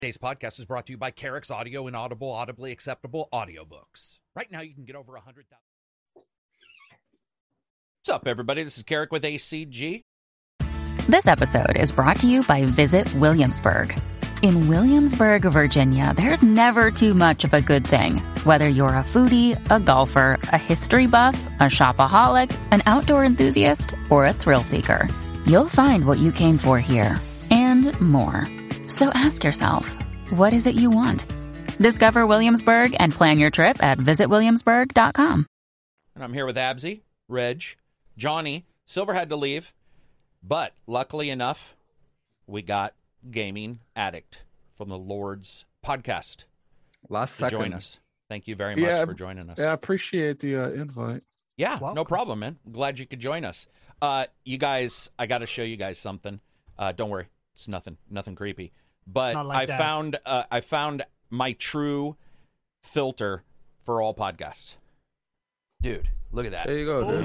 Today's podcast is brought to you by Carix Audio and Audible, audibly acceptable audiobooks. Right now, you can get over 100,000. What's up, everybody? This is Carrick with ACG. This episode is brought to you by Visit Williamsburg. In Williamsburg, Virginia, there's never too much of a good thing. Whether you're a foodie, a golfer, a history buff, a shopaholic, an outdoor enthusiast, or a thrill seeker, you'll find what you came for here and more. So ask yourself, what is it you want? Discover Williamsburg and plan your trip at visitwilliamsburg.com. And I'm here with Absy, Reg, Johnny. Silver had to leave, but luckily enough, we got Gaming Addict from the Lord's podcast last to second join us. Thank you very much for joining us. Yeah, I appreciate the invite. Yeah, Welcome. No problem, man. Glad you could join us. You guys, I got to show you guys something. Don't worry, it's nothing creepy. But Not like that. I found my true filter for all podcasts. Dude, look at that. There you go, dude.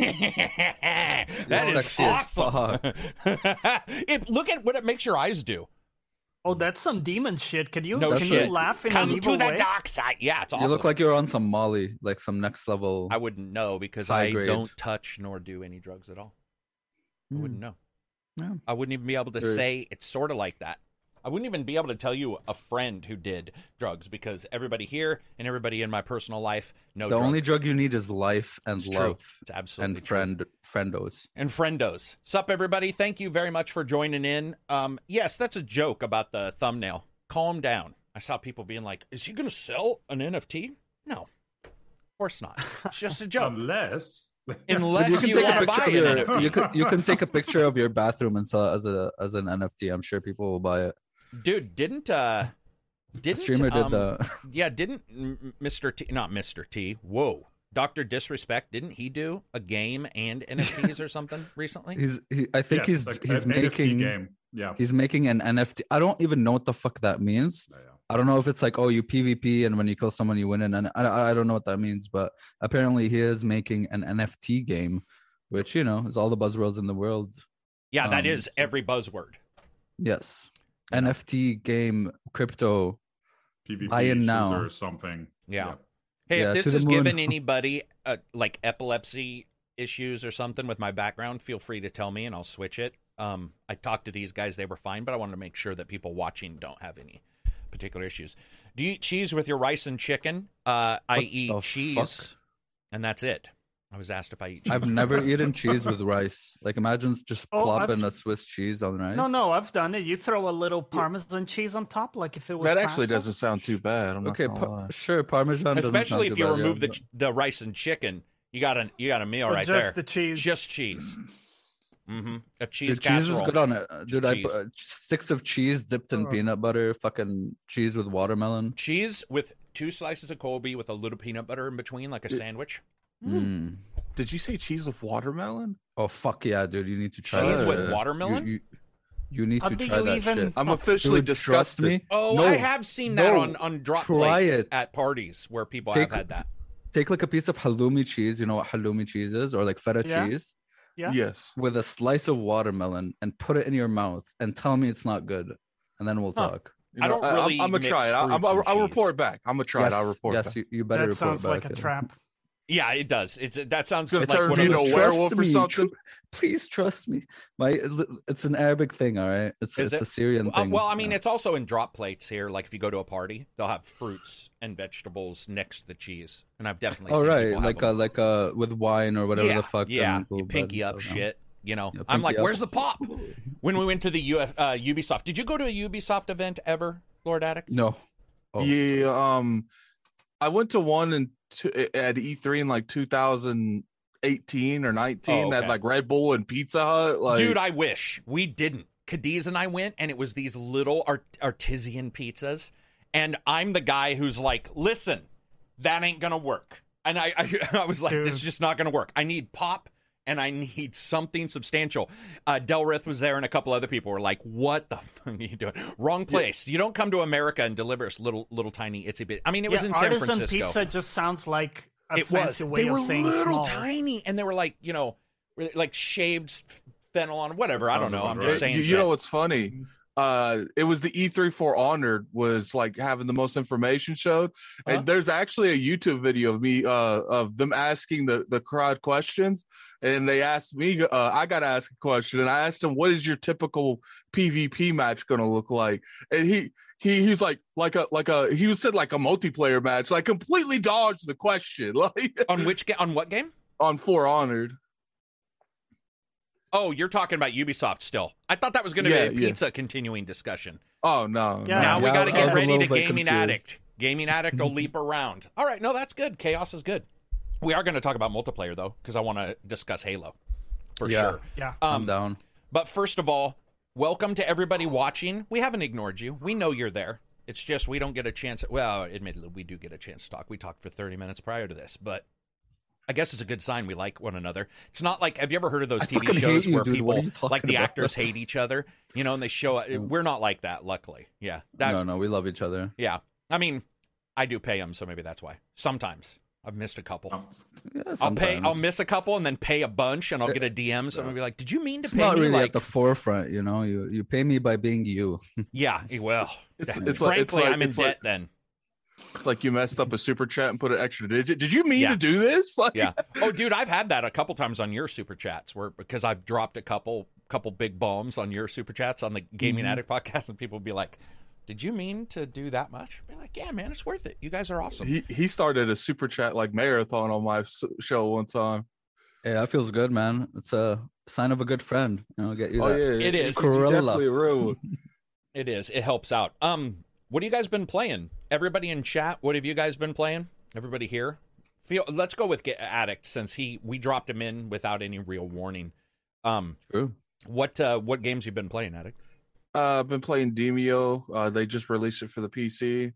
That is Sexy as awesome. Look at what it makes your eyes do. Oh, that's some demon shit. Can you No can shit. you laugh in Come an evil to the way? dark side. Yeah, it's awesome. You look like you're on some Molly, like some next level. I wouldn't know because High I grade. don't touch nor do any drugs at all. I wouldn't know. Yeah. I wouldn't even be able to Sure. say it's sort of like that. I wouldn't even be able to tell you a friend who did drugs because everybody here and everybody in my personal life know The drugs. only drug you need is life and It's love. true. It's absolutely And true. friendos. And friendos. Sup, everybody? Thank you very much for joining in. Yes, that's a joke about the thumbnail. Calm down. I saw people being like, is he going to sell an NFT? No. Of course not. It's just a joke. Unless Unless you can you take want a to buy picture an of NFT. your, you can take a picture of your bathroom and sell it as an NFT. I'm sure people will buy it. Dude, didn't A streamer did that. Yeah, didn't Mr. T, not Mr. T, whoa, Dr. Disrespect, didn't he do a game and NFTs or something recently? I think yes, like he's an NFT making game. Yeah. he's making an NFT. I don't even know what the fuck that means. Yeah. I don't know if it's like, oh, you PvP and when you kill someone you win, and I don't know what that means, but apparently he is making an NFT game, which is all the buzzwords in the world. Yeah, that is every buzzword. Yes, NFT game, crypto. PvP Buy in shooter now. or something. Yeah. Hey, Yeah, if to this the is moon. giving anybody like epilepsy issues or something with my background, feel free to tell me and I'll switch it. I talked to these guys, they were fine, but I wanted to make sure that people watching don't have any particular issues. Do you eat cheese with your rice and chicken? I eat the cheese, fuck? and that's it. I was asked if I eat cheese. I've never eaten cheese with rice. Like imagine just Oh, plopping a Swiss cheese on rice. No, I've done it. You throw a little Parmesan cheese on top, like if it was That actually pasta. doesn't sound too bad. I'm Okay, not gonna lie. sure, Parmesan. doesn't Especially sound if too you bad, remove yeah, the rice and chicken, you got a meal Or right just there. the cheese. Just cheese. A cheese Dude, cheese is casserole. good on it, dude. I Cheese. put sticks of cheese dipped in Oh. peanut butter, fucking cheese with watermelon. Cheese with 2 slices of Colby with a little peanut butter in between, like a sandwich. Mm. Did you say cheese with watermelon? Oh fuck yeah, dude! You need to try Cheese that. with shit. watermelon? You need How to do try you that even- shit. I'm officially Dude, trust disgusted. me. Oh, No, I have seen that no, on drop try plates it. at parties where people Take- have had that. Take like a piece of halloumi cheese. You know what halloumi cheese is, or like feta Yeah. cheese, Yeah. Yes. with a slice of watermelon, and put it in your mouth, and tell me it's not good, and then we'll Huh. talk. You I know, don't really I'm gonna mix try it. fruits and I'll cheese. report back. I'm gonna try it. I'll report yes, back. you better That report sounds like back, a yeah. trap. Yeah, it does. That sounds It's like turned one into of a those. werewolf or something? Please trust me. It's an Arabic thing, all right. It's Is it? a Syrian thing. Well, I mean, yeah. it's also in drop plates here. Like if you go to a party, they'll have fruits and vegetables next to the cheese, and I've definitely Oh seen right, people have like them. with wine or whatever yeah, the fuck. yeah, and you little pinky bread up and stuff, shit. You know, Yeah, I'm pinky like, up. where's the pop? When we went to the Ubisoft, did you go to a Ubisoft event ever, Lord Attic? No. Oh. Yeah. I went to one at E3 in like 2018 or 19. Oh, okay. That like Red Bull and Pizza Hut. Like, Dude, I wish we didn't. Cadiz and I went, and it was these little artisan pizzas. And I'm the guy who's like, listen, that ain't going to work. And I was like, Dude. this is just not going to work. I need pop, and I need something substantial. Delrith was there, and a couple other people were like, what the fuck are you doing? Wrong place. You don't come to America and deliver us little tiny itsy bit. I mean, it was in San artisan Francisco. pizza just sounds like a It was. fancy way They were of saying little small. tiny, and they were like, like shaved fennel on whatever. I don't Sounds know. about I'm right. just saying. you shit. know what's funny? it was the E3 for Honored was like having the most information showed, and there's actually a YouTube video of me of them asking the crowd questions, and they asked me I got to ask a question, and I asked him, what is your typical PvP match going to look like? And he's like he said like a multiplayer match, like completely dodged the question. Like On what game? On For Honored. Oh, you're talking about Ubisoft still. I thought that was going to be a pizza continuing discussion. Oh, no. Yeah. Now we got to I was get a ready little to bit Gaming confused. Addict. Gaming Addict will leap around. All right, no, that's good. Chaos is good. We are going to talk about multiplayer, though, because I want to discuss Halo for sure. Yeah. I'm down. But first of all, welcome to everybody watching. We haven't ignored you. We know you're there. It's just we don't get a chance. Well, admittedly, we do get a chance to talk. We talked for 30 minutes prior to this, but I guess it's a good sign we like one another. It's not like, have you ever heard of those TV fucking shows hate you, where dude. What are people, you talking like the about? actors hate each other, you know, and they show we're not like that, luckily. Yeah. That, No, we love each other. Yeah. I mean, I do pay them, so maybe that's why. Sometimes. I've missed a couple. Yeah, I'll sometimes. miss a couple and then pay a bunch, and I'll get a DM. Someone will be like, "Did you mean to It's pay not me?" really Like, at the forefront, you know. You pay me by being you. yeah, well, It's frankly, like- I'm in it's debt like- then. It's like you messed up a super chat and put an extra digit. Did you mean Yeah. to do this? Like, Yeah. Oh, dude, I've had that a couple times on your super chats, where because I've dropped a couple big bombs on your super chats on the Gaming Addict podcast, and people be like, "Did you mean to do that much?" Be like, "Yeah, man, it's worth it. You guys are awesome." he started a super chat like marathon on my show one time. Yeah, that feels good, man. It's a sign of a good friend. You know, get you Oh that. yeah, It is. Cruella. definitely a real one. It is. It helps out. What have you guys been playing? Everybody in chat, what have you guys been playing? Everybody here? Let's go with Addict, since we dropped him in without any real warning. True. What games you been playing, Addict? I've been playing Demio. They just released it for the PC.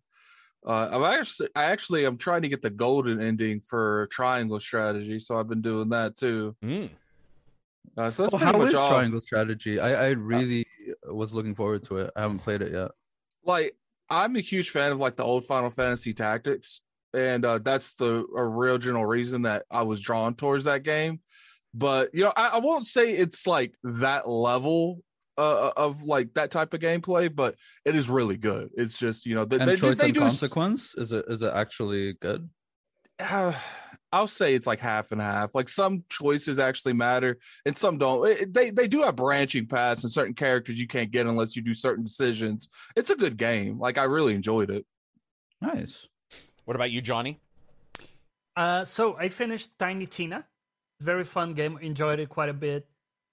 I'm trying to get the golden ending for Triangle Strategy, so I've been doing that too. So that's pretty How much is all. Triangle Strategy? I really was looking forward to it. I haven't played it yet. Like, I'm a huge fan of like the old Final Fantasy Tactics, and that's a real general reason that I was drawn towards that game. But you know, I won't say it's like that level of like that type of gameplay, but it is really good. It's just, you know, And choice and consequence, is it actually good? I'll say it's like half and half. Like, some choices actually matter and some don't. They do have branching paths and certain characters you can't get unless you do certain decisions. It's a good game. Like, I really enjoyed it. Nice. What about you, Johnny? So I finished Tiny Tina. Very fun game. Enjoyed it quite a bit.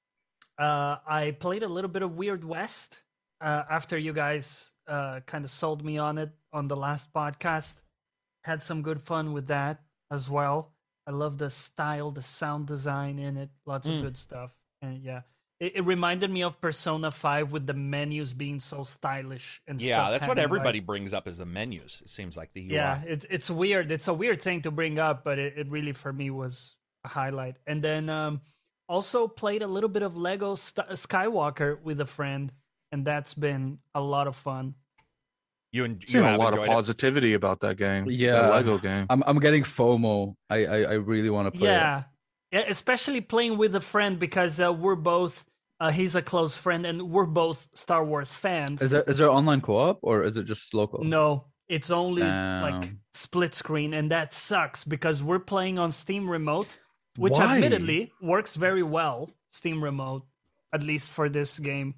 I played a little bit of Weird West after you guys kind of sold me on it on the last podcast. Had some good fun with that as well. I love the style, the sound design in it. Lots of good stuff. And yeah, it reminded me of Persona 5 with the menus being so stylish and Yeah, stuff that's what having, everybody like, brings up is the menus. It seems like the UI. yeah, it's weird. It's a weird thing to bring up, but it really for me was a highlight. And then also played a little bit of Lego Skywalker with a friend, and that's been a lot of fun. You Seen a have lot of enjoyed it? positivity about that game. Yeah. that Lego game. I'm getting FOMO. I really want to play it. Yeah, especially playing with a friend because we're both. He's a close friend, and we're both Star Wars fans. Is there online co-op or is it just local? No, it's only like Damn. split screen, and that sucks because we're playing on Steam Remote, which Why? admittedly works very well. Steam Remote, at least for this game,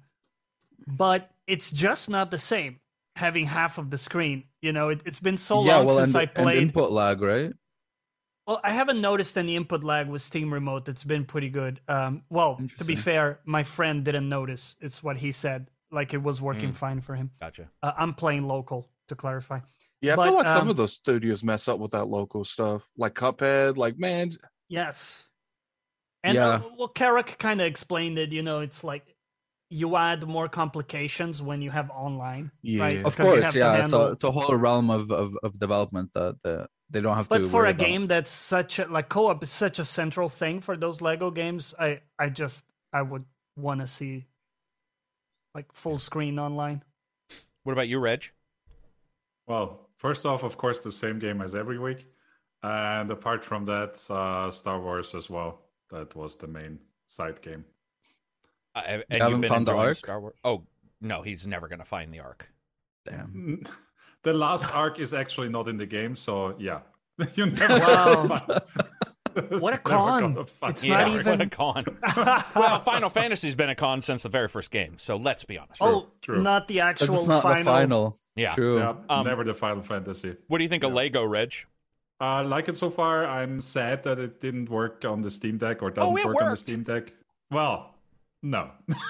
but it's just not the same. Having half of the screen, you know, it's been so long since I and played. input lag, right? Well, I haven't noticed any input lag with Steam Remote. It's been pretty good. Well, to be Interesting. fair, my friend didn't notice. It's what he said. Like, it was working fine for him. Gotcha. I'm playing local, to clarify. Yeah, I But, feel like some of those studios mess up with that local stuff, like Cuphead. Like, man, Yes. And Yeah. well, Carrick kind of explained it. You know, it's like you add more complications when you have online. Yeah. Right? Of Because you course, have to yeah. handle- It's a whole realm of development that they don't have to. But for worry a about. game that's such a like co-op is such a central thing for those Lego games, I would want to see like full screen online. What about you, Reg? Well, first off, of course, the same game as every week. And apart from that, Star Wars as well. That was the main side game. And haven't you've been found the enjoying arc? Star Wars? Oh, no, he's never going to find the Ark. Damn. The last arc is actually not in the game, so yeah. You never Wow. find- What a Never con. gonna find It's the not Ark. What even- a con. Well, Final Fantasy's been a con since the very first game, so let's be honest. Oh, True. not the This actual is not the final. Yeah. True. Yeah, never the Final Fantasy. What do you think of Lego, Reg? I like it so far. I'm sad that it didn't work on the Steam Deck or doesn't it work on the worked. Steam Deck. Well, no.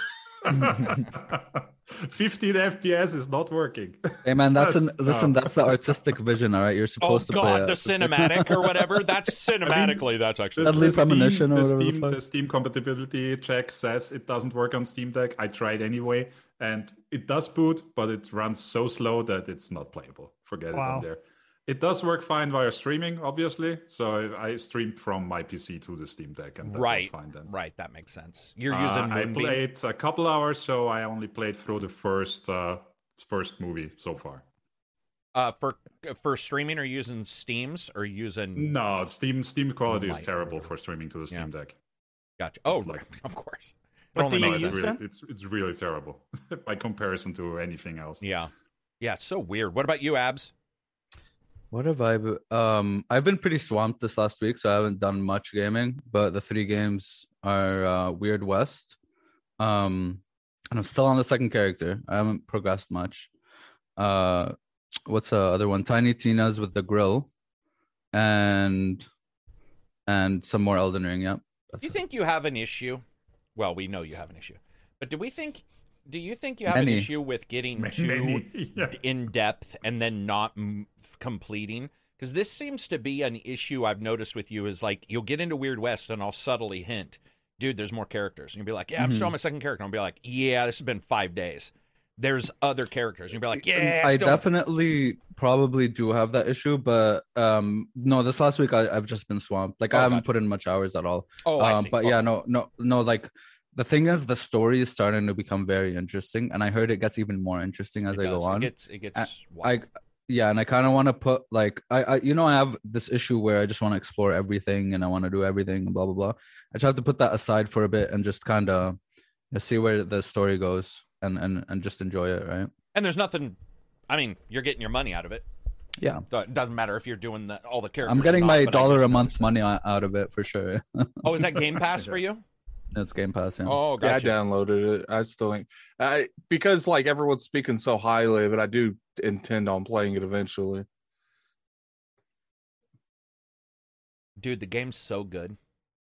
15 FPS is not working. Hey man, listen, no. that's the artistic vision, all right? You're Oh supposed to play God, it. the cinematic or whatever. That's cinematically. That's actually. Deadly Premonition or the whatever the Steam, fuck. the Steam compatibility check says it doesn't work on Steam Deck. I tried anyway, and it does boot, but it runs so slow that it's not playable. Forget it Wow. on there. It does work fine via streaming, obviously. So I streamed from my PC to the Steam Deck, and that Right, was fine then. right. That makes sense. You're using I Moonbeam. played a couple hours, so I only played through the first movie so far. For streaming, or using Steam's, or using. No, Steam quality is Light. terrible for streaming to the Steam Yeah. Deck. Gotcha. Oh, It's like- of course. It What only do you makes use sense. then? It's really terrible by comparison to anything else. Yeah, yeah. It's so weird. What about you, Abs? What have I been? I've been pretty swamped this last week, so I haven't done much gaming. But the 3 games are Weird West. And I'm still on the second character. I haven't progressed much. What's the other one? Tiny Tina's with the grill, and some more Elden Ring. Yep. Do you think you have an issue? Well, we know you have an issue, but do you think you have an Many. issue with getting Many, too yeah. in depth and then not completing? Because this seems to be an issue I've noticed with you. Is like you'll get into Weird West and I'll subtly hint, dude, there's more characters, and you'll be like, yeah, I'm still on my second character. And I'll be like, yeah, this has been 5 days. There's other characters, and you'll be like, yeah, I still. definitely probably do have that issue, but no, this last week I've just been swamped. Like Oh, I haven't gotcha. put in much hours at all. Oh, I see. But Oh. yeah, no. Like the thing is, the story is starting to become very interesting, and I heard it gets even more interesting as It I go does. on. It gets. I wild. yeah, and I kind of want to put like I I have this issue where I just want to explore everything and I want to do everything and blah blah blah. I just have to put that aside for a bit and just kind of see where the story goes and just enjoy it, right? And there's nothing. I mean, you're getting your money out of it. Yeah, So it doesn't matter if you're doing all the characters. I'm or getting not, my but I dollar guess a month that's- money out of it for sure. Oh, is that Game Pass for you? It's Game Pass. Yeah. Oh, Yeah, I gotcha. downloaded it. I still think because like everyone's speaking so highly of it, I do intend on playing it eventually. Dude, the game's so good.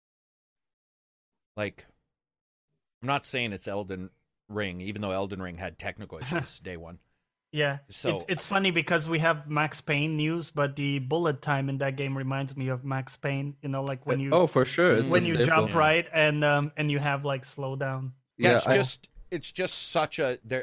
Like, I'm not saying it's Elden Ring, even though Elden Ring had technical issues day one. Yeah. So- it's funny because we have Max Payne news, but the bullet time in that game reminds me of Max Payne. You know, like when you Oh, for sure. It's when a you staple. jump Yeah. right and you have like slowdown. Yeah, Yeah, it's just such a there.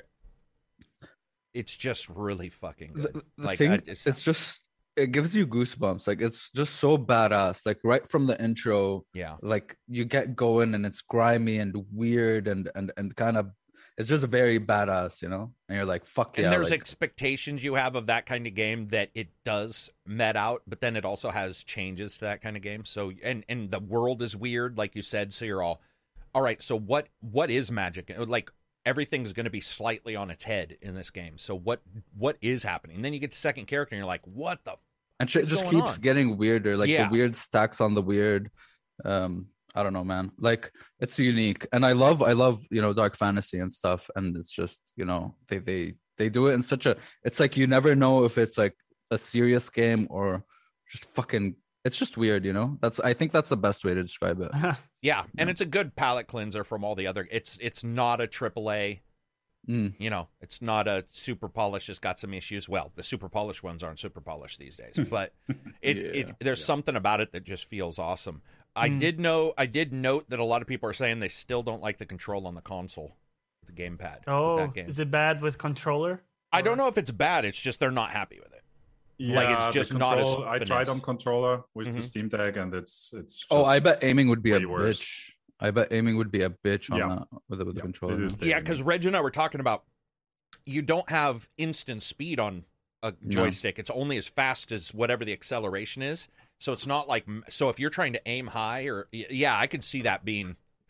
It's just really fucking good. The Like, thing, I just- it's just it gives you goosebumps. Like it's just so badass. Like right from the intro, Yeah, like you get going and it's grimy and weird and kind of it's just very badass, you know. And you're like, fuck and yeah. there's like, expectations you have of that kind of game that it does met out, but then it also has changes to that kind of game. So and the world is weird, like you said. So you're all right. So what is magic? Like everything's going to be slightly on its head in this game. So what is happening? And then you get to second character, and you're like, what the? and shit what's just going keeps on? getting weirder. Like Yeah. the weird stacks on the weird. I don't know, man. Like it's unique, and I love dark fantasy and stuff. And it's just they do it in such a. It's like you never know if it's like a serious game or just fucking. It's just weird, you know. I think that's the best way to describe it. Yeah, and it's a good palate cleanser from all the other. It's not a AAA. Mm. You know, it's not a super polished. It's got some issues. Well, the super polished ones aren't super polished these days, but there's something about it that just feels awesome. I did note that a lot of people are saying they still don't like the control on the console, the gamepad. with Oh, that game. is it bad with controller? I don't know if it's bad. It's just they're not happy with it. Like, it's the just not as control- I tried finesse. on controller with the Mhm. Steam Deck, and it's. Just Oh, I bet aiming would be a way worse. bitch. I bet aiming would be a bitch on Yeah. that with the Yeah, controller. it is Yeah, the- because Reg and I were talking about you don't have instant speed on a joystick. It's only as fast as whatever the acceleration is. So it's not like so if you're trying to aim high or I could see that being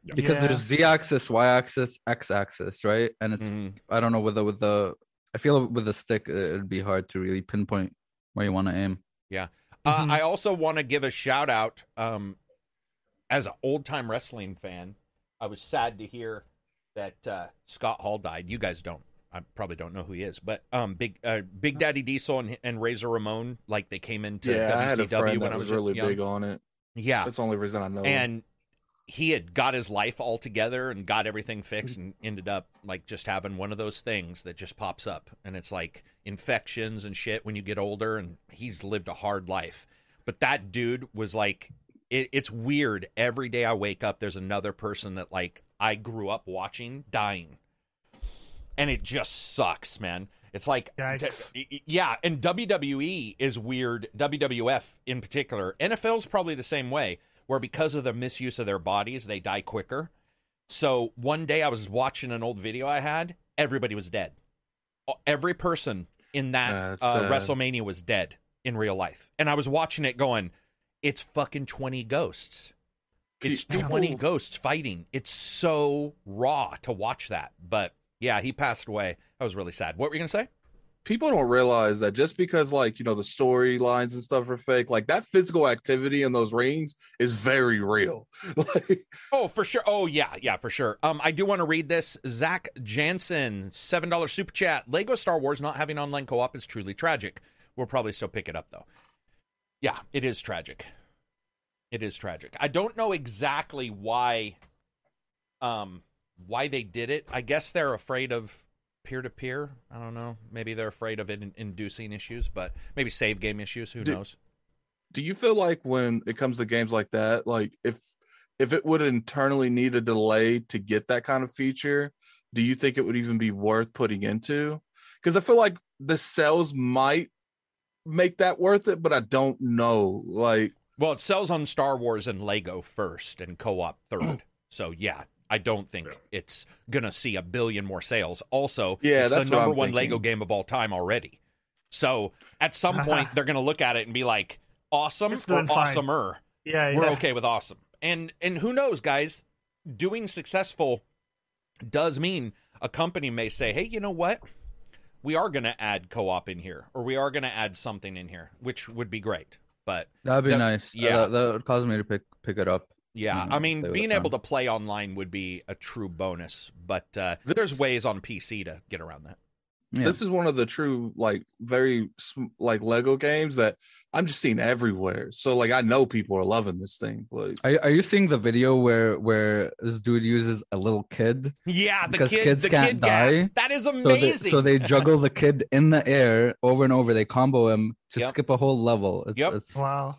because Yeah. there's Z-axis, Y-axis, X-axis, right? And it's I don't know with the I feel with the stick it'd be hard to really pinpoint where you want to aim. Yeah. Mhm. I also want to give a shout out as an old time wrestling fan. I was sad to hear that Scott Hall died. You guys don't. I probably don't know who he is, but Big Daddy Diesel and Razor Ramon, like they came into Yeah, WCW I had a friend when that I was was really young. big on it. Yeah, That's the only reason I know. and he had got his life all together and got everything fixed and ended up like just having one of those things that just pops up, and it's like infections and shit when you get older, and he's lived a hard life. But that dude was like, it's weird. Every day I wake up, there's another person that like I grew up watching dying. And it just sucks, man. It's like, Yikes. yeah, and WWE is weird. WWF in particular. NFL's probably the same way, where because of the misuse of their bodies, they die quicker. So one day I was watching an old video I had. Everybody was dead. Every person in that WrestleMania was dead in real life. And I was watching it going, it's fucking 20 ghosts. It's 20 ghosts fighting. It's so raw to watch that. But yeah, he passed away. I was really sad. What were you going to say? People don't realize that just because, like, you know, the storylines and stuff are fake, like that physical activity in those rings is very real. Like, oh, for sure. Oh, yeah, for sure. I do want to read this. Zach Jansen, $7 super chat. Lego Star Wars not having online co-op is truly tragic. We'll probably still pick it up, though. Yeah, it is tragic. It is tragic. I don't know exactly why they did it. I guess they're afraid of peer-to-peer. I don't know. Maybe they're afraid of it inducing issues, but maybe save game issues. Who knows? Do you feel like when it comes to games like that, like if it would internally need a delay to get that kind of feature, do you think it would even be worth putting into? Because I feel like the sales might make that worth it, but I don't know. Like, well, it sells on Star Wars and Lego first and co-op third. So yeah, I don't think it's gonna see 1 billion more sales. Also, yeah, it's that's the what number I'm one thinking. Lego game of all time already. So at some point they're gonna look at it and be like, awesome It's or doing fine. awesomer. Yeah, We're okay with awesome. And who knows, guys? Doing successful does mean a company may say, hey, you know what? We are gonna add co-op in here, or we are gonna add something in here, which would be great. But That'd be nice. Yeah. That would cause me to pick it up. yeah, I mean, being able to play online would be a true bonus, but there's ways on PC to get around that. Yeah. This is one of the true, like, very like Lego games that I'm just seeing everywhere. So like I know people are loving this thing. Like, Are you seeing the video where this dude uses a little kid? Yeah, Because kids can't die. That is So amazing. so they juggle the kid in the air over and over. They combo him to Yep. skip a whole level. Yep. Wow.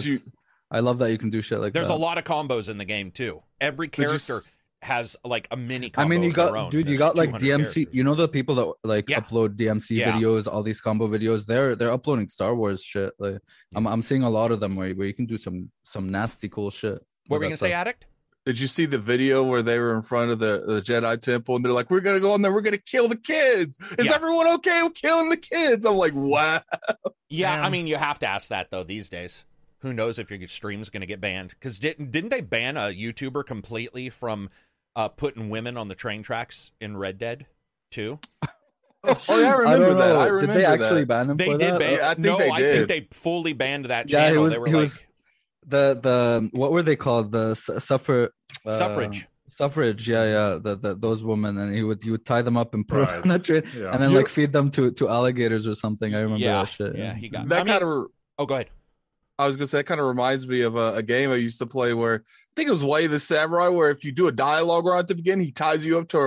I love that you can do shit like There's that. a lot of combos in the game too. Every Did you character has like a mini combo. I mean, you of their got own. dude, you There's got like 200 DMC. characters. You know the people that like Yeah. upload DMC Yeah. videos, all these combo videos. They're uploading Star Wars shit. Like I'm seeing a lot of them where you can do some nasty cool shit. What were with you that gonna say, stuff. Addict? did you see the video where they were in front of the Jedi Temple and they're like, we're gonna go in there, we're gonna kill the kids. Is Yeah. everyone okay with killing the kids? I'm like, wow. Yeah, I Man. mean, you have to ask that though these days. Who knows if your stream's going to get banned? Because didn't they ban a YouTuber completely from putting women on the train tracks in Red Dead 2? Oh yeah, I remember don't that. know. I Did remember they actually that. ban him They for did that? ban. I think no, they I did. think they fully banned that Yeah, channel. he They were was the what were they called? The suffrage. Suffrage, yeah. Those women, and you would tie them up and put Right. them on a train, Yeah. and then like feed them to alligators or something. I remember yeah, that shit. yeah, he got That I mean- kind of. Oh, go ahead. I was gonna say, that kind of reminds me of a game I used to play where I think it was Way of the Samurai, where if you do a dialogue right at the beginning, he ties you up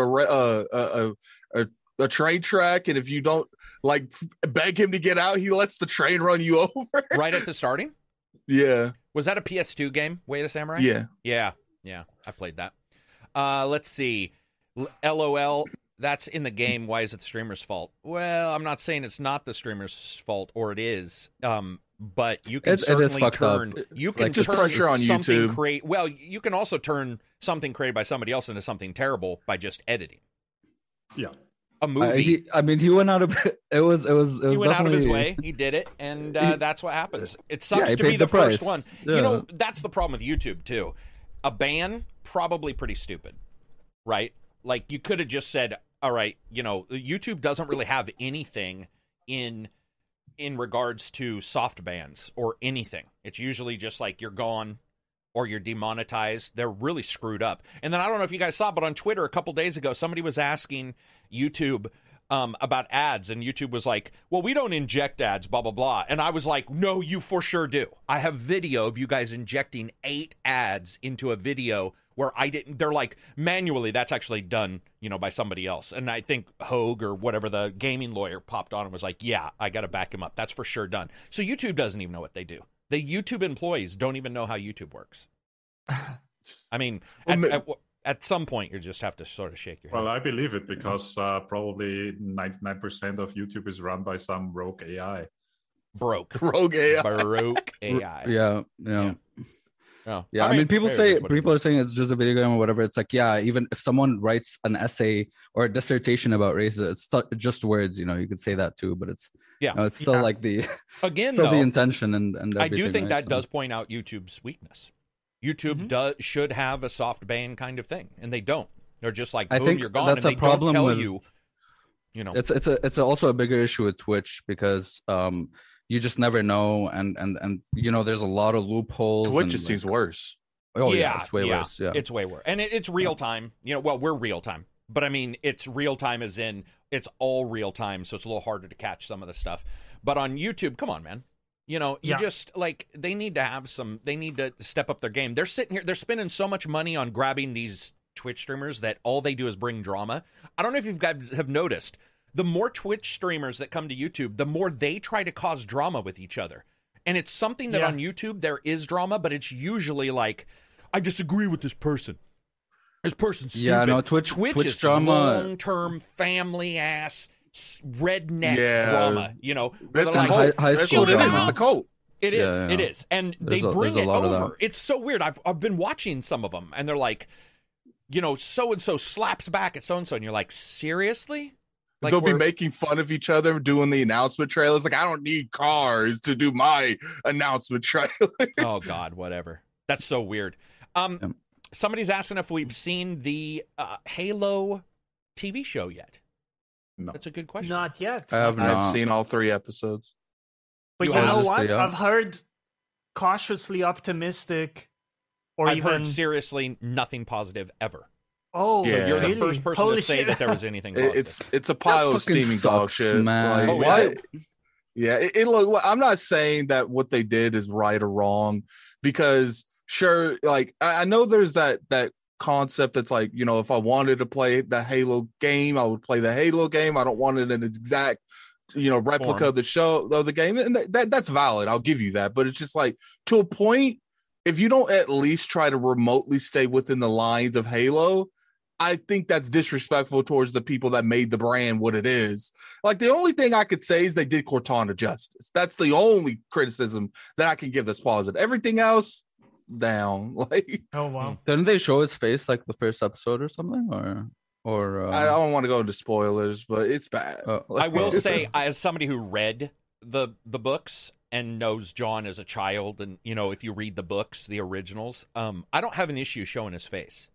to a train track, and if you don't like beg him to get out, he lets the train run you over. Right at the starting? Yeah, Was that a PS2 game, Way of the Samurai? yeah. Yeah, I played that. Let's see. LOL, that's in the game. Why is it the streamer's fault? Well, I'm not saying it's not the streamer's fault, or it is. But you can It is certainly fucked up. turn. You can Like, just turn pressure on something YouTube. Well, you can also turn something created by somebody else into something terrible by just editing Yeah. a movie. He went out of it was He went out of his definitely- way. He did it, and that's what happens. It sucks he to be paid the the first price. one. Yeah. You know, that's the problem with YouTube too. a ban, probably pretty stupid, right? Like, you could have just said, all right, YouTube doesn't really have anything in regards to soft bans or anything. It's usually just like you're gone or you're demonetized. They're really screwed up. And then I don't know if you guys saw, but on Twitter a couple days ago, somebody was asking YouTube about ads, and YouTube was like, well, we don't inject ads, blah, blah, blah. And I was like, no, you for sure do. I have video of you guys injecting 8 ads into a video where I didn't. They're like, manually, that's actually done, by somebody else. And I think Hogue or whatever, the gaming lawyer, popped on and was like, yeah, I got to back him up. That's for sure done. So YouTube doesn't even know what they do. The YouTube employees don't even know how YouTube works. I mean, at some point, you just have to sort of shake your head. Well, I believe it because probably 99% of YouTube is run by some rogue AI. Rogue AI. Broke AI. Yeah. Yeah. I mean, people are saying it's just a video game or whatever. It's like, yeah, even if someone writes an essay or a dissertation about races, it's just words. You could say that too, but it's it's still like the the intention and I do think right? that does point out YouTube's weakness. YouTube should have a soft ban kind of thing, and they don't. They're just like, boom, I think you're gone, that's and a they problem don't tell with, you. It's also a bigger issue with Twitch because you just never know, and there's a lot of loopholes. Twitch just seems worse. Oh yeah, it's way worse. Yeah, it's way worse, and it's real time. We're real time, but I mean, it's real time as in it's all real time, so it's a little harder to catch some of the stuff. But on YouTube, come on, man. Just like they need to step up their game. They're sitting here, they're spending so much money on grabbing these Twitch streamers that all they do is bring drama. I don't know if you guys have noticed, the more Twitch streamers that come to YouTube, the more they try to cause drama with each other. And it's something that on YouTube there is drama, but it's usually like, I disagree with this person. This person's stupid. Yeah, no, Twitch is drama, long-term family ass redneck drama, That's like, high school drama. It's a cult. It is. It is, and they bring it over. It's so weird. I've been watching some of them, and they're like, so and so slaps back at so and so, and you're like, seriously? Like, they'll be making fun of each other doing the announcement trailers. Like, I don't need cars to do my announcement trailer. Oh God, whatever. That's so weird. Somebody's asking if we've seen the Halo TV show yet. No. That's a good question. Not yet. I've seen all 3 episodes. But you know what? I've heard cautiously optimistic, or I've heard seriously nothing positive ever. Oh, so you're the first person Holy to say shit. that there was anything positive. It's a pile of steaming dog shit, man. Like, what? Yeah, look. I'm not saying that what they did is right or wrong, because sure, like I know there's that concept that's like, if I wanted to play the Halo game, I would play the Halo game. I don't want it in its exact replica of the show of the game, and that's valid. I'll give you that, but it's just like, to a point, if you don't at least try to remotely stay within the lines of Halo, I think that's disrespectful towards the people that made the brand what it is. Like, the only thing I could say is they did Cortana justice. That's the only criticism that I can give that's positive. Everything else, down. Like, oh wow, didn't they show his face like the first episode or something, or I don't want to go into spoilers, but it's bad. I will say, as somebody who read the books and knows John as a child, and if you read the books, the originals, I don't have an issue showing his face.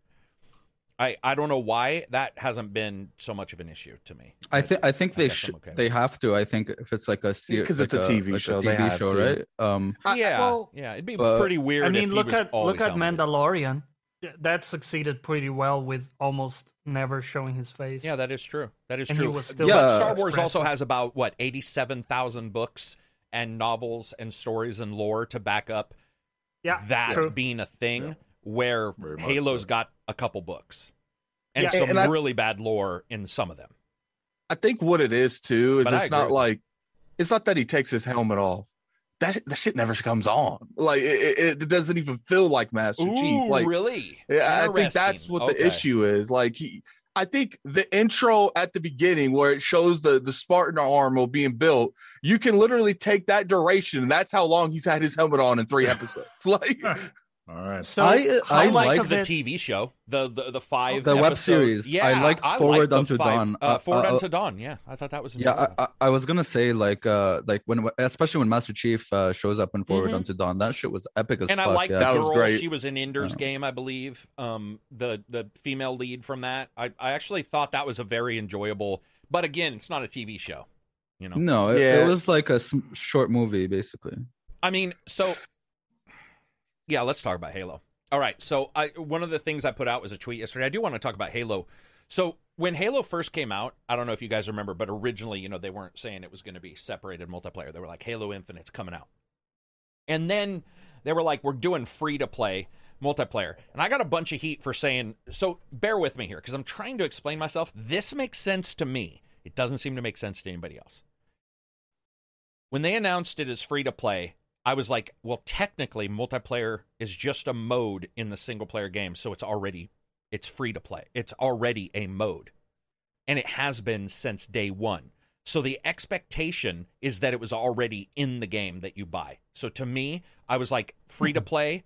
I don't know why that hasn't been so much of an issue to me. I think they should. Okay. They have to. I think if it's like a series, because it's a TV show, a TV show, right? It'd be pretty weird. I mean, look at Mandalorian. That succeeded pretty well with almost never showing his face. Yeah, that is true. And he was still but Star Wars also has about 87,000 books and novels and stories and lore to back up that being a thing. Yeah. Where Halo's got a couple books and some really bad lore in some of them. I think what it is too is it's not that he takes his helmet off. That shit never comes on. Like it doesn't even feel like Master Chief. Like, really? I think that's what the issue is. Like I think the intro at the beginning where it shows the Spartan armor being built, you can literally take that duration, and that's how long he's had his helmet on in 3 episodes. Like, All right. So I how much like of The it? TV show, the 5 the web episode- series. Yeah, I liked liked Forward the Unto 5 Dawn. Forward Unto Dawn. Yeah, I thought that was Yeah, enjoyable. I was gonna say like when especially when Master Chief shows up in Forward Mhm. Unto Dawn, that shit was epic as And I fuck. like yeah. the That was girl. great. She was in Ender's Yeah. Game, I believe. The female lead from that. I actually thought that was a very enjoyable. But again, it's not a TV show. You know. No, Yeah. it was like a short movie basically. I mean, so yeah, let's talk about Halo. All right, so one of the things I put out was a tweet yesterday. I do want to talk about Halo. So when Halo first came out, I don't know if you guys remember, but originally, you know, they weren't saying it was going to be separated multiplayer. They were like, Halo Infinite's coming out. And then they were like, we're doing free-to-play multiplayer. And I got a bunch of heat for saying, so bear with me here, because I'm trying to explain myself. This makes sense to me. It doesn't seem to make sense to anybody else. When they announced it as free-to-play, I was like, well, technically, multiplayer is just a mode in the single-player game, so it's free-to-play. It's already a mode. And it has been since day one. So the expectation is that it was already in the game that you buy. So to me, I was like, free-to-play,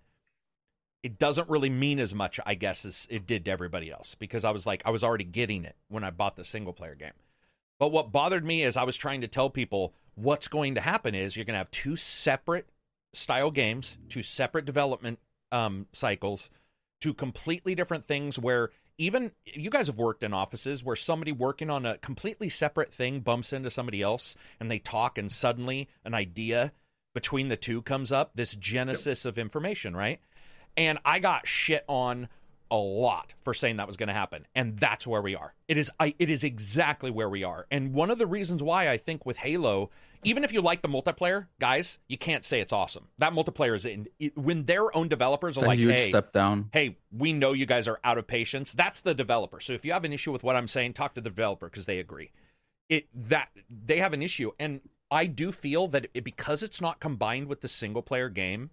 it doesn't really mean as much, I guess, as it did to everybody else. Because I was like, I was already getting it when I bought the single-player game. But what bothered me is I was trying to tell people, what's going to happen is you're going to have two separate style games, two separate development cycles, two completely different things where even you guys have worked in offices where somebody working on a completely separate thing bumps into somebody else and they talk and suddenly an idea between the two comes up, this genesis of information, right? And I got shit on a lot for saying that was going to happen. And that's where we are. It is exactly where we are. And one of the reasons why I think with Halo, even if you like the multiplayer, guys, you can't say it's awesome. That multiplayer is when their own developers It's are a like, huge step down. hey, we know you guys are out of patience. That's the developer. So if you have an issue with what I'm saying, talk to the developer because they agree. That they have an issue. And I do feel that because it's not combined with the single player game,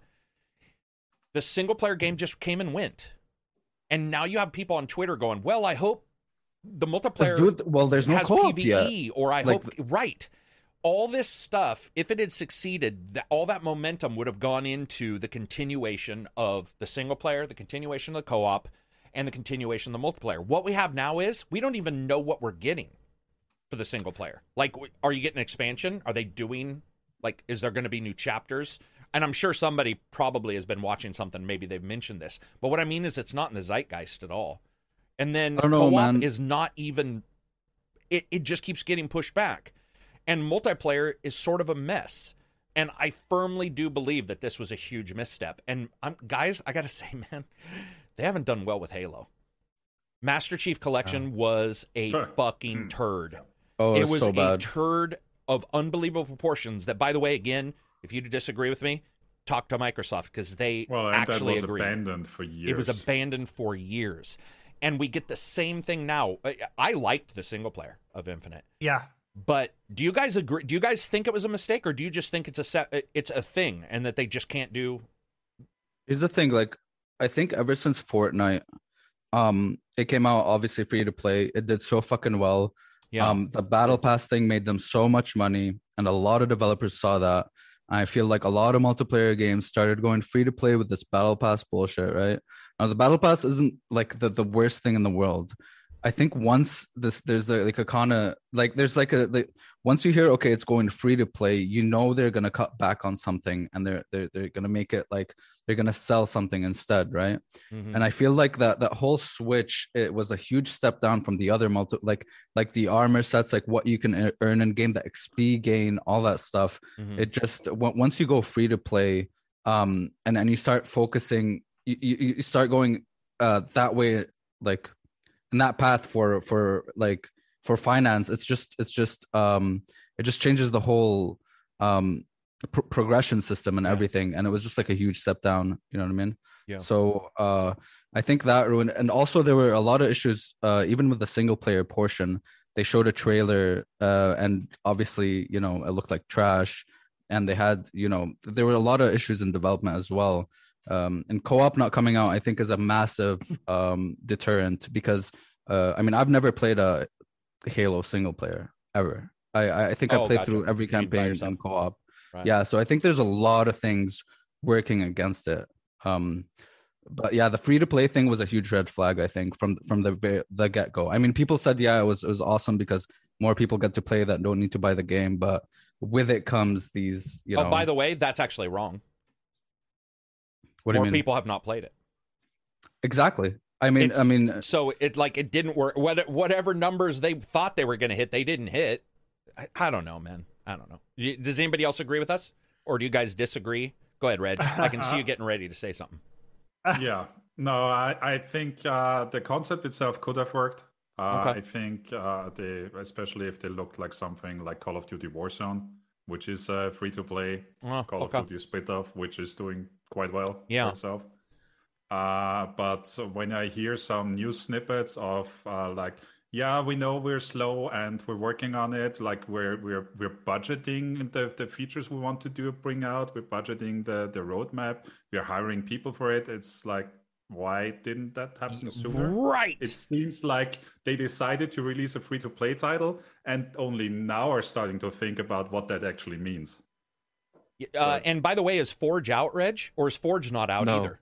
the single player game just came and went. And now you have people on Twitter going, well, I hope the multiplayer there's no has co-op PvE, yet. or I Like- hope, right. All this stuff, if it had succeeded, all that momentum would have gone into the continuation of the single player, the continuation of the co-op, and the continuation of the multiplayer. What we have now is we don't even know what we're getting for the single player. Like, are you getting expansion? Are they doing, like, is there going to be new chapters? And I'm sure somebody probably has been watching something. Maybe they've mentioned this. But what I mean is it's not in the zeitgeist at all. And then I don't know, co-op man. is not even, it just keeps getting pushed back. And multiplayer is sort of a mess. And I firmly do believe that this was a huge misstep. And guys, I got to say, man, they haven't done well with Halo. Master Chief Collection was a fucking turd. Oh, It was so a bad. turd of unbelievable proportions that, by the way, again, if you disagree with me, talk to Microsoft because they Well, and that actually was agreed. abandoned for years. It was abandoned for years. And we get the same thing now. I liked the single player of Infinite. Yeah. But do you guys agree? Do you guys think it was a mistake, or do you just think it's a thing and that they just can't do? Here's the thing, like I think ever since Fortnite, it came out obviously free to play. It did so fucking well. Yeah. The battle pass thing made them so much money, and a lot of developers saw that. I feel like a lot of multiplayer games started going free to play with this battle pass bullshit, right? Now the battle pass isn't like the worst thing in the world. I think once there's like a kind of like there's like a once you hear okay it's going free to play, you know they're gonna cut back on something and they're gonna make it like they're gonna sell something instead, right? Mhm. And I feel like that whole switch, it was a huge step down from the other like the armor sets, like what you can earn in game, the XP gain, all that stuff. Mhm. It just once you go free to play, and then you start focusing, you start going that way, like in that path for finance. It just changes the whole progression system and everything, and it was just like a huge step down, you know what I mean? Yeah. So I think that ruined, and also there were a lot of issues even with the single player portion. They showed a trailer and obviously, you know, it looked like trash, and they had, you know, there were a lot of issues in development as well. And co-op not coming out, I think, is a massive deterrent because I mean, I've never played a Halo single player ever. I think I played gotcha. through every You mean by campaign yourself? in co-op. Right. Yeah, so I think there's a lot of things working against it. But yeah, the free to play thing was a huge red flag, I think, from the get go. I mean, people said, yeah, it was awesome because more people get to play that don't need to buy the game, but with it comes these, you know. Oh, by the way, that's actually wrong. What do you More mean? people have not played it. Exactly. I mean, so it didn't work. Whatever numbers they thought they were going to hit, they didn't hit. I don't know, man. I don't know. Does anybody else agree with us, or do you guys disagree? Go ahead, Reg. I can see you getting ready to say something. Yeah, no, I think the concept itself could have worked. Okay. I think especially if they looked like something like Call of Duty Warzone, which is free to play, Call of Duty Split Off, which is doing quite well for itself. But when I hear some news snippets of like, yeah, we know we're slow and we're working on it. Like we're budgeting the features we want to bring out. We're budgeting the roadmap. We're hiring people for it. It's like, why didn't that happen sooner? Right. It seems like they decided to release a free-to-play title and only now are starting to think about what that actually means. And by the way, is Forge out, Reg? Or is Forge not out either?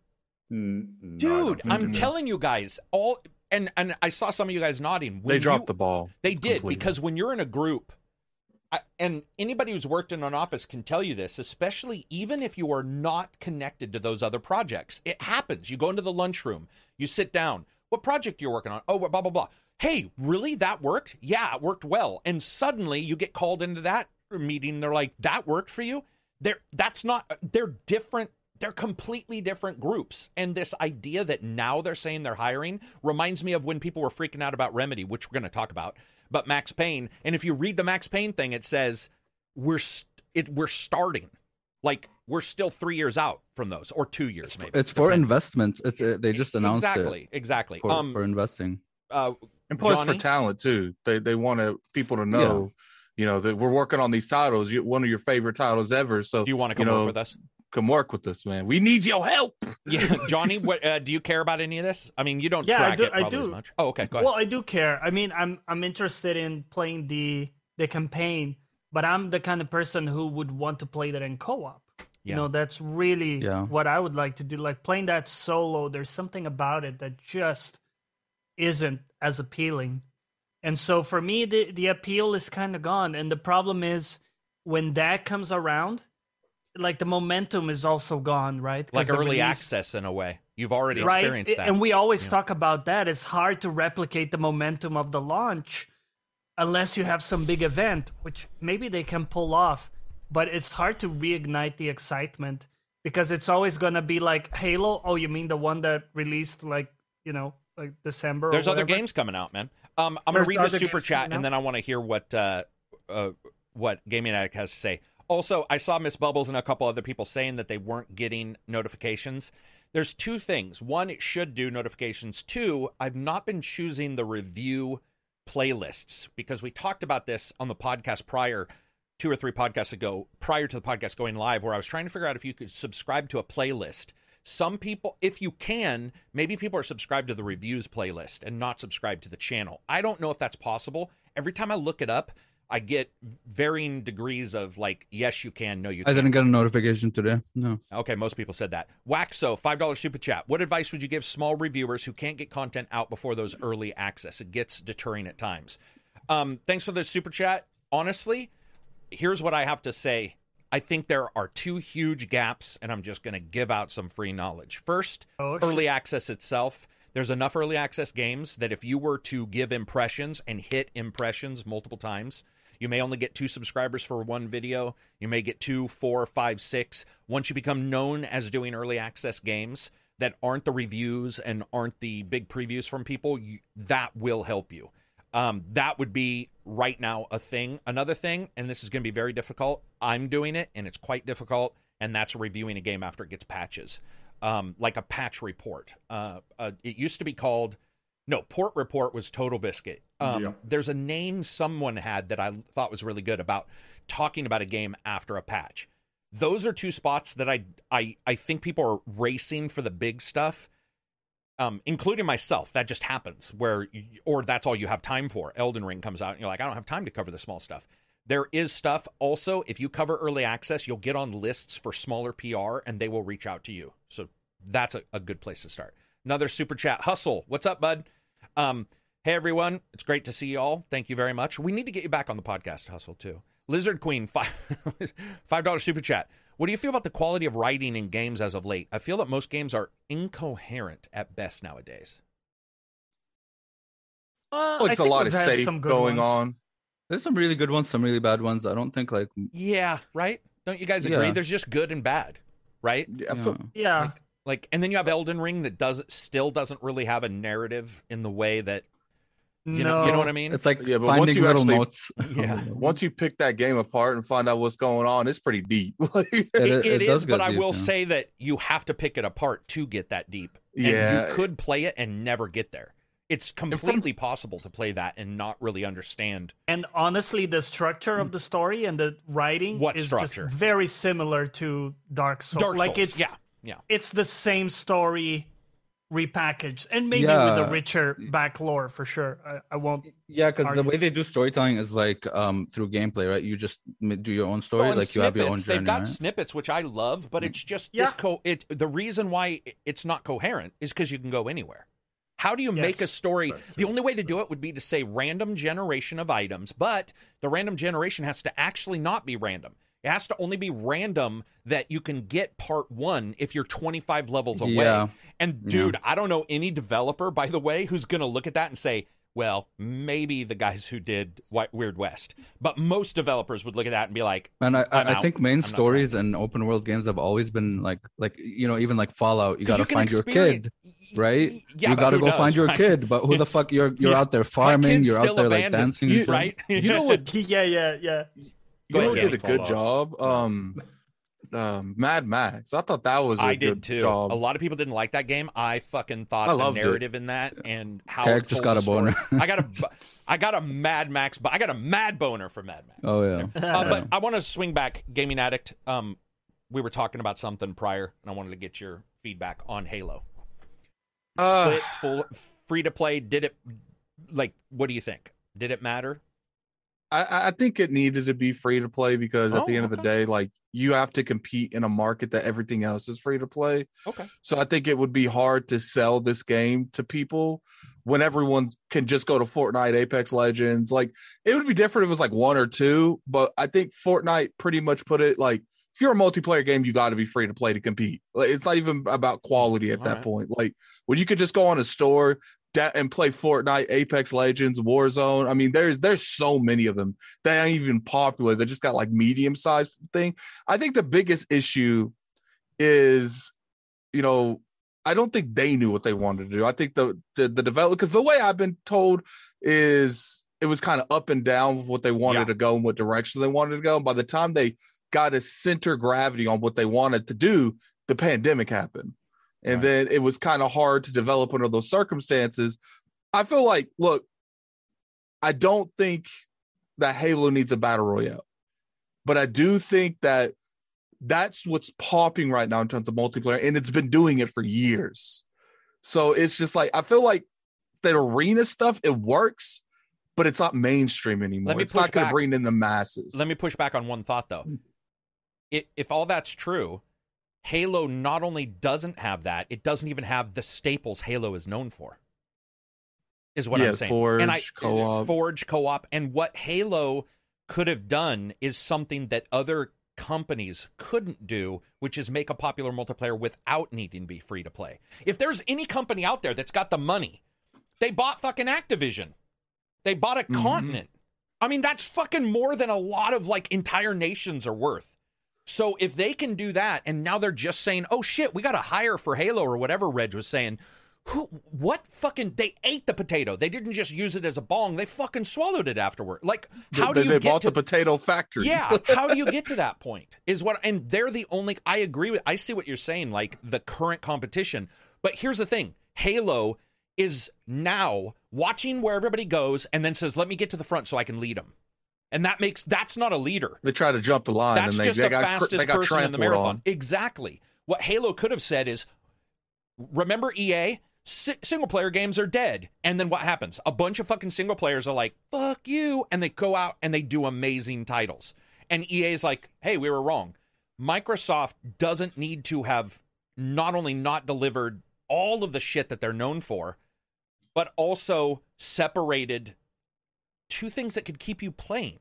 Dude, I'm telling you guys, and I saw some of you guys nodding. They dropped the ball. They did, because when you're in a group, and anybody who's worked in an office can tell you this, especially even if you are not connected to those other projects. It happens. You go into the lunchroom, you sit down. What project you're working on? Oh, blah, blah, blah. Hey, really? That worked? Yeah, it worked well. And suddenly you get called into that meeting. They're like, that worked for you? They're different. They're completely different groups. And this idea that now they're saying they're hiring reminds me of when people were freaking out about Remedy, which we're going to talk about, but Max Payne. And if you read the Max Payne thing, it says we're starting. Like, we're still 3 years out from those, or 2 years maybe. It's for investment. They just announced it. Exactly. For investing. And plus Johnny? for talent, too. They want people to know, you know, that we're working on these titles. One of your favorite titles ever. So do you want to come work with us? Come work with us, man. We need your help. Yeah, Johnny, do you care about any of this? I mean, you don't track it probably as much. Oh, okay, go ahead. Well, I do care. I mean, I'm interested in playing the campaign, but I'm the kind of person who would want to play that in co-op. Yeah. You know, that's really what I would like to do. Like playing that solo, there's something about it that just isn't as appealing. And so for me, the appeal is kind of gone. And the problem is when that comes around, like the momentum is also gone, right? Like early access in a way. You've already experienced that. And we always talk about that. It's hard to replicate the momentum of the launch unless you have some big event, which maybe they can pull off. But it's hard to reignite the excitement because it's always going to be like Halo. Oh, you mean the one that released like December? There's other games coming out, man. I'm going to read the super chat and then I want to hear what Gaming Addict has to say. Also, I saw Miss Bubbles and a couple other people saying that they weren't getting notifications. There's two things. One, it should do notifications. Two, I've not been choosing the review playlists because we talked about this on the podcast prior, 2 or 3 podcasts ago, prior to the podcast going live, where I was trying to figure out if you could subscribe to a playlist. Some people, if you can, maybe people are subscribed to the reviews playlist and not subscribed to the channel. I don't know if that's possible. Every time I look it up, I get varying degrees of like, yes, you can, no, you can't. I didn't get a notification today. No. Okay, most people said that. Waxo, $5 super chat. What advice would you give small reviewers who can't get content out before those early access? It gets deterring at times. Thanks for the super chat. Honestly, here's what I have to say. I think there are 2 huge gaps, and I'm just going to give out some free knowledge. First, early access itself. There's enough early access games that if you were to give impressions and hit impressions multiple times, you may only get 2 subscribers for one video. You may get 2, 4, 5, 6. Once you become known as doing early access games that aren't the reviews and aren't the big previews from people, that will help you. That would be right now a thing. Another thing, and this is going to be very difficult, I'm doing it, and it's quite difficult, and that's reviewing a game after it gets patches. Like a patch report. It used to be called... No, Port Report was Total Biscuit. There's a name someone had that I thought was really good about talking about a game after a patch. Those are 2 spots that I think people are racing for the big stuff, including myself. That just happens, or that's all you have time for. Elden Ring comes out, and you're like, I don't have time to cover the small stuff. There is stuff also, if you cover early access, you'll get on lists for smaller PR, and they will reach out to you. So that's a good place to start. Another super chat. Hustle, what's up, bud? Hey, everyone. It's great to see you all. Thank you very much. We need to get you back on the podcast, Hustle, too. Lizard Queen, $5 super chat. What do you feel about the quality of writing in games as of late? I feel that most games are incoherent at best nowadays. It's a lot of safe going on. There's some really good ones, some really bad ones. I don't think like... Yeah, right? Don't you guys agree? There's just good and bad, right? Yeah. Like, and then you have Elden Ring that still doesn't really have a narrative in the way that you know what I mean? It's like finding little notes. Once you pick that game apart and find out what's going on, it's pretty deep. it is, but I will say that you have to pick it apart to get that deep. And you could play it and never get there. It's completely possible to play that and not really understand. And honestly, the structure of the story and the writing is just very similar to Dark Souls. Like it's it's the same story repackaged, and maybe with a richer back lore for sure. I won't. Yeah, because the way they do storytelling is like through gameplay, right? You just do your own story, like you have your own journey. They've got snippets, which I love, but it's just the reason why it's not coherent is because you can go anywhere. How do you make a story? The only way to do it would be to say random generation of items, but the random generation has to actually not be random. It has to only be random that you can get part 1 if you're 25 levels away. Yeah. And dude, I don't know any developer, by the way, who's going to look at that and say, well, maybe the guys who did Weird West, but most developers would look at that and be like, and I think main stories and open world games have always been like even like Fallout, you got to find your kid, right? Yeah, you got to go find your kid, but who the fuck you're out there farming, you're out there like dancing, right? You know what? Yeah. You know who did a good job? Mad Max. I thought that was a good job. A lot of people didn't like that game. I fucking thought the narrative in that and how I just got a boner. I got a Mad Max, but I got a mad boner for Mad Max. Oh yeah. But I want to swing back, Gaming Addict. We were talking about something prior, and I wanted to get your feedback on Halo. Split, full, free to play. Did it? Like, what do you think? Did it matter? I think it needed to be free to play because at the end of the day, like you have to compete in a market that everything else is free to play. Okay. So I think it would be hard to sell this game to people when everyone can just go to Fortnite, Apex Legends. Like it would be different if it was like 1 or 2, but I think Fortnite pretty much put it like if you're a multiplayer game, you got to be free to play to compete. Like, it's not even about quality at that point. Like when you could just go on a store and play Fortnite, Apex Legends, Warzone. I mean, there's so many of them that aren't even popular. They just got like medium-sized thing. I think the biggest issue is, I don't think they knew what they wanted to do. I think the developer, because the way I've been told is it was kind of up and down with what they wanted to go and what direction they wanted to go. And by the time they got a center gravity on what they wanted to do, the pandemic happened. And then it was kind of hard to develop under those circumstances. I feel like, look, I don't think that Halo needs a battle royale, but I do think that that's what's popping right now in terms of multiplayer, and it's been doing it for years. So it's just like, I feel like that arena stuff, it works, but it's not mainstream anymore. It's not going to bring in the masses. Let me push back on one thought, though. If all that's true, Halo not only doesn't have that, it doesn't even have the staples Halo is known for, is what I'm saying. Forge, co-op. Forge, co-op. And what Halo could have done is something that other companies couldn't do, which is make a popular multiplayer without needing to be free to play. If there's any company out there that's got the money, they bought fucking Activision. They bought a continent. I mean, that's fucking more than a lot of like entire nations are worth. So if they can do that, and now they're just saying, oh shit, we got to hire for Halo or whatever Reg was saying. They ate the potato. They didn't just use it as a bong. They fucking swallowed it afterward. Like, how do you get bought the potato factory? Yeah. How do you get to that point? And they're the only, I agree with, I see what you're saying, like the current competition. But here's the thing. Halo is now watching where everybody goes and then says, let me get to the front so I can lead them. And that's not a leader. They try to jump the line. That's and just the fastest person in the marathon. On. Exactly. What Halo could have said is, remember EA? Single-player games are dead. And then what happens? A bunch of fucking single players are like, fuck you. And they go out and they do amazing titles. And EA is like, hey, we were wrong. Microsoft doesn't need to have not only not delivered all of the shit that they're known for, but also separated two things that could keep you playing.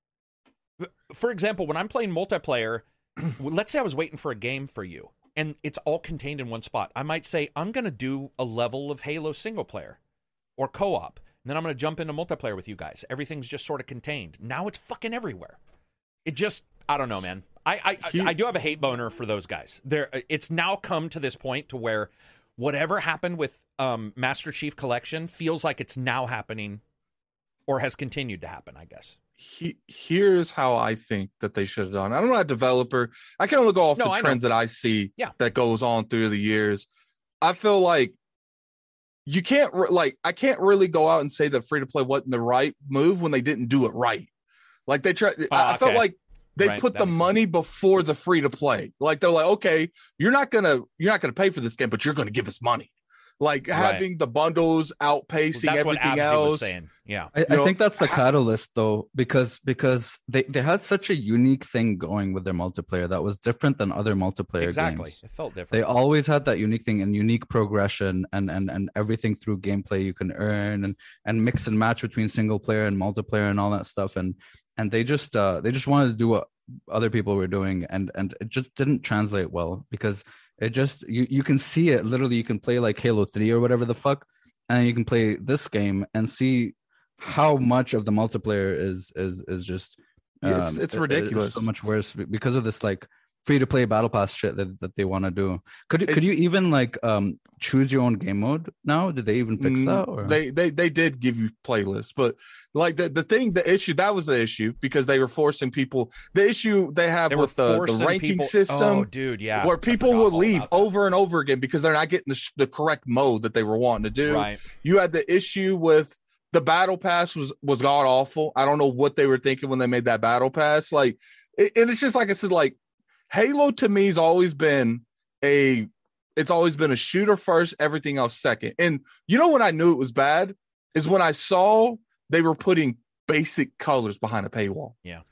For example, when I'm playing multiplayer, let's say I was waiting for a game for you, and it's all contained in one spot. I might say, I'm going to do a level of Halo single player or co-op, and then I'm going to jump into multiplayer with you guys. Everything's just sort of contained. Now it's fucking everywhere. It just, I don't know, man. I do have a hate boner for those guys. It's now come to this point to where whatever happened with Master Chief Collection feels like it's now happening or has continued to happen, I guess. Here's how I think that they should have done. I'm not a developer. I can only go off the trends that I see that goes on through the years. I feel like you can't I can't really go out and say that free to play wasn't the right move when they didn't do it right. Like they tried. I felt like they put the money before the free to play. Like they're like, okay, you're not gonna pay for this game, but you're gonna give us money. Like having the bundles outpacing everything else. Was saying. Yeah, I think that's the catalyst though, because they had such a unique thing going with their multiplayer that was different than other multiplayer games. It felt different. They always had that unique thing and unique progression and everything through gameplay you can earn and mix and match between single player and multiplayer and all that stuff. And they just wanted to do what other people were doing and it just didn't translate well because it just you can see it literally. You can play like Halo 3 or whatever the fuck, and you can play this game and see how much of the multiplayer is just it's ridiculous. It's so much worse because of this like free to play battle pass shit that they want to do. Could you even like choose your own game mode now? Did they even fix that? Or? They did give you playlists, but like the issue that was the issue because they were forcing people. The issue they have with the ranking system, where people would leave over and over again because they're not getting the correct mode that they were wanting to do. Right. You had the issue with the battle pass was god awful. I don't know what they were thinking when they made that battle pass. Like, and it's just like I said, like. Halo to me has always been a shooter first, everything else second. And you know when I knew it was bad is when I saw they were putting basic colors behind a paywall. Yeah.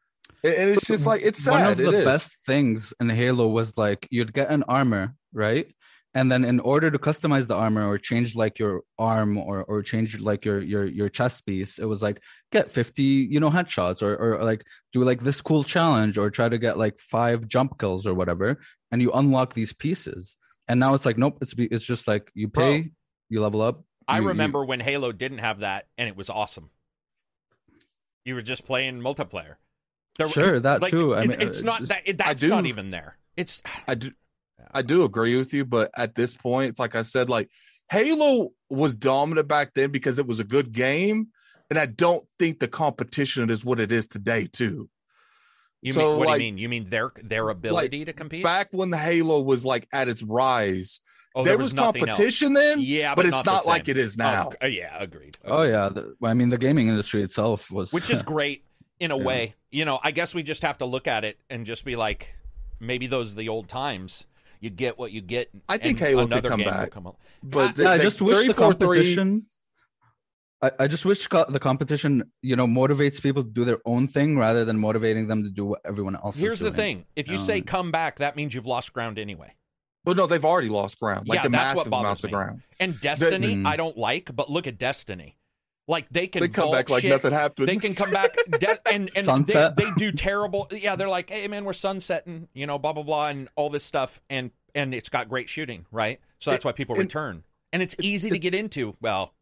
And it's just like, it's sad. One of the best things in Halo was like, you'd get an armor, right? And then in order to customize the armor or change like your arm or change like your chest piece, it was like get 50, headshots or like do like this cool challenge or try to get like 5 jump kills or whatever. And you unlock these pieces. And now it's like, nope, it's just like you pay, you level up. I remember when Halo didn't have that and it was awesome. You were just playing multiplayer. Sure, that like, too. I mean, it's not that that's not even there. I do agree with you, but at this point, it's like I said, like Halo was dominant back then because it was a good game, and I don't think the competition is what it is today, too. What do you mean? You mean their ability to compete? Back when the Halo was like at its rise, there was competition then, but it's not like it is now. Yeah, agreed. Oh yeah, the gaming industry itself was, which is great in a way. I guess we just have to look at it and just be like, maybe those are the old times. You get what you get. I think Halo could come back, but I just wish the competition. I just wish the competition, motivates people to do their own thing rather than motivating them to do what everyone else. Here's the thing: if you say come back, that means you've lost ground anyway. Well, no, they've already lost ground. Like that's what bothers me. Ground. And Destiny, I don't like, but look at Destiny. Like they can come back like nothing happened. They can come back and they do terrible. Yeah, they're like, hey man, we're sunsetting, blah blah blah, and all this stuff, and it's got great shooting, right? So that's why people return, and it's easy to get into. Well,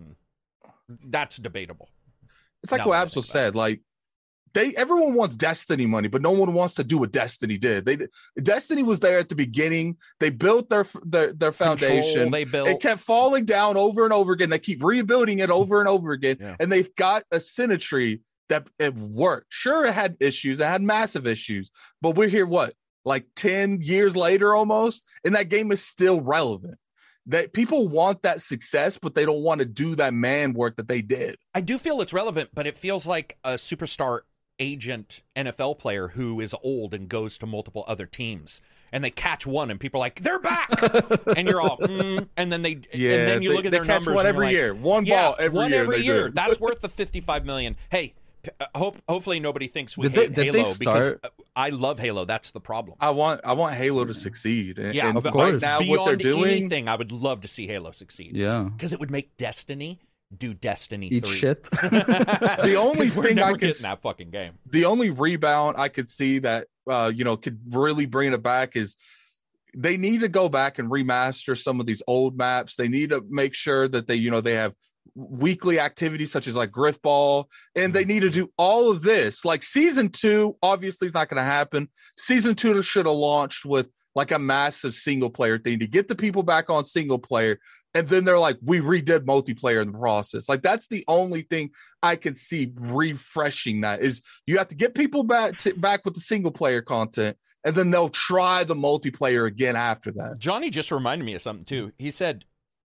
that's debatable. It's like what Absol said. Like everyone wants Destiny money, but no one wants to do what Destiny did. Destiny was there at the beginning. They built their foundation. It kept falling down over and over again. They keep rebuilding it over and over again, and they've got a symmetry that it worked. Sure, it had issues. It had massive issues, but we're here. What, like 10 years later, almost, and that game is still relevant. That people want that success, but they don't want to do that man work that they did. I do feel it's relevant, but it feels like a superstar agent NFL player who is old and goes to multiple other teams, and they catch one, and people are like, they're back, and you're all, and then and then you look at their numbers. One every year, one ball every year. That's worth the $55 million. Hey, hopefully nobody thinks we hate Halo because I love Halo. That's the problem. I want Halo to succeed. And of course. Right now, beyond what they're doing, anything, I would love to see Halo succeed. Yeah, because it would make Destiny do Destiny Eat 3. Shit. The only thing I could get in that fucking game. The only rebound I could see that could really bring it back is they need to go back and remaster some of these old maps. They need to make sure that they have weekly activities such as like Griffball, and they need to do all of this. Like season 2 obviously is not going to happen. Season 2 should have launched with like a massive single player thing to get the people back on single player, and then they're like, we redid multiplayer in the process. Like that's the only thing I can see refreshing. That is, you have to get people back with the single player content, and then they'll try the multiplayer again after that. Johnny just reminded me of something too. He said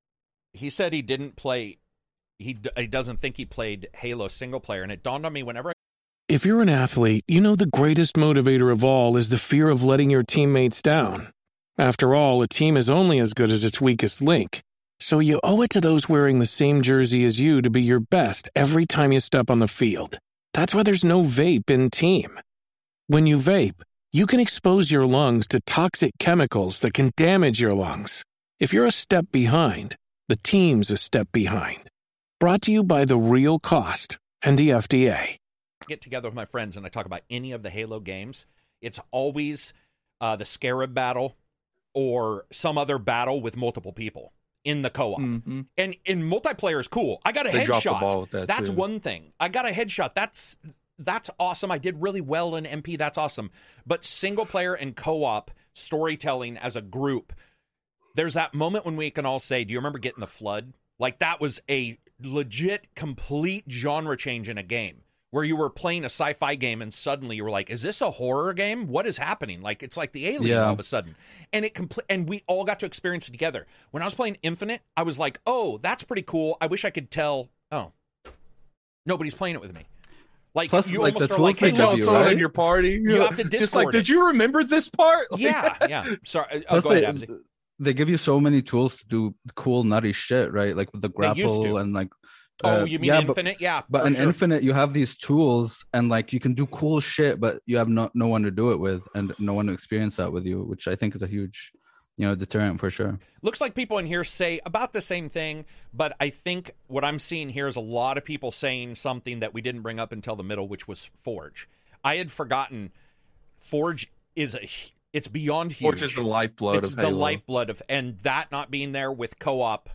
he didn't play. He doesn't think he played Halo single player, and it dawned on me whenever. If you're an athlete, you know the greatest motivator of all is the fear of letting your teammates down. After all, a team is only as good as its weakest link. So you owe it to those wearing the same jersey as you to be your best every time you step on the field. That's why there's no vape in team. When you vape, you can expose your lungs to toxic chemicals that can damage your lungs. If you're a step behind, the team's a step behind. Brought to you by The Real Cost and the FDA. Get together with my friends and I talk about any of the Halo games. It's always the Scarab battle or some other battle with multiple people in the co-op. Mm-hmm. And in multiplayer is cool. I got a headshot. That's too. One thing. I got a headshot. That's awesome. I did really well in MP. That's awesome. But single player and co-op storytelling as a group, there's that moment when we can all say, do you remember getting the Flood? Like that was a legit complete genre change in a game where you were playing a sci-fi game and suddenly you were like, is this a horror game? What is happening? Like it's like the Alien all of a sudden. And and we all got to experience it together. When I was playing Infinite, I was like, oh, that's pretty cool. I wish I could tell, nobody's playing it with me. Like plus, you like almost the are like, hey, someone in your party. You have to Discord just like, did you remember this part? Yeah. Sorry. Plus go ahead, Abzy. They give you so many tools to do cool, nutty shit, right? Like with the grapple and like. You mean Infinite? But in Infinite, you have these tools and like you can do cool shit, but you have no one to do it with and no one to experience that with you, which I think is a huge, deterrent for sure. Looks like people in here say about the same thing, but I think what I'm seeing here is a lot of people saying something that we didn't bring up until the middle, which was Forge. I had forgotten Forge it's beyond huge. Forge is the lifeblood of Halo. The lifeblood of, and that not being there with co-op.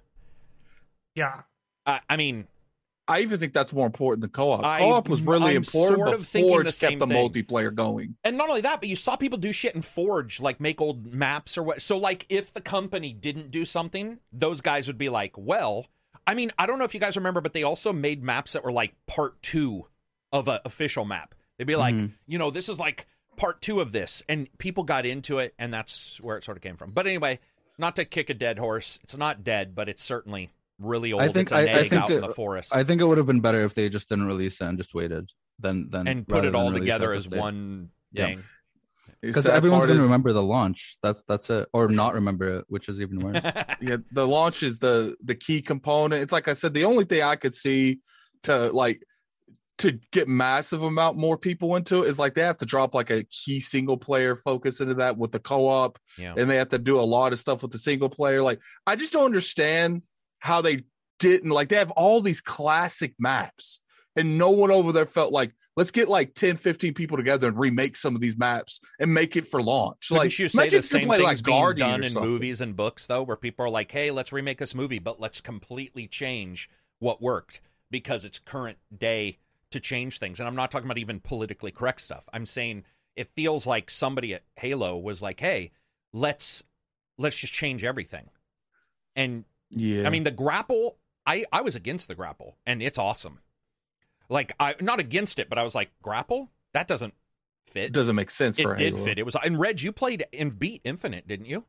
Yeah. I mean, I even think that's more important than co-op. Co-op was really important, but Forge kept the multiplayer going. And not only that, but you saw people do shit in Forge, like make old maps or what. So, like, if the company didn't do something, those guys would be like, well, I mean, I don't know if you guys remember, but they also made maps that were like part 2 of an official map. They'd be like, this is like part 2 of this. And people got into it, and that's where it sort of came from. But anyway, not to kick a dead horse. It's not dead, but it's certainly really old. I think out in the forest. I think it would have been better if they just didn't release it and just waited than and put it all together as one thing. Because everyone's going to remember the launch. That's it, or not remember it, which is even worse. Yeah, the launch is the key component. It's like I said, the only thing I could see to get massive amount more people into it is like they have to drop like a key single player focus into that with the co-op, and they have to do a lot of stuff with the single player. Like I just don't understand how they didn't, like, they have all these classic maps and no one over there felt like, let's get like 10, 15 people together and remake some of these maps and make it for launch. Like, you say the same thing's like being done in movies and books, though, where people are like, hey, let's remake this movie, but let's completely change what worked because it's current day to change things. And I'm not talking about even politically correct stuff. I'm saying it feels like somebody at Halo was like, hey, let's just change everything. And yeah, I mean, the grapple, I was against the grapple, and it's awesome. Like, I'm not against it, but I was like, grapple? That doesn't fit. It doesn't make sense for Halo. It did fit. It was, and Reg, you played and beat Infinite, didn't you?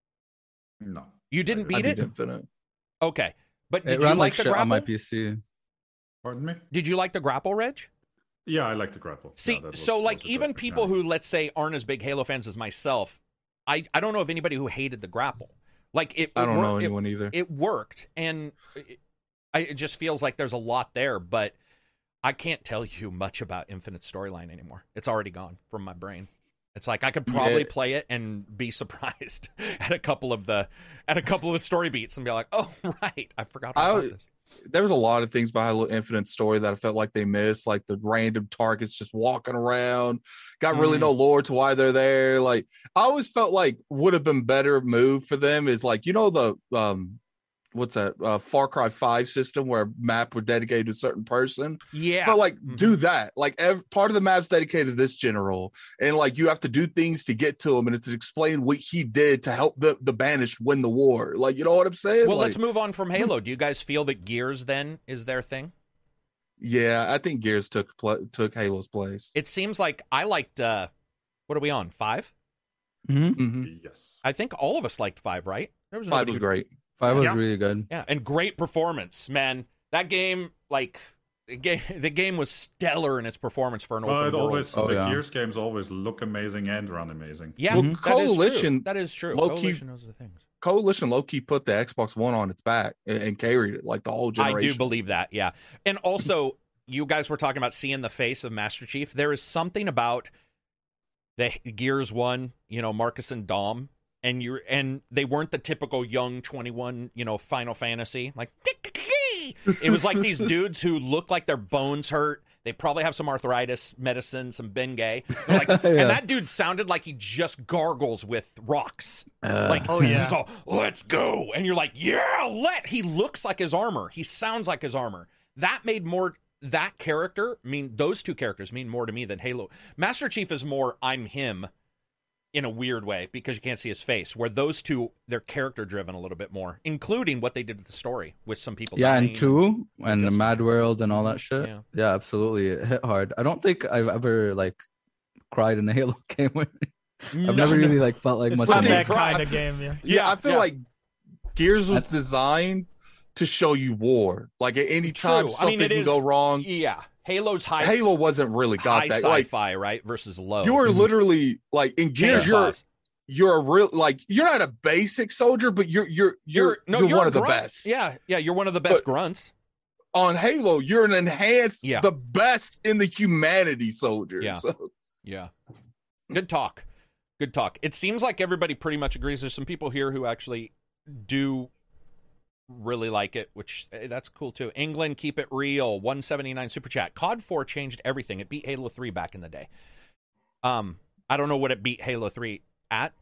No. You didn't beat it? Infinite. Okay. But did you like the grapple? On my PC. Pardon me? Did you like the grapple, Reg? Yeah, I like the grapple. See, even people who, let's say, aren't as big Halo fans as myself, I don't know of anybody who hated the grapple. Like I don't know anyone either. It worked, and it just feels like there's a lot there. But I can't tell you much about Infinite Storyline anymore. It's already gone from my brain. It's like I could probably play it and be surprised at a couple of the story beats and be like, "Oh, right, I forgot about this." There was a lot of things behind Infinite Story that I felt like they missed, like the random targets just walking around. Got really no lore to why they're there. Like I always felt like would have been better move for them is like, you know, the what's that Far Cry 5 system where a map were dedicated to a certain person. Yeah. So like do that. Like part of the map's dedicated to this general, and like you have to do things to get to him, and it's to explain what he did to help the Banished win the war. Like, you know what I'm saying? Well, like, let's move on from Halo. Do you guys feel that Gears then is their thing? Yeah, I think Gears took Halo's place. It seems like I liked what are we on, 5? Yes. I think all of us liked 5, right? 5 was great. 5 was really good. Yeah, and great performance, man. That game, like, the game was stellar in its performance for an open world. Gears games always look amazing and run amazing. Yeah, well, Coalition, that is true. Coalition knows the things. Coalition low-key put the Xbox One on its back and carried it like the whole generation. I do believe that, yeah. And also, you guys were talking about seeing the face of Master Chief. There is something about the Gears 1, you know, Marcus and Dom, and they weren't the typical young 21, you know, Final Fantasy. Like, it was like these dudes who look like their bones hurt. They probably have some arthritis medicine, some Bengay. Like, and that dude sounded like he just gargles with rocks. So let's go. And you're like, yeah, he looks like his armor. He sounds like his armor. That character, those two characters mean more to me than Halo. Master Chief is more, I'm him in a weird way because you can't see his face, where those two, they're character driven a little bit more, including what they did with the story with some people. Yeah, and 2 and the Mad World and all that shit. Yeah, absolutely. It hit hard. I don't think I've ever like cried in a Halo game. I've never really like felt like it's much not of that kind of game. Yeah, I feel like Gears was designed to show you war. Like at any time something can go wrong. Yeah. Halo wasn't really got that sci-fi, right? Versus low. You were literally like in Gears. You're a real like you're not a basic soldier, but you're one of the best. Yeah, you're one of the best grunts. On Halo, you're an enhanced, the best in the humanity soldier. Yeah, so. Yeah. Good talk. It seems like everybody pretty much agrees. There's some people here who actually do really like it, which that's cool too. England, keep it real. 179 super chat. COD 4 changed everything. It beat Halo 3 back in the day. I don't know what it beat Halo 3 at.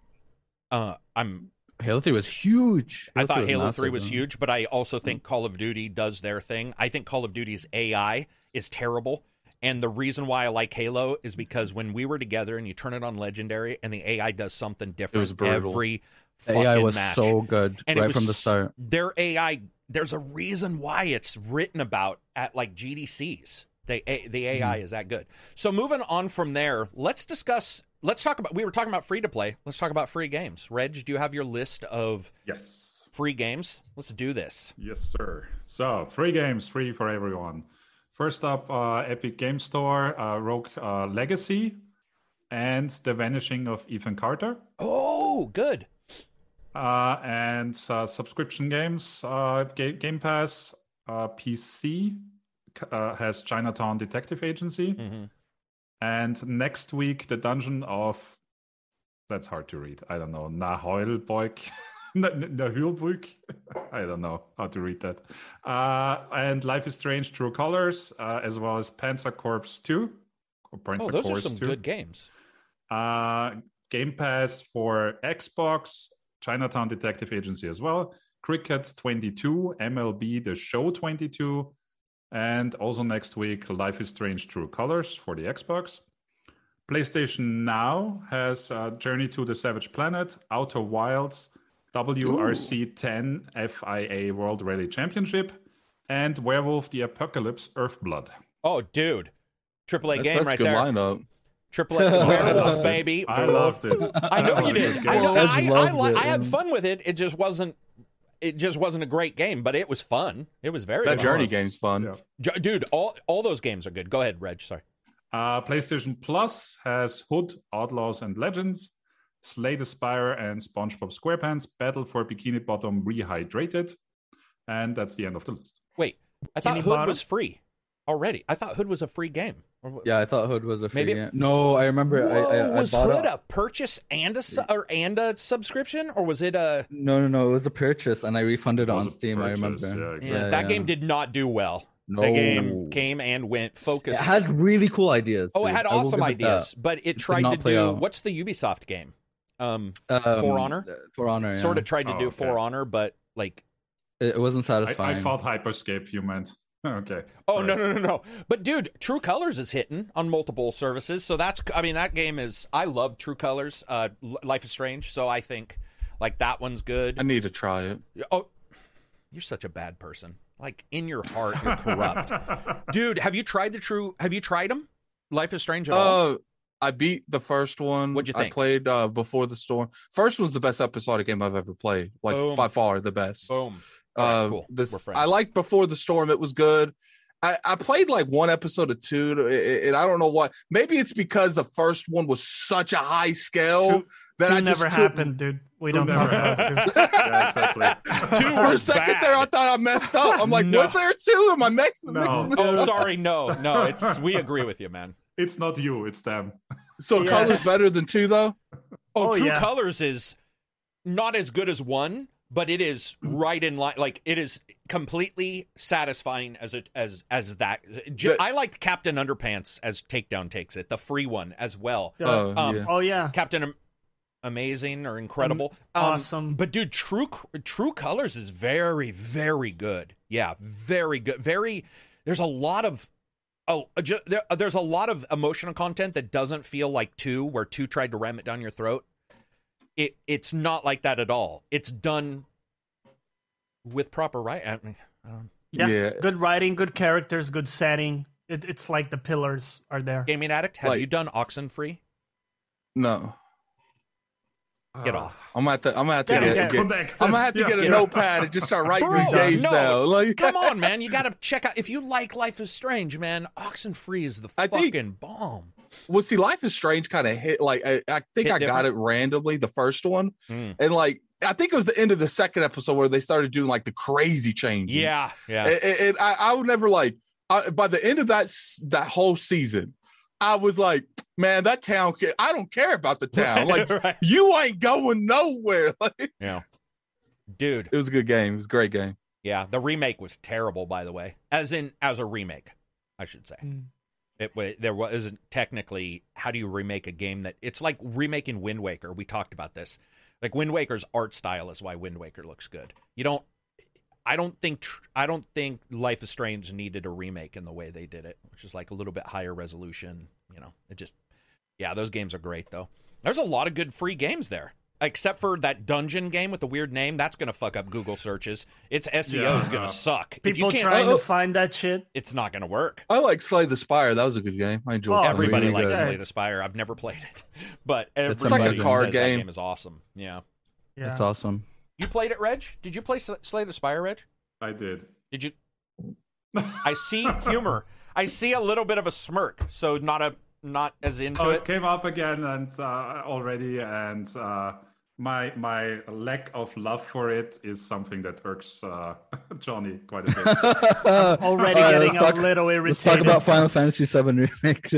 Halo 3 was huge. I thought Halo 3 was huge, but I also think Call of Duty does their thing. I think Call of Duty's AI is terrible. And the reason why I like Halo is because when we were together and you turn it on Legendary and the AI does something different it was brutal. every AI was match. So good and right from the start. Their AI, there's a reason why it's written about at like GDCs. The AI is that good. So moving on from there, let's talk about, we were talking about free to play. Let's talk about free games. Reg, do you have your list of free games? Let's do this. Yes, sir. So free games, free for everyone. First up, Epic Game Store, Rogue Legacy, and The Vanishing of Ethan Carter. Oh, good. And subscription games, Game Pass, PC has Chinatown Detective Agency. Mm-hmm. And next week, the Dungeon of... That's hard to read. I don't know. Naheulbeuk. Naheulbeuk. I don't know how to read that. And Life is Strange True Colors, as well as Panzer Corps 2. Those are some good games. Game Pass for Xbox, Chinatown Detective Agency as well, Cricket 22, MLB The Show 22, and also next week, Life is Strange True Colors for the Xbox. PlayStation Now has Journey to the Savage Planet, Outer Wilds, WRC 10 FIA World Rally Championship, and Werewolf the Apocalypse Earthblood. Oh, dude. AAA game right there. That's a good lineup. AAA Werewolf, baby. I loved it. I know you did. I had fun with it. It just wasn't a great game, but it was fun. It was very that fun. Journey game's fun. Yeah. Dude, all those games are good. Go ahead, Reg. Sorry. PlayStation Plus has Hood, Outlaws and Legends, Slay the Spire and SpongeBob SquarePants Battle for Bikini Bottom Rehydrated. And that's the end of the list. Wait, I thought Hood was free. already. I thought Hood was a free game. Yeah, I thought Hood was a free game. No, I remember. Whoa, I was bought Hood a purchase and a subscription, or was it a? No. It was a purchase, and I refunded it on Steam. I remember. Yeah, exactly. That game did not do well. No. The game came and went. Focused. It had really cool ideas. Oh, it dude. had awesome ideas, but it tried to do. Out. What's the Ubisoft game? For Honor. For Honor. Yeah. Sort of tried to do For Honor, but like it wasn't satisfying. I thought Hyperscape. You meant. Okay. Oh, right. No. But dude, True Colors is hitting on multiple services. So that game is, I love True Colors, Life is Strange. So I think like that one's good. I need to try it. Oh, you're such a bad person. Like in your heart, you're corrupt. Dude, have you tried them? Life is Strange at all? I beat the first one. What'd you think? I played Before the Storm. First one's the best episodic game I've ever played. Like by far the best. Boom. Right, cool. I liked Before the Storm. It was good. I played like one episode of 2, and I don't know why. Maybe it's because the first one was such a high scale that I just never happened, dude. We don't talk about 2. Yeah, exactly. 2 For a second there, I thought I messed up. I'm like, was there 2? Am I mixing? Oh, sorry, no. It's we agree with you, man. It's not you, it's them. So Colors better than 2, though. True Colors is not as good as 1. But it is right in line. Like it is completely satisfying as that. I liked Captain Underpants as Takedown takes it, the free one as well. Captain Amazing or Incredible, awesome. But dude, True Colors is very, very good. Yeah, very good. There's a lot of there's a lot of emotional content that doesn't feel like 2, where 2 tried to ram it down your throat. It's not like that at all. It's done with proper writing. Good writing, good characters, good setting. It's like the pillars are there. Gaming Addict, have you done Oxenfree? No. Get off. I'm gonna have to get a notepad and just start writing these games down. Like, come on, man. You got to check out. If you like Life is Strange, man, Oxenfree is the fucking bomb. Well, see, Life is Strange kind of hit, like, I think I got it randomly, the first one. And, like, I think it was the end of the second episode where they started doing, like, the crazy changes. Yeah. And I would never, like, by the end of that whole season, I was like, man, that town, I don't care about the town. Like, you ain't going nowhere. Like, yeah. Dude. It was a good game. It was a great game. Yeah. The remake was terrible, by the way. As a remake, I should say. There wasn't technically, how do you remake a game that, it's like remaking Wind Waker. We talked about this. Like, Wind Waker's art style is why Wind Waker looks good. I don't think Life is Strange needed a remake in the way they did it, which is like a little bit higher resolution. Those games are great though. There's a lot of good free games there, except for that dungeon game with the weird name. That's gonna fuck up Google searches. Its SEO is gonna suck. People trying to find that shit. It's not gonna work. I like Slay the Spire. That was a good game. I enjoyed it. Everybody likes Slay the Spire. I've never played it, but everybody like a card says game. That game is awesome. Yeah. It's awesome. You played it, Reg? Did you play Slay the Spire, Reg? I did. Did you? I see humor. I see a little bit of a smirk. So not as into it. It came up again and already, and my lack of love for it is something that irks Johnny quite a bit. I'm already getting a little irritated. Let's talk about Final Fantasy VII Remake.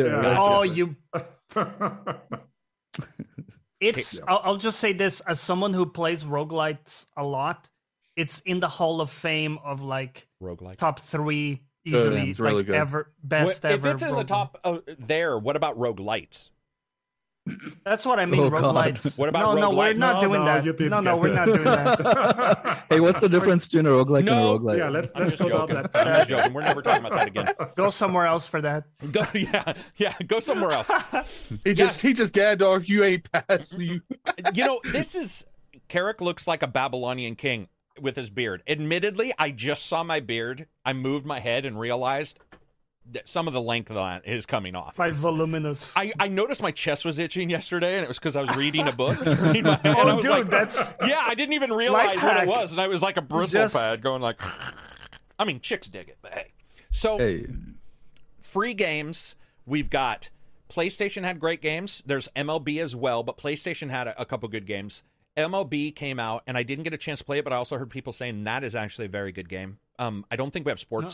I'll just say this, as someone who plays roguelites a lot, it's in the Hall of Fame of like roguelite top 3 easily. It's really good. Best ever. If it's in the top there, what about roguelites? That's what I mean, roguelites. What about No, we're not doing that. No, we're not doing that. Hey, what's the difference between a roguelike and a roguelite? Yeah, let's talk about that. I'm just joking. We're never talking about that again. Go somewhere else for that. Go somewhere else. He just Gandalf, you ain't past you. Carrick looks like a Babylonian king with his beard. Admittedly, I just saw my beard. I moved my head and realized that some of the length of that is coming off. Quite voluminous. I noticed my chest was itching yesterday, and it was because I was reading a book. That's... Yeah, I didn't even realize what it was, and I was like a bristle pad going like... I mean, chicks dig it, but hey. So, free games, we've got... PlayStation had great games. There's MLB as well, but PlayStation had a couple good games. MLB came out, and I didn't get a chance to play it, but I also heard people saying that is actually a very good game. I don't think we have sports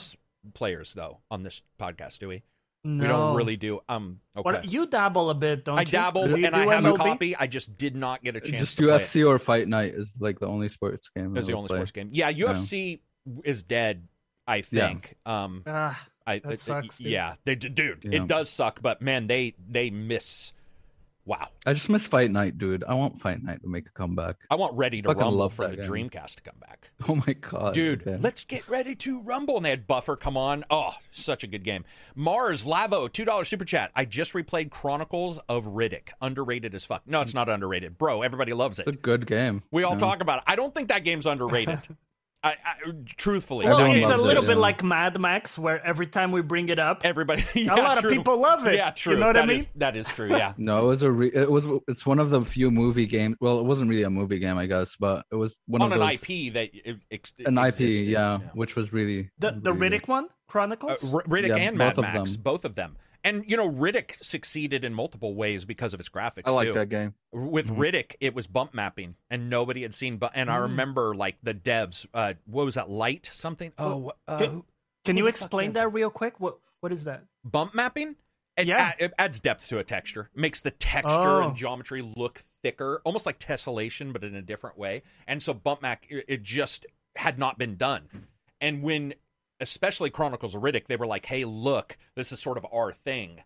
players though on this podcast, do we? No. We don't really do. Okay. Well, you dabble a bit, don't you? I dabble, and I have a copy. I just did not get a chance. Just to UFC play it. or Fight Night is like the only sports game. Is the only sports game. Yeah, UFC is dead. I think. That sucks, dude. Yeah, it does suck. But man, they miss. Wow. I just miss Fight Night, dude. I want Fight Night to make a comeback. I want Ready to Rumble for the Dreamcast to come back. Oh my god, dude! Okay. Let's get ready to rumble. And they had Buffer come on. Oh, such a good game. Mars Lavo, $2 super chat. I just replayed Chronicles of Riddick. Underrated as fuck. No, it's not underrated, bro. Everybody loves it. It's a good game. We all talk about it. I don't think that game's underrated. I truthfully, well, it's a little bit like Mad Max, where every time we bring it up, everybody, a lot of people love it. Yeah, true. You know what I mean? That is true. Yeah. No, it's one of the few movie games. Well, it wasn't really a movie game, I guess, but it was one of those an IP that an existed, IP, yeah, which was really the really Riddick one, Chronicles, Riddick and Mad Max, both of them. And, Riddick succeeded in multiple ways because of its graphics, I like that game. With Riddick, it was bump mapping, and nobody had seen... And I remember, the devs... what was that? Light something? Can you explain that real quick? What is that? Bump mapping? It adds depth to a texture. Makes the texture and geometry look thicker. Almost like tessellation, but in a different way. And so bump map, it just had not been done. And when... especially Chronicles of Riddick, they were like, hey, look, this is sort of our thing.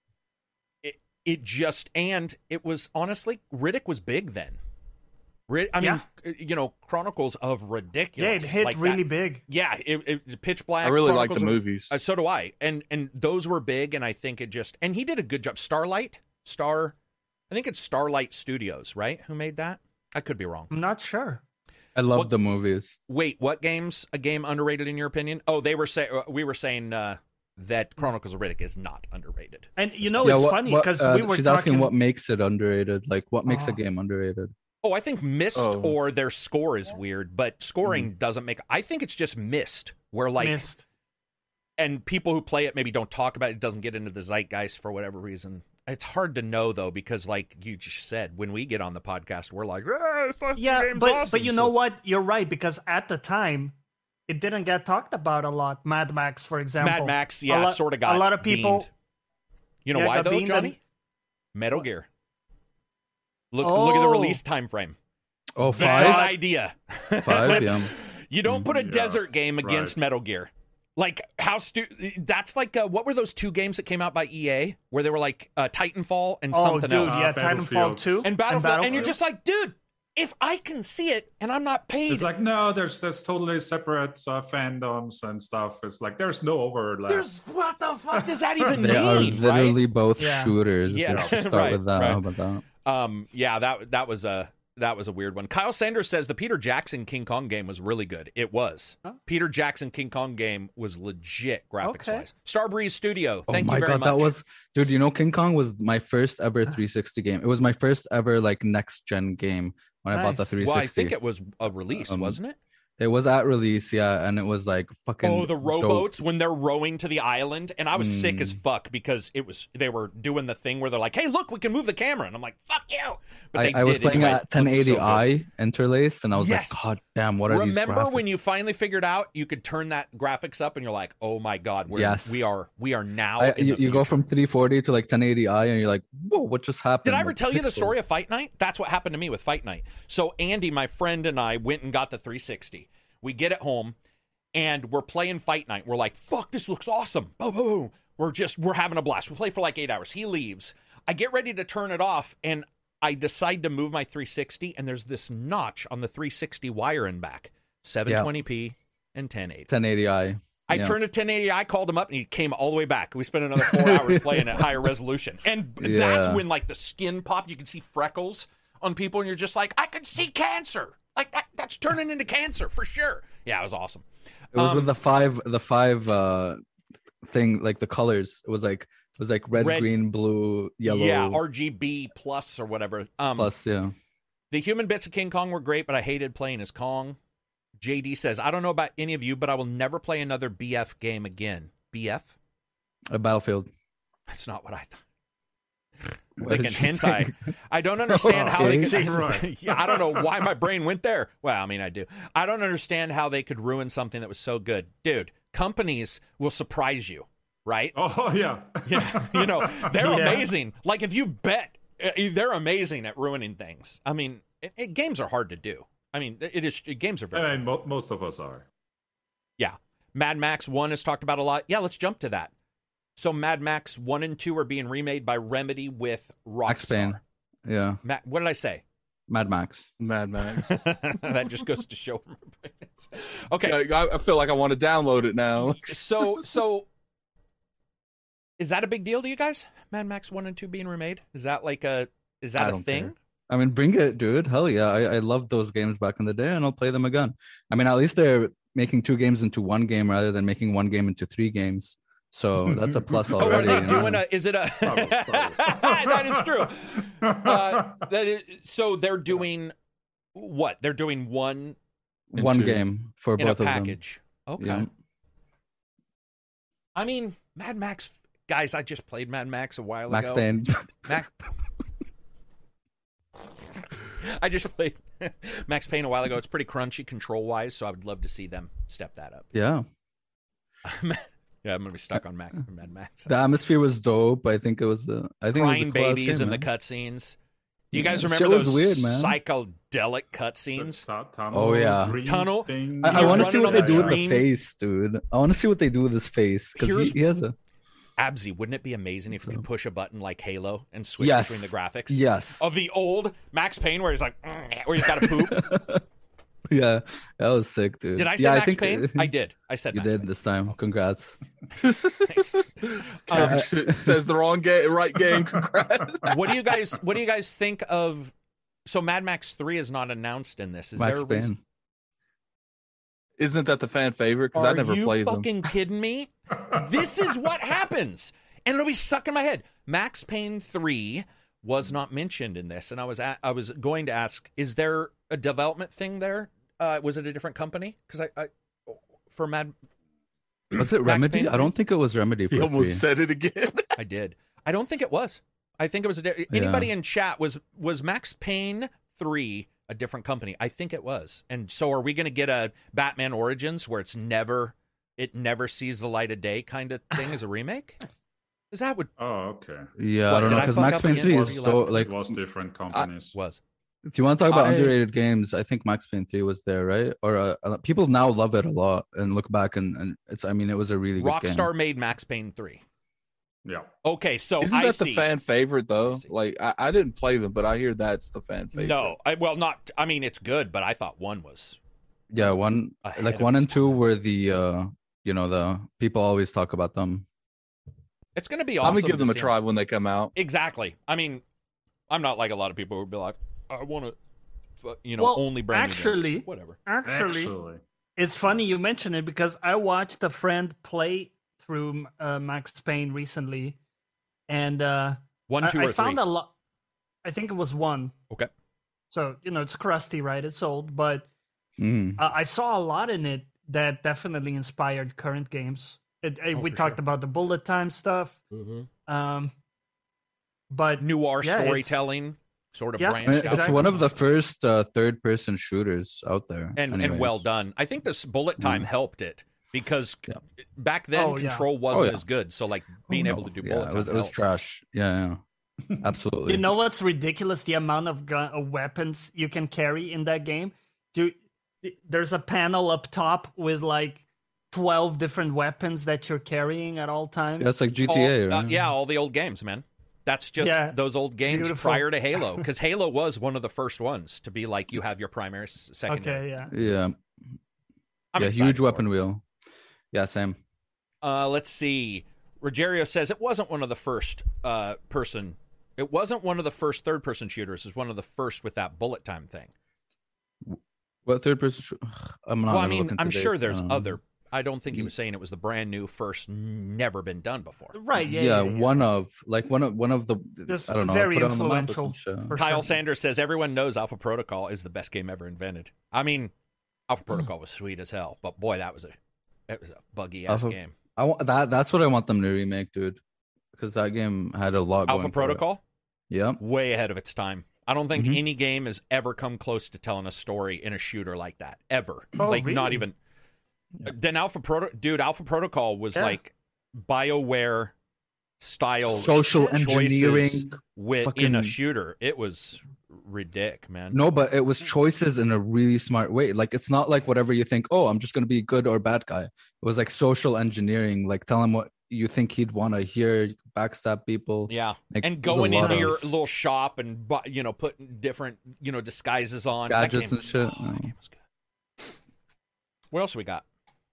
It was, honestly, Riddick was big then. Chronicles of Ridiculous. Yeah, it hit really big. Yeah, it Pitch Black. I really like the movies. So do I. And those were big, and I think and he did a good job. I think it's Starlight Studios, right? Who made that? I could be wrong. I'm not sure. I love the movies. Wait, what game's a game underrated in your opinion? Oh, we were saying that Chronicles of Riddick is not underrated. And it's funny because we were she's talking... asking what makes it underrated. Like, what makes a game underrated? Oh, I think Myst or their score is weird, but scoring doesn't make... I think it's just Myst, where Myst. And people who play it maybe don't talk about it. It doesn't get into the zeitgeist for whatever reason. It's hard to know, though, because like you just said, when we get on the podcast, we're like, but you know what? You're right, because at the time, it didn't get talked about a lot. Mad Max, for example. Mad Max, sort of got a lot of people. Beamed. You know why, though, Johnny? Metal Gear. Look at the release time frame. Oh, 5? Good idea. 5, yeah. You don't put a desert game against Metal Gear. Like, that's like, what were those two games that came out by EA? Where they were like Titanfall and something else. Yeah, Titanfall 2. And Battlefield. And you're just like, dude, if I can see it and I'm not paid. It's like, no, there's totally separate fandoms and stuff. It's like, there's no overlap. What the fuck does that even mean? They are literally both shooters. Yeah. Let's just start with that. How about that? That was a weird one. Kyle Sanders says the Peter Jackson King Kong game was really good. It was. Huh? Peter Jackson King Kong game was legit graphics-wise. Starbreeze Studio, thank you very much. Oh my God, that was... Dude, King Kong was my first ever 360 game. It was my first ever, next-gen game when I bought the 360. Well, I think it was a release, wasn't it? It was at release, yeah, and it was fucking. Oh, the rowboats when they're rowing to the island, and I was sick as fuck because they were doing the thing where they're like, "Hey, look, we can move the camera," and I'm like, "Fuck you!" But I was playing at 1080i interlaced, and I was like, "God damn, what are these graphics?" Remember when you finally figured out you could turn that graphics up, and you're like, "Oh my God, we are now." You go from 340 to 1080i, and you're like, "Whoa, what just happened?" Did I ever tell you the story of Fight Night? That's what happened to me with Fight Night. So Andy, my friend, and I went and got the 360. We get it home, and we're playing Fight Night. We're like, fuck, this looks awesome. Boom, boom, boom. We're having a blast. We play for 8 hours. He leaves. I get ready to turn it off, and I decide to move my 360, and there's this notch on the 360 wire in back. 720p and 1080. 1080i. I turned to 1080i, called him up, and he came all the way back. We spent another 4 hours playing at higher resolution. And that's when, the skin popped. You can see freckles on people, and you're just like, I can see cancer. That's turning into cancer for sure. Yeah, it was awesome. It was with the five thing, the colors. It was red, green, blue, yellow. Yeah, RGB plus or whatever. Plus, yeah. The human bits of King Kong were great, but I hated playing as Kong. JD says, I don't know about any of you, but I will never play another BF game again. BF? A Battlefield. That's not what I thought. Thinking hentai. I don't understand how they could. I don't know why my brain went there. Well, I mean, I do. I don't understand how they could ruin something that was so good, dude. companies will surprise you, right? Oh, yeah. Yeah, you know, they're amazing. Like, if you bet, they're amazing at ruining things. I mean, games are hard to do. I mean, games are very I mean, most of us are. Yeah. Mad Max 1 is talked about a lot. Yeah, let's jump to that. So Mad Max 1 and 2 are being remade by Remedy with Rockstar. Max Payne. Yeah. What did I say? Mad Max. That just goes to show. Okay. I feel like I want to download it now. So is that a big deal to you guys? Mad Max 1 and 2 being remade? Is that a thing? Care. I mean, bring it, dude. Hell yeah. I loved those games back in the day, and I'll play them again. I mean, at least they're making 2 games into 1 game rather than making 1 game into 3 games. So that's a plus already. Are they doing is it a... That is true. So they're doing what? They're doing one game for both of them. In a package. Okay. Yeah. I mean, Mad Max... Guys, I just played Mad Max a while ago. Payne. I just played Max Payne a while ago. It's pretty crunchy control-wise, so I would love to see them step that up. Yeah. Yeah, I'm gonna be stuck on Mad Max. The atmosphere was dope. I think it was crying babies in the cutscenes. Do you guys remember those weird, man. Psychedelic cutscenes? Oh yeah, tunnel. I want to see what they do with the face, dude. I want to see what they do with his face because he has a. Abzy, wouldn't it be amazing if you could push a button like Halo and switch between the graphics? Yes. Of the old Max Payne where he's like, where he's got to poop. Yeah, that was sick, dude. Did I say Max Payne? I did. I said you Max did Payne. This time. Congrats. Says the wrong game, right game. Congrats. What do you guys think of? So Mad Max 3 is not announced in this. Is Max there a Payne. reason? Isn't that the fan favorite? Because I never played them. Are you fucking kidding me? This is what happens, and it'll be stuck in my head. Max Payne 3 was not mentioned in this, and I was going to ask: is there a development thing there? Was it a different company? Because I for Mad was it Remedy? I don't think it was Remedy. You almost said it again. I did. I don't think it was. I think it was anybody in chat was Max Payne 3 a different company? I think it was. And so are we going to get a Batman Origins where it never sees the light of day kind of thing as a remake? Is that what? Oh, okay. Yeah, I don't know because Max Payne 3 is so like it was different companies. Was. If you want to talk about underrated games, I think Max Payne 3 was there, right? Or people now love it a lot and look back and it's. I mean, it was a really good game. Rockstar made Max Payne 3. Yeah. Okay, so isn't that the fan favorite though? Like I didn't play them, but I hear that's the fan favorite. No, I mean, it's good, but I thought 1 was. Yeah, 1 and 2 were the the people always talk about them. It's going to be awesome. I'm gonna give them a try when they come out. Exactly. I mean, I'm not like a lot of people who would be like, I want to, only brand new games. Whatever. Actually, it's funny you mention it because I watched a friend play through Max Payne recently, and 1, 2, or 3? I found a lot. I think it was 1. Okay. So it's crusty, right? It's old, but I saw a lot in it that definitely inspired current games. We talked about the bullet time stuff, but noir storytelling sort of branched out. It's one of the first third-person shooters out there, and well done. I think this bullet time helped it. Because back then, Control wasn't as good. So, like, being able to do bullet time. It was trash. Yeah. Absolutely. You know what's ridiculous? The amount of weapons you can carry in that game. There's a panel up top with, like, 12 different weapons that you're carrying at all times. That's like GTA, right? All the old games, man. That's just those old games prior to Halo. Because Halo was one of the first ones to be like, you have your primary, secondary. Okay, yeah. Huge weapon wheel. Yeah, same. Let's see. Rogerio says it wasn't one of the first person. It wasn't one of the first third-person shooters. It was one of the first with that bullet time thing. What third-person? I'm sure there's other. I don't think he was saying it was the brand new first, never been done before. Right? Yeah. One of the. Just I don't know. Very influential. Kyle Sanders says everyone knows Alpha Protocol is the best game ever invented. I mean, Alpha Protocol was sweet as hell, but boy, it was a buggy ass game. That's what I want them to remake, dude. Because that game had a lot. Alpha Protocol. Yeah, way ahead of its time. I don't think any game has ever come close to telling a story in a shooter like that ever. Really? Not even. Then Alpha Protocol was like BioWare style social engineering in a shooter. It was ridiculous, man. No, but it was choices in a really smart way. Like, it's not like whatever you think, oh, I'm just going to be a good or bad guy. It was like social engineering, like tell him what you think he'd want to hear, backstab people. Yeah. Like, and going into your little shop and, putting different, disguises on. Gadgets and shit. That game was good. What else we got?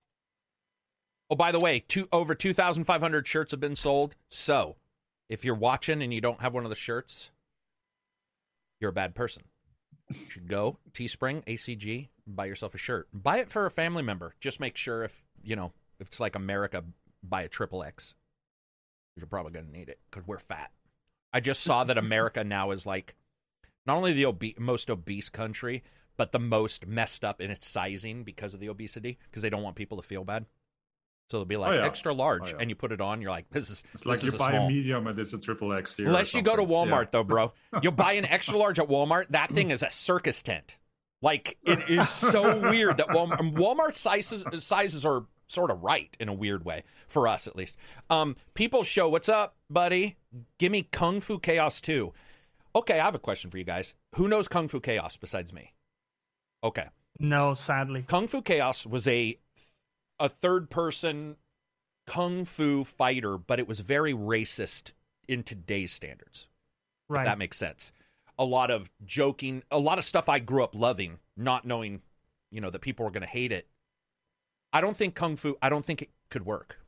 Oh, by the way, over 2,500 shirts have been sold. So, if you're watching and you don't have one of the shirts, you're a bad person. You should go Teespring, ACG, buy yourself a shirt. Buy it for a family member. Just make sure if it's like America, buy a XXX. You're probably going to need it because we're fat. I just saw that America now is like not only the most obese country, but the most messed up in its sizing because of the obesity, because they don't want people to feel bad. So they'll be like extra large, and you put it on. You're like, it's like you buy a medium and it's a XXX here. Unless you go to Walmart, though, bro. You'll buy an extra large at Walmart. That thing is a circus tent. Like, it is so weird that Walmart sizes are sort of right in a weird way, for us at least. People show, what's up, buddy? Give me Kung Fu Chaos 2. Okay, I have a question for you guys. Who knows Kung Fu Chaos besides me? Okay. No, sadly. Kung Fu Chaos was a third-person kung fu fighter, but it was very racist in today's standards. Right. If that makes sense. A lot of joking, a lot of stuff I grew up loving, not knowing, that people were going to hate it. I don't think it could work.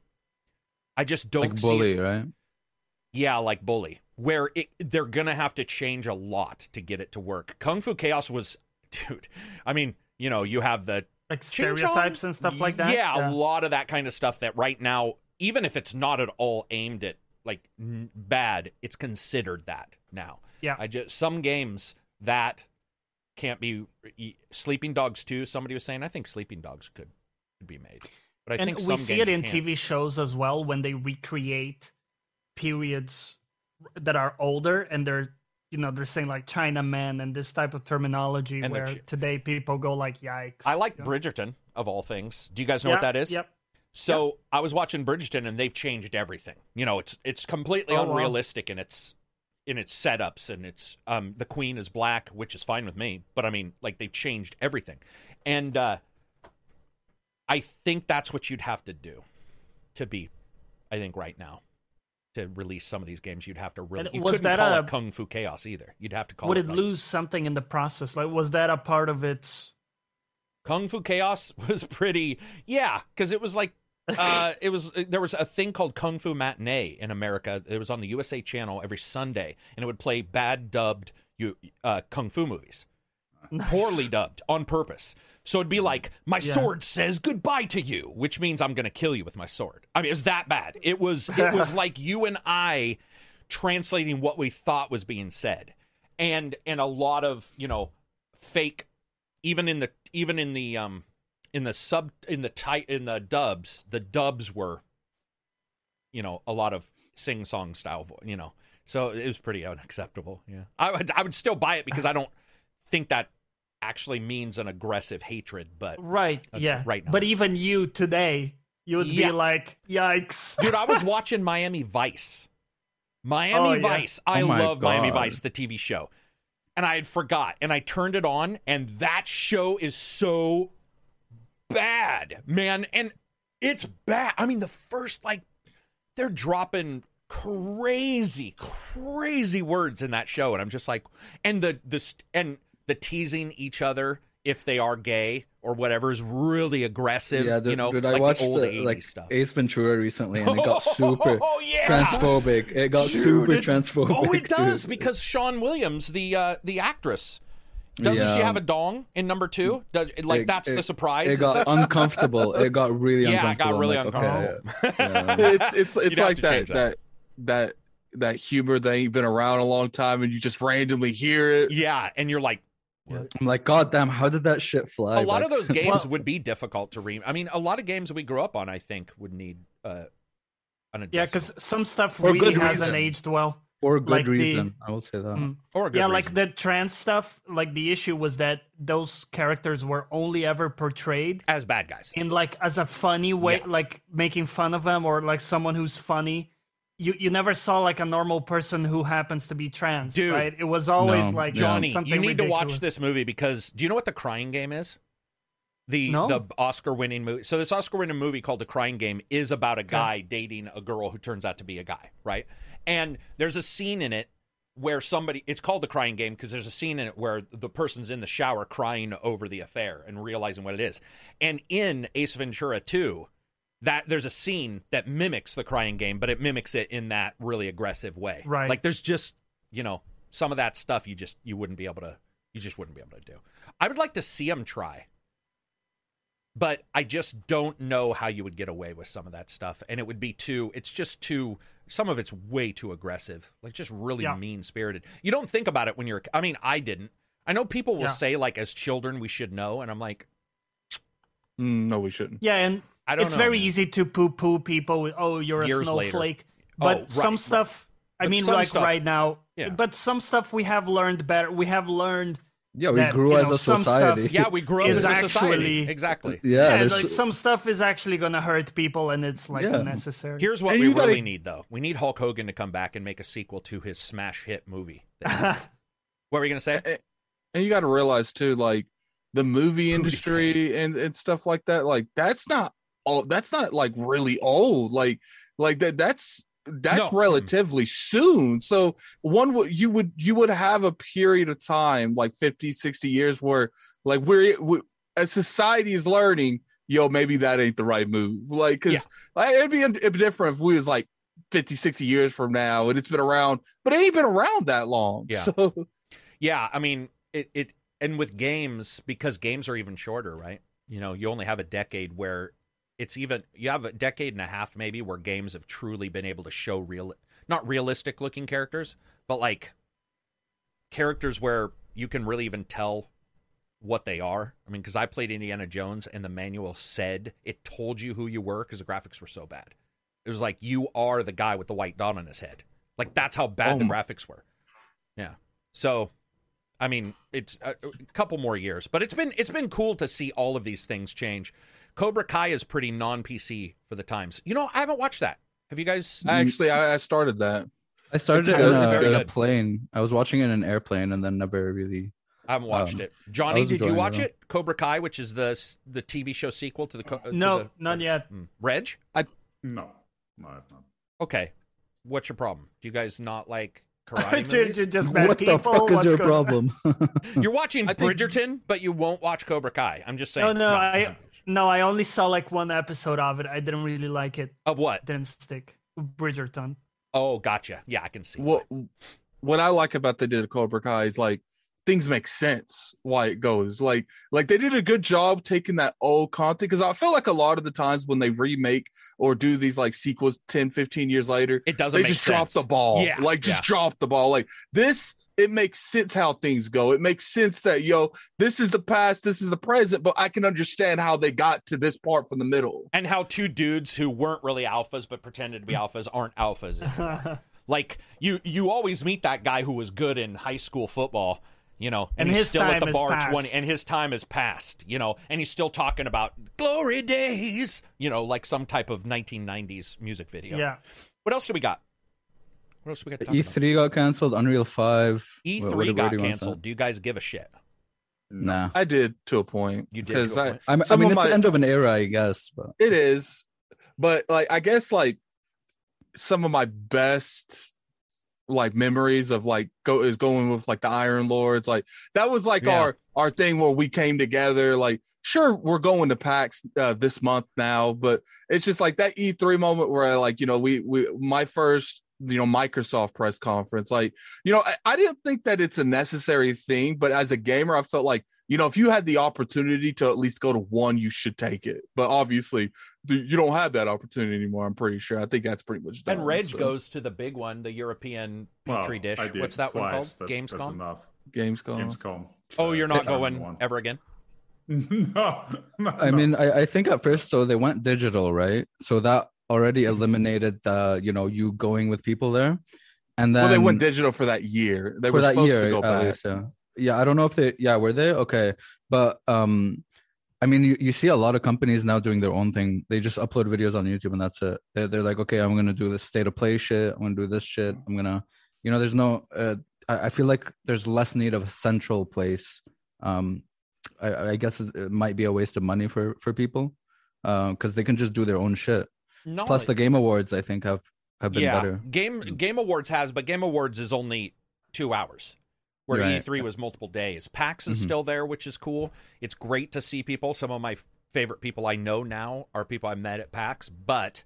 I just don't like see Bully, it. right? Yeah, like Bully, where they're going to have to change a lot to get it to work. Kung Fu Chaos was, dude, I mean, you have the like stereotypes and stuff like that. Yeah, a lot of that kind of stuff that right now, even if it's not at all aimed at like bad, it's considered that now. Yeah. Some games that can't be. Sleeping Dogs 2, somebody was saying, I think Sleeping Dogs could be made. But I think we see it in can't. TV shows as well when they recreate periods that are older and they're saying like Chinaman and this type of terminology and where today people go like, yikes. I like Bridgerton, of all things. Do you guys know what that is? Yep. So I was watching Bridgerton and they've changed everything. It's completely unrealistic in its setups, and it's the queen is black, which is fine with me. But I mean, like, they've changed everything. And I think that's what you'd have to do to be, I think, right now. To release some of these games, you'd have to really. You couldn't call it Kung Fu Chaos either. You'd have to call it. Would it lose something in the process? Like, was that a part of its? Kung Fu Chaos was pretty, because it was like, there was a thing called Kung Fu Matinee in America. It was on the USA Channel every Sunday, and it would play bad dubbed kung fu movies, poorly dubbed on purpose. So it'd be like, my sword says goodbye to you, which means I'm going to kill you with my sword. I mean, it was that bad. It was like you and I translating what we thought was being said. And a lot of, fake, even in the dubs, the dubs were, a lot of sing-song style, So it was pretty unacceptable. Yeah. I would still buy it because I don't think that actually means an aggressive hatred, but right now. But even you today, you would be like, yikes. Dude, I was watching Miami Vice. Vice. I love Miami Vice, the TV show. And I had forgot, and I turned it on, and that show is so bad, man. And it's bad. I mean, the first, they're dropping crazy words in that show, and I'm just like, and the teasing each other if they are gay or whatever is really aggressive. Yeah, dude, I watched stuff. Ace Ventura recently, and it got super transphobic. It got super transphobic. Oh, it does, because Sean Williams, the actress, doesn't she have a dong in number 2? That's the surprise. It got uncomfortable. It got really uncomfortable. Yeah, it got really uncomfortable. Okay, it's like that humor that ain't been around a long time, and you just randomly hear it. Yeah, and you're like, what? I'm like, God damn, how did that shit fly? A lot of those games would be difficult to read. I mean, a lot of games we grew up on, I think, would need an adjustment. Yeah, because some stuff really hasn't aged well. For good reason, I will say that. Or a good reason. Like the trans stuff, like the issue was that those characters were only ever portrayed as bad guys. In like as a funny way, like making fun of them or like someone who's funny. You never saw like a normal person who happens to be trans, Dude, right? It was always like Johnny, something you need ridiculous. to watch this movie because do you know what The Crying Game is? The Oscar-winning movie. So this Oscar-winning movie called The Crying Game is about a guy dating a girl who turns out to be a guy, right? And there's a scene in it where it's called The Crying Game because there's a scene in it where the person's in the shower crying over the affair and realizing what it is. And in Ace Ventura 2, there's a scene that mimics The Crying Game, but it mimics it in that really aggressive way. Right. Like there's just, some of that stuff you just wouldn't be able to do. I would like to see him try. But I just don't know how you would get away with some of that stuff. And it would be some of it's way too aggressive. Like just really mean-spirited. You don't think about it when I didn't. I know people will say like as children we should know. And I'm like. No, we shouldn't. Yeah, and it's very easy to poo-poo people with, you're a Years snowflake. Later. But some stuff, right now. Yeah. But some stuff we have learned better. We have learned. Yeah, we grew as a society. We grew up as a society. Exactly. Yeah, like some stuff is actually going to hurt people, and it's like unnecessary. Here's what we really need, though. We need Hulk Hogan to come back and make a sequel to his smash hit movie. What were you going to say? And you got to realize, too, like, the movie industry and stuff like that, like, that's not like really old. Like that's relatively soon. So you would have a period of time like 50, 60 years where like we as society is learning, maybe that ain't the right move. Like, cause it'd be different if we was like 50, 60 years from now and it's been around, but it ain't been around that long. Yeah. So I mean, it and with games, because games are even shorter, right? You only have a decade where you have a decade and a half maybe where games have truly been able to show not realistic looking characters, but like characters where you can really even tell what they are. I mean, because I played Indiana Jones and the manual it told you who you were because the graphics were so bad. It was like, you are the guy with the white dot on his head. Like, that's how bad the graphics were. Yeah. So, I mean, it's a couple more years, but it's been cool to see all of these things change. Cobra Kai is pretty non-PC for the times. I haven't watched that. Have you guys? Actually, I started that. I started it in a plane. I was watching it in an airplane and then never really. I haven't watched it. Johnny, did you watch it? Cobra Kai, which is the TV show sequel to the. No, not yet. Reg? No, I have not. Okay, what's your problem? Do you guys not like karate movies? Just bad what people? The fuck is your problem? You're watching Bridgerton, but you won't watch Cobra Kai. I'm just saying. Oh no, I only saw like one episode of it. I didn't really like it. Of what? Didn't stick. Bridgerton. Oh, gotcha. Yeah, I can see. What I like about they did Cobra Kai is like things make sense why it goes. Like they did a good job taking that old content, because I feel like a lot of the times when they remake or do these like sequels 10, 15 years later, it doesn't. They just drop the ball. Yeah, drop the ball. Like this. It makes sense how things go. It makes sense that, this is the past, this is the present, but I can understand how they got to this part from the middle. And how two dudes who weren't really alphas but pretended to be alphas aren't alphas anymore. Like, you always meet that guy who was good in high school football, and he's still at the bar 20, and his time is past, and he's still talking about glory days, like some type of 1990s music video. Yeah. What else do we got? What else we got to talk E3 got canceled. Unreal 5. E3 got canceled. Do you guys give a shit? Nah. I did to a point. You did to a point? I mean, it's the end of an era, I guess. But. It is. But, I guess, some of my best, memories of, going with, the Iron Lords. That was, our thing where we came together. Sure, we're going to PAX this month now, but it's just, that E3 moment where, my first Microsoft press conference, I didn't think that it's a necessary thing, but as a gamer, I felt like, if you had the opportunity to at least go to one, you should take it. But obviously you don't have that opportunity anymore. I'm pretty sure. I think that's pretty much done. And Reg goes to the big one, the European Petri dish. What's that one called? Gamescom? That's enough. Gamescom. Oh, you're not going ever again? No. I mean, I think at first, so they went digital, right? So that already eliminated the, you going with people there. And then they went digital for that year. They were supposed to go back. Yeah, I don't know if they. Yeah, were they? Okay, but I mean, you see a lot of companies now doing their own thing. They just upload videos on YouTube and that's it. They're like, okay, I'm gonna do this state of play shit. I'm gonna do this shit. I'm gonna, there's no. I feel like there's less need of a central place. I guess it might be a waste of money for people, because they can just do their own shit. No, plus the Game Awards, I think, have been better. Game Awards has, but Game Awards is only 2 hours. Where right. E3 was multiple days. PAX is still there, which is cool. It's great to see people. Some of my favorite people I know now are people I met at PAX. But,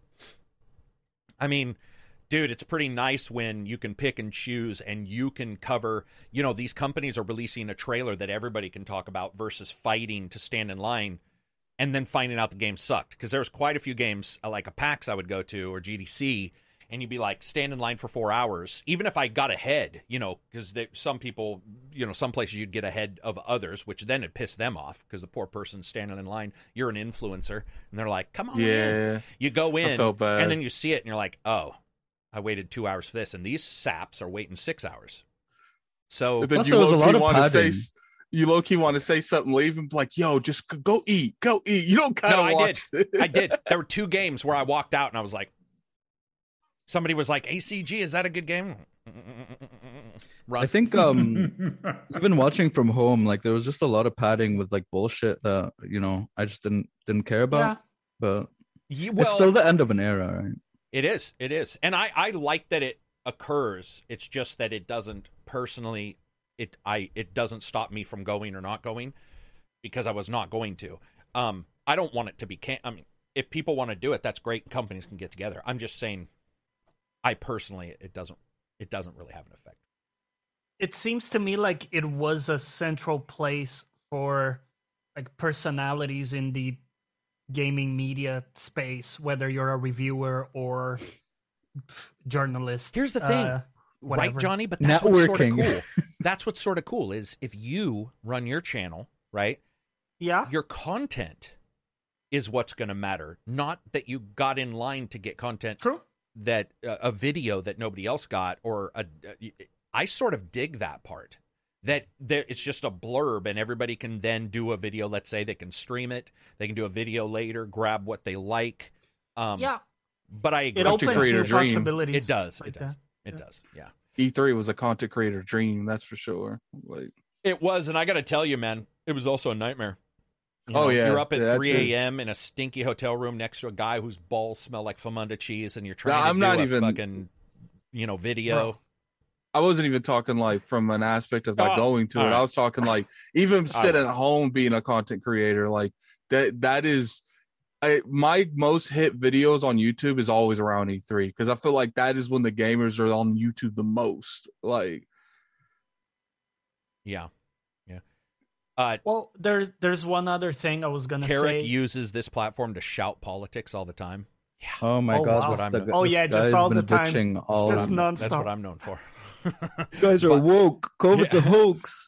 I mean, dude, it's pretty nice when you can pick and choose and you can cover, these companies are releasing a trailer that everybody can talk about versus fighting to stand in line and then finding out the game sucked. Because there's quite a few games, like a PAX I would go to or GDC, and you'd be like, stand in line for 4 hours. Even if I got ahead, because some people, some places you'd get ahead of others, which then it'd piss them off because the poor person's standing in line. You're an influencer. And they're like, come on in. You go in, and then you see it, and you're like, oh, I waited 2 hours for this. And these saps are waiting 6 hours. So then you low-key want to say something, leave and be like, yo, just go eat. You don't kind of watch it. I did. There were 2 games where I walked out, and I was like, somebody was like, ACG, is that a good game? Run. I think even watching from home, like there was just a lot of padding with like bullshit that, I just didn't care about. Yeah. But it's still the end of an era, right? It is. And I like that it occurs. It's just that it doesn't personally, it doesn't stop me from going or not going because I was not going to. I don't want it to be, if people want to do it, that's great. Companies can get together. I'm just saying, I personally, it doesn't really have an effect. It seems to me like it was a central place for like personalities in the gaming media space, whether you're a reviewer or journalist. Here's the thing, right, Johnny? But that's what's sort of cool. That's what's sort of cool is if you run your channel, right? Yeah. Your content is what's going to matter, not that you got in line to get content. True. That a video that nobody else got, or I sort of dig that part. That it's just a blurb, and everybody can then do a video. Let's say they can stream it, they can do a video later, grab what they like. Yeah, but I agree. It opens new possibilities. It does. It does. Yeah. E3 was a content creator dream, that's for sure. Like it was, and I got to tell you, man, it was also a nightmare. You're up at 3 a.m. in a stinky hotel room next to a guy whose balls smell like Famunda cheese, and you're trying to do a fucking, video. Bro, I wasn't even talking like from an aspect of like going to it. Right. I was talking like even sitting at home being a content creator. Like that is my most hit videos on YouTube is always around E3 because I feel like that is when the gamers are on YouTube the most. Like, yeah. Well, there's one other thing I was gonna say. Carrick uses this platform to shout politics all the time. Yeah. Oh my God! That's what I'm. Just all the time. Just nonstop. That's what I'm known for. You guys are woke. COVID's a hoax.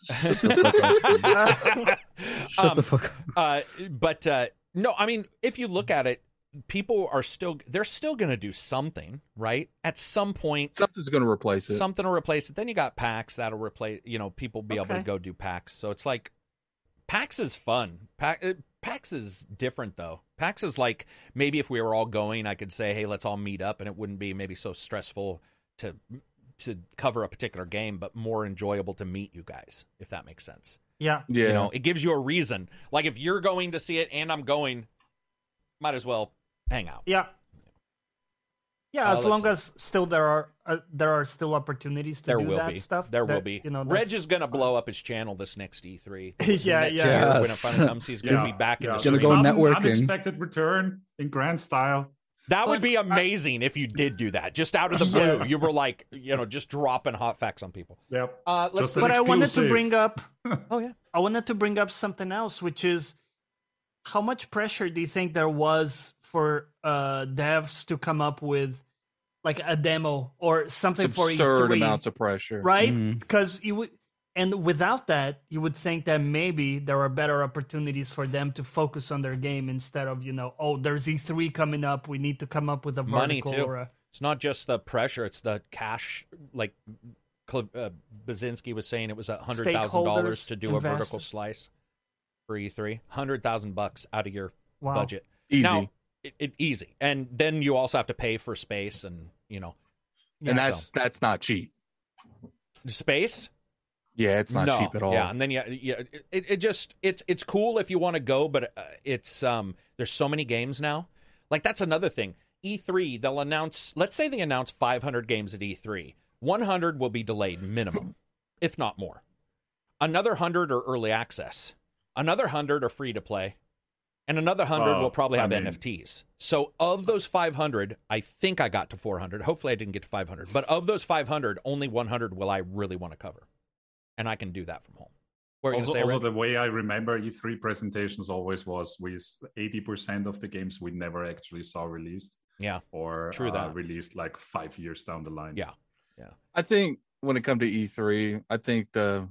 Shut the fuck up. But no, I mean, if you look at it, people are they're still going to do something, right? At some point, something's going to replace it. Something will replace it. Then you got PAX that'll replace. People be able to go do PAX. So it's like. PAX is fun. PAX is different, though. PAX is like, maybe if we were all going, I could say, hey, let's all meet up, and it wouldn't be maybe so stressful to cover a particular game, but more enjoyable to meet you guys, if that makes sense. Yeah. It gives you a reason. Like, if you're going to see it and I'm going, might as well hang out. Yeah. Yeah, as long as still there are still opportunities to do that stuff. There will be. Reg is going to blow up his channel this next E3. Yeah. When it finally comes, he's going to be back in the stream. Going to go networking. Unexpected return in grand style. That would be amazing if you did do that. Just out of the blue. You were like, just dropping hot facts on people. Yep. But I wanted to bring up I wanted to bring up something else, which is how much pressure do you think there was for devs to come up with like a demo or something for E3? Absurd amounts of pressure, right? Because you would, and without that, you would think that maybe there are better opportunities for them to focus on their game instead of there's E3 coming up. We need to come up with a vertical or a It's not just the pressure; it's the cash. Like Basinski was saying, it was $100,000 to do a vertical slice for E3. $100,000 out of your budget. Easy. Now, easy, and then you also have to pay for space, and and that's not cheap. Space. Yeah, it's not cheap at all. Yeah, and then it's cool if you want to go, but it's there's so many games now. Like that's another thing. E3, they'll announce. Let's say they announce 500 games at E3. 100 will be delayed minimum, if not more. Another 100 are early access. Another 100 are free to play, and another 100 will probably have NFTs. So of those 500, I think I got to 400. Hopefully, I didn't get to 500. But of those 500, only 100 will I really want to cover. And I can do that from home. Also, the way I remember E3 presentations always was with 80% of the games we never actually saw released. Yeah. Or released like 5 years down the line. Yeah. I think when it comes to E3, I think the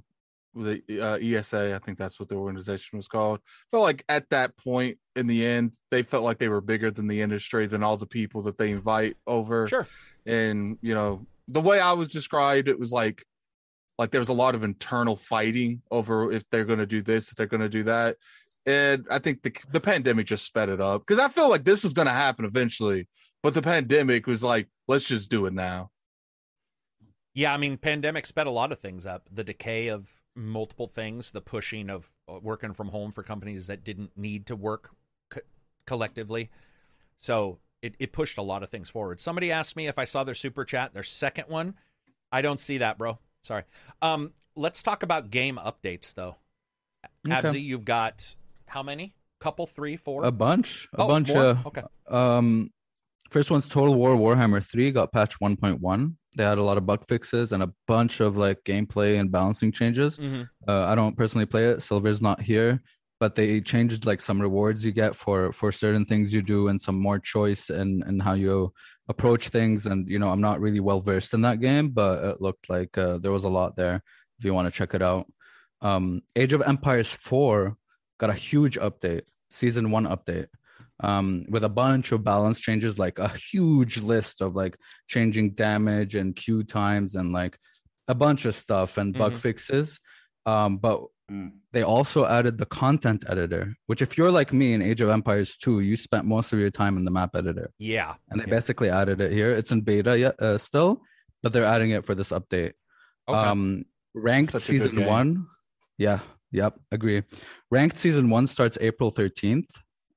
ESA, I think that's what the organization was called, felt like at that point in the end, they felt like they were bigger than the industry, than all the people that they invite over. Sure. And, the way I was described, it was like there was a lot of internal fighting over if they're going to do this, if they're going to do that. And I think the pandemic just sped it up, because I feel like this was going to happen eventually, but the pandemic was like, let's just do it now. Yeah, I mean, pandemic sped a lot of things up. The decay of multiple things, the pushing of working from home for companies that didn't need to work collectively. So it pushed a lot of things forward. Somebody asked me if I saw their super chat, their second one. I don't see that, bro. Sorry. Let's talk about game updates, though. Okay. Abzi, you've got how many? Couple, 3, 4? A bunch. More? Okay. First one's Total War Warhammer 3 got patched 1.1. They had a lot of bug fixes and a bunch of like gameplay and balancing changes. Mm-hmm. I don't personally play it. Silver's not here, but they changed like some rewards you get for certain things you do, and some more choice and how you approach things. And I'm not really well versed in that game, but it looked like there was a lot there if you want to check it out. Age of Empires 4 got a huge update, season 1 update, with a bunch of balance changes, like a huge list of like changing damage and queue times and like a bunch of stuff and bug fixes. But they also added the content editor, which if you're like me in Age of Empires 2, you spent most of your time in the map editor. Yeah. And they basically added it here. It's in beta still, but they're adding it for this update. Okay. Ranked Such season 1. Yeah. Yep. Agree. Ranked season 1 starts April 13th.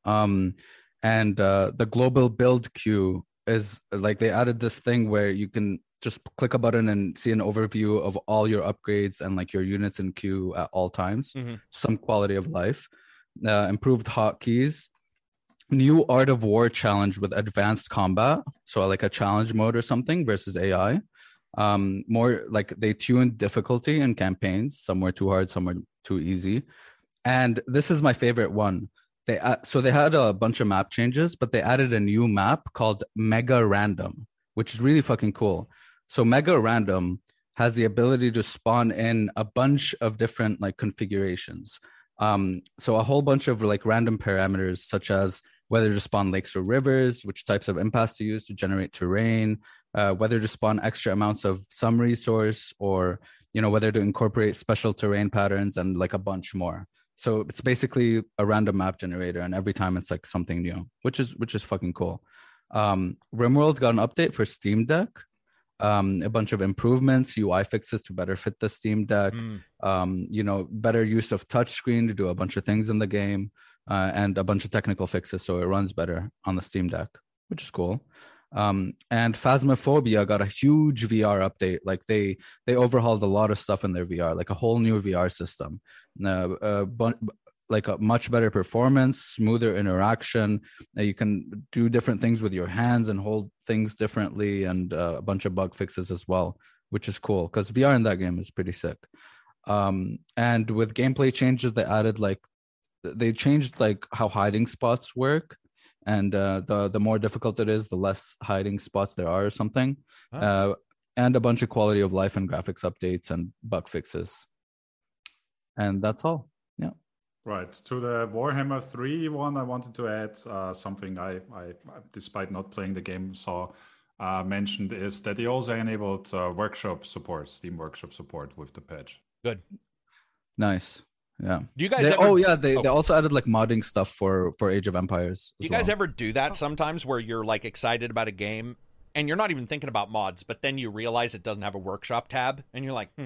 And the global build queue is like, they added this thing where you can just click a button and see an overview of all your upgrades and like your units in queue at all times. Some quality of life, improved hotkeys, new Art of War challenge with advanced combat. So like a challenge mode or something versus AI. More like they tuned difficulty in campaigns. Some were too hard, some were too easy. And this is my favorite one. They had a bunch of map changes, but they added a new map called Mega Random, which is really fucking cool. So Mega Random has the ability to spawn in a bunch of different like configurations. So a whole bunch of like random parameters, such as whether to spawn lakes or rivers, which types of impasse to use to generate terrain, whether to spawn extra amounts of some resource, or whether to incorporate special terrain patterns, and like a bunch more. So it's basically a random map generator, and every time it's like something new, which is fucking cool. RimWorld got an update for Steam Deck, a bunch of improvements, UI fixes to better fit the Steam Deck, better use of touchscreen to do a bunch of things in the game, and a bunch of technical fixes so it runs better on the Steam Deck, which is cool. And Phasmophobia got a huge VR update. Like they overhauled a lot of stuff in their VR, like a whole new VR system, like a much better performance, smoother interaction. You can do different things with your hands and hold things differently, and a bunch of bug fixes as well, which is cool because VR in that game is pretty sick. And with gameplay changes, they changed like how hiding spots work. And the more difficult it is, the less hiding spots there are or something. And a bunch of quality of life and graphics updates and bug fixes. And that's all. Yeah. Right. To the Warhammer 3 one, I wanted to add something I, despite not playing the game, saw mentioned is that he also enabled workshop support, Steam Workshop support with the patch. Good. Nice. Yeah. Do you guys they also added like modding stuff for Age of Empires. Do you guys ever do that sometimes where you're like excited about a game and you're not even thinking about mods, but then you realize it doesn't have a workshop tab and you're like,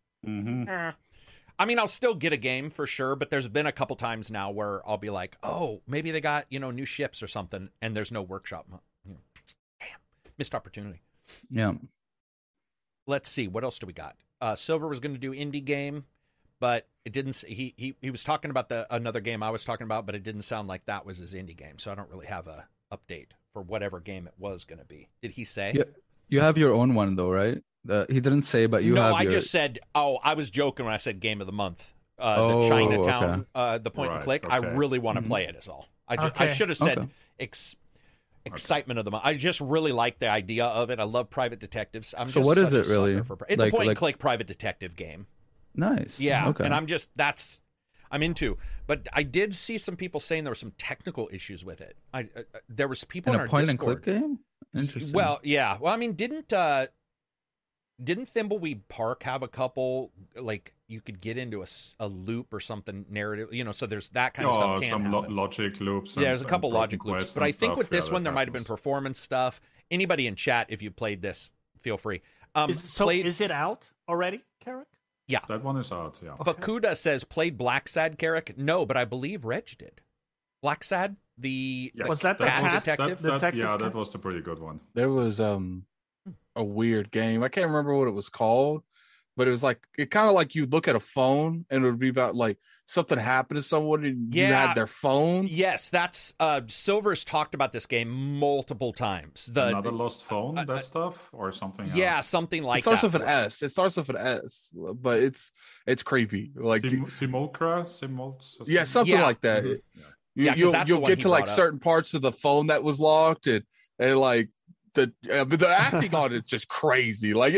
I mean, I'll still get a game for sure, but there's been a couple times now where I'll be like, oh, maybe they got, new ships or something and there's no workshop. Damn, missed opportunity. Yeah. Let's see. What else do we got? Silver was going to do indie game, but it didn't. He was talking about another game I was talking about, but it didn't sound like that was his indie game. So I don't really have a update for whatever game it was going to be. Did he say? Yeah, you have your own one though, right? He didn't say, but you have. No, I just said. Oh, I was joking when I said game of the month. The Chinatown, the point and click. Okay. I really want to play it. Is all. I should have said. Excitement of the month. I just really like the idea of it. I love private detectives. So what is it really? It's a point and click private detective game. Nice. Yeah, okay. And I'm into. But I did see some people saying there were some technical issues with it. There was people in our point Discord. And click game. Interesting. Well, yeah. Well, I mean, didn't Thimbleweed Park have a couple, like you could get into a loop or something narrative, so there's that kind of stuff. Some logic loops. Yeah, there's a couple logic loops, but I think with this one there might have been performance stuff. Anybody in chat, if you played this, feel free. Is it out already, Carrick? Yeah, that one is out. Yeah. Fakuda says played Blacksad, Carrick. No, but I believe Reg did. Blacksad, was that the cat detective? That was the pretty good one. There was a weird game. I can't remember what it was called, but it was like it kind of like you'd look at a phone and it would be about like something happened to someone and you had their phone. Yes, that's Silver's talked about this game multiple times. Another lost phone, that stuff, or something else. Yeah, something like that. It starts with an S. It starts with an S, but it's creepy. Like Simulcra? Yeah, something like that. Mm-hmm. You'll get to like certain parts of the phone that was locked and like but the acting on it's just crazy. Like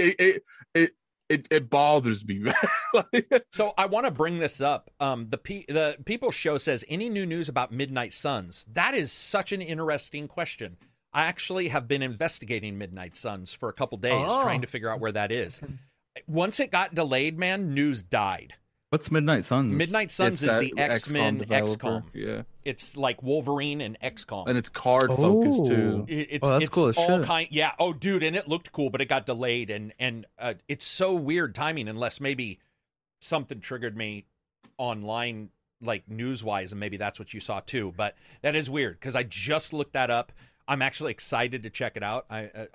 it bothers me, man. So I want to bring this up. The People Show says, any new news about Midnight Suns? That is such an interesting question. I actually have been investigating Midnight Suns for a couple days, trying to figure out where that is. Once it got delayed, man, news died. What's Midnight Suns? Midnight Suns is the X-Men XCOM. Yeah. It's like Wolverine and XCOM. And it's card focused too. That's cool as shit. Yeah. Oh, dude, and it looked cool, but it got delayed and it's so weird timing unless maybe something triggered me online like news-wise and maybe that's what you saw too. But that is weird because I just looked that up. I'm actually excited to check it out.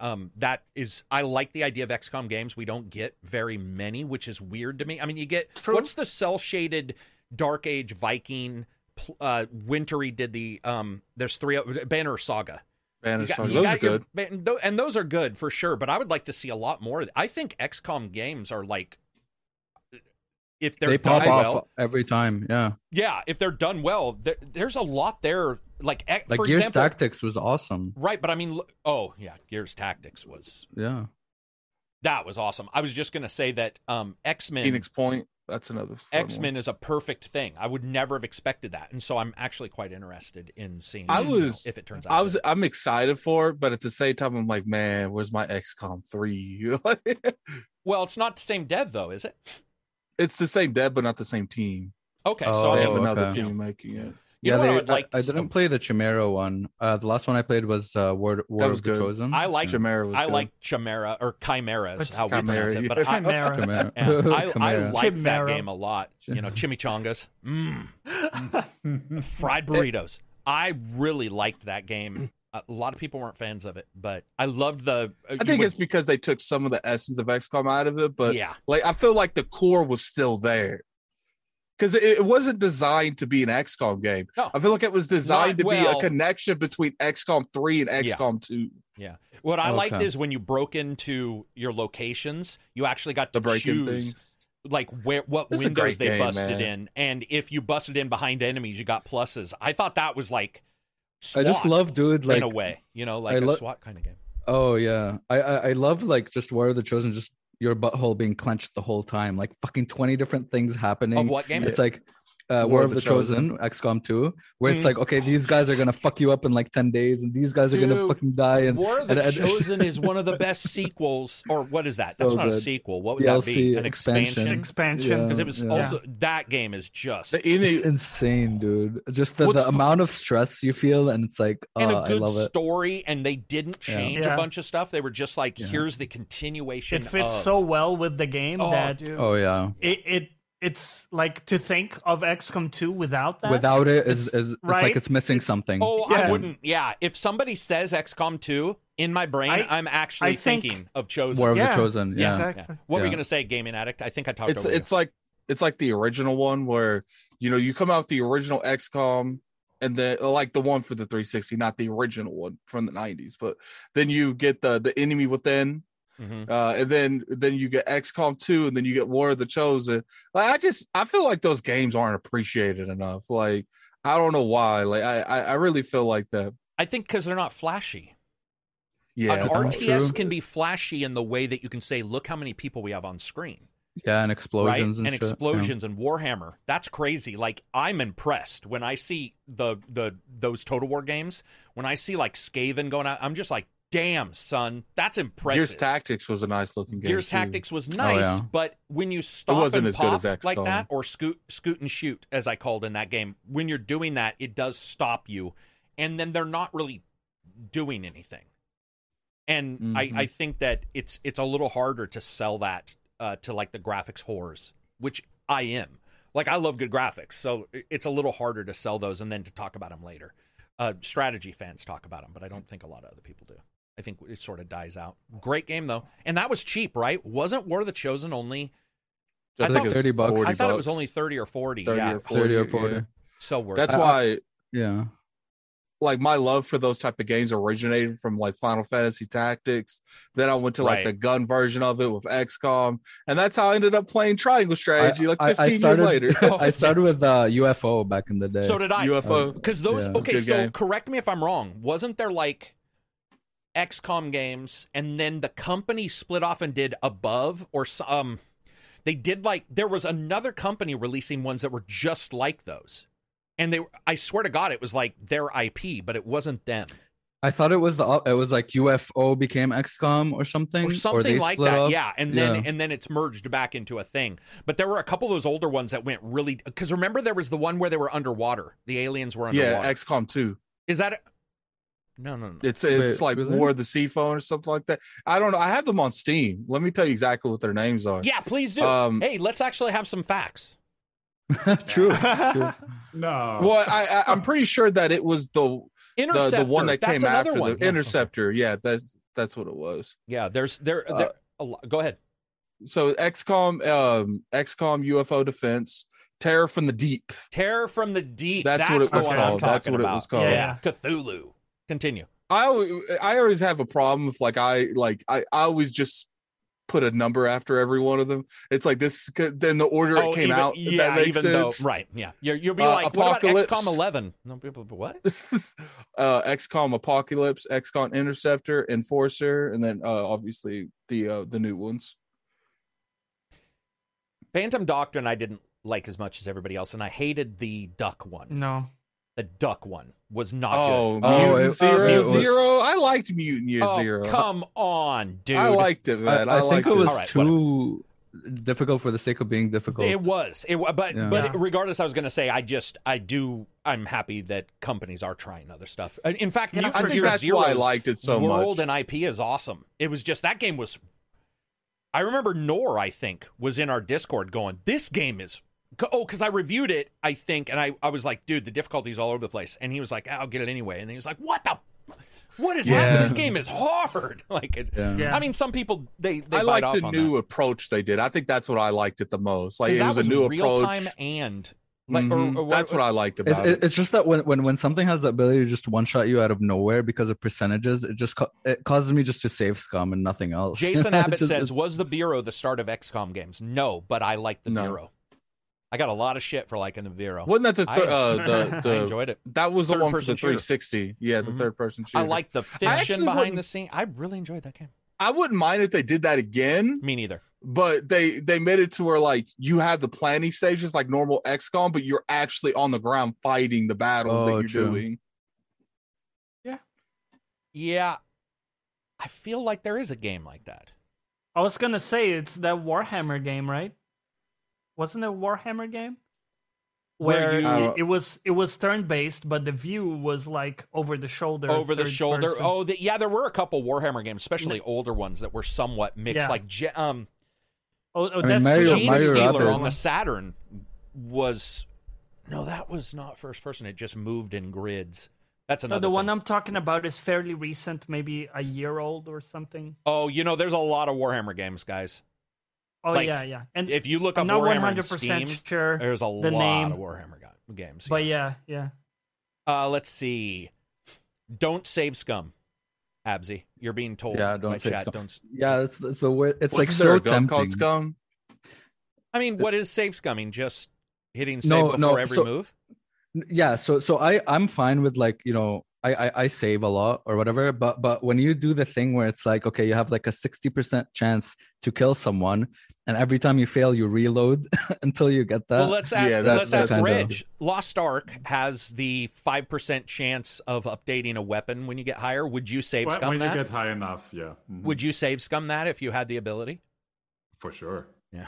I like the idea of XCOM games. We don't get very many, which is weird to me. I mean, you get what's the cell-shaded Dark Age Viking? Wintery did the there's three Banner Saga. Those are good, and those are good for sure. But I would like to see a lot more. I think XCOM games are like if they pop done off well, every time. Yeah, if they're done well, there's a lot there. Like for Gears example, Tactics was awesome, right? But I mean, Gears Tactics was that was awesome. I was just gonna say that X-Men Phoenix Point. That's another X-Men is a perfect thing. I would never have expected that, and so I'm actually quite interested in seeing. If it turns out, I'm excited for it, but at the same time, I'm like, man, where's my XCOM 3? Well, it's not the same dev though, is it? It's the same dev, but not the same team. Okay, so they have another team making it. I didn't play the Chimera one. The last one I played was War of the Chosen. I like Chimera. Like Chimera or Chimeras, how we pronounce it. But Chimera. I like that game a lot. Chimichangas, fried burritos. I really liked that game. A lot of people weren't fans of it, but I loved the. I think it's because they took some of the essence of XCOM out of it, but like I feel like the core was still there. Because it wasn't designed to be an XCOM game. No, I feel like it was designed to be a connection between XCOM 3 and XCOM 2. Yeah. What I liked is when you broke into your locations, you actually got to choose things. Like what windows they busted in. And if you busted in behind enemies, you got pluses. I thought that was like SWAT, I just love, dude, like in a way, like a SWAT kind of game. Oh, yeah. I love like just War of the Chosen, just your butthole being clenched the whole time, like fucking 20 different things happening. Of what game? It's like War of the Chosen, XCOM 2, where it's like, okay, these guys are gonna fuck you up in like 10 days, and these guys are gonna fucking die. And War of the Chosen is one of the best sequels, or what is that? That's not a sequel. What would DLC, that be? An expansion? Expansion. Because it was also that game is just it's insane, dude. Just the amount of stress you feel, and it's like, and a good I love it. story, and they didn't change a bunch of stuff. They were just like, here's the continuation. It fits so well with the game that it's like to think of XCOM 2 without that. Without it it's like it's missing something. I wouldn't. Yeah, if somebody says XCOM 2, in my brain, I'm actually thinking of Chosen. War of the Chosen. Yeah. Exactly. Yeah. What were you gonna say, Gaming Addict? I think I talked. It's like the original one where you come out the original XCOM. And then, like the one for the 360, not the original one from the 90s, but then you get the Enemy Within, and then you get XCOM 2, and then you get War of the Chosen. Like I feel like those games aren't appreciated enough. Like I don't know why. Like I really feel like that. I think because they're not flashy. Yeah, an RTS can be flashy in the way that you can say, "Look how many people we have on screen." Yeah, and explosions and shit. Explosions and Warhammer. That's crazy. Like I'm impressed when I see those Total War games. When I see like Skaven going out, I'm just like, damn, son, that's impressive. Gears Tactics was a nice looking game. Gears Tactics was nice, but when you stop and pop like that, or scoot and shoot, as I called in that game, when you're doing that, it does stop you, and then they're not really doing anything. And I think that it's a little harder to sell that. To like the graphics whores, which I am. Like I love good graphics, so it's a little harder to sell those and then to talk about them later. Strategy fans talk about them, but I don't think a lot of other people do. I think it sort of dies out. Great game though, and that was cheap, right? Wasn't War of the Chosen only? I thought it was $30. I thought it was only 30 or 40. 30 or 40. Yeah. So worth. That's why. Yeah. Like my love for those type of games originated from like Final Fantasy Tactics. Then I went to like the gun version of it with XCOM, and that's how I ended up playing Triangle Strategy 15 years later. I started with UFO back in the day. So did I. UFO, because those. Yeah. Okay, so game. Correct me if I'm wrong. Wasn't there like XCOM games, and then the company split off and did Above or they did like there was another company releasing ones that were just like those. And I swear to God, it was like their IP, but it wasn't them. I thought it was like UFO became XCOM or something, or they like that. Up. Yeah, and then it's merged back into a thing. But there were a couple of those older ones that went really, because remember there was the one where they were underwater. The aliens were underwater. Yeah, XCOM 2. Is that? No. It's like really? War of the Sea Phone or something like that. I don't know. I have them on Steam. Let me tell you exactly what their names are. Yeah, please do. Hey, let's actually have some facts. True. No. Well, I'm pretty sure that it was the one that came after one. The Interceptor. Yeah, that's what it was. Yeah, go ahead. So XCOM UFO Defense, Terror from the Deep. Terror from the Deep. That's what it was called. That's what it was called. Yeah. Cthulhu. Continue. I always have a problem with I always just put a number after every one of them. It's like this, then the order it came out. Yeah, that makes even sense. Though, right? Yeah, you'll be like, Apocalypse. What about XCOM 11? No people, what? XCOM Apocalypse, XCOM Interceptor, Enforcer, and then obviously the new ones. Phantom Doctrine I didn't like as much as everybody else, and I hated the duck one. No. The duck one was not good. Mutant Zero. I liked Mutant Year Zero. Come on, dude. I liked it, man. I think it was too difficult for the sake of being difficult. It was. But regardless, I was going to say, I'm happy that companies are trying other stuff. In fact, I think that's why I liked it so much. World and IP is awesome. It was just, that game was, I remember Nor, I think, was in our Discord going, this game is, because I reviewed it, I think, and I was like, dude, the difficulty's all over the place. And he was like, I'll get it anyway. And then he was like, what is happening? This game is hard. I mean, some people, they I like the new approach they did. I think that's what I liked it the most. Like, it was a new approach. Real-time and... that's what I liked about it. It's just that when something has the ability to just one-shot you out of nowhere because of percentages, it causes me just to save scum and nothing else. Jason Abbott says, was the Bureau the start of XCOM games? No, but I like the Bureau. I got a lot of shit for liking the Bureau. Wasn't that I enjoyed it. That was the one for the 360. Yeah, the third-person shooter. I like the fiction behind the scene. I really enjoyed that game. I wouldn't mind if they did that again. Me neither. But they made it to where like you have the planning stages like normal XCOM, but you're actually on the ground fighting the battles that you're doing. Yeah. I feel like there is a game like that. I was gonna say it's that Warhammer game, right? Wasn't it a Warhammer game? Where it was turn-based, but the view was like over the shoulder. Over the shoulder. Person. Oh, there were a couple Warhammer games, especially older ones that were somewhat mixed. Like that's Mario Stealer on the Saturn was. No, that was not first person. It just moved in grids. That's another. The thing. one I'm talking about is fairly recent, maybe a year old or something. Oh, there's a lot of Warhammer games, guys. Oh, yeah. And if you look up not Warhammer 100% Steam, sure there's a lot of Warhammer games. But yeah. Let's see. Don't save scum, Absy. You're being told. Yeah, don't save chat. scum. Don't. Yeah, it's a weird. It's like so tempting. Scum? I mean, what is save scumming? Just hitting save before every move? Yeah, so I'm fine with like, I save a lot or whatever, but when you do the thing where it's like, okay, you have like a 60% chance to kill someone, and every time you fail, you reload until you get that. Well, let's ask Reg. Lost Ark has the 5% chance of updating a weapon when you get higher. Would you save scum when that? You get high enough, yeah. Mm-hmm. Would you save scum that if you had the ability? For sure. Yeah.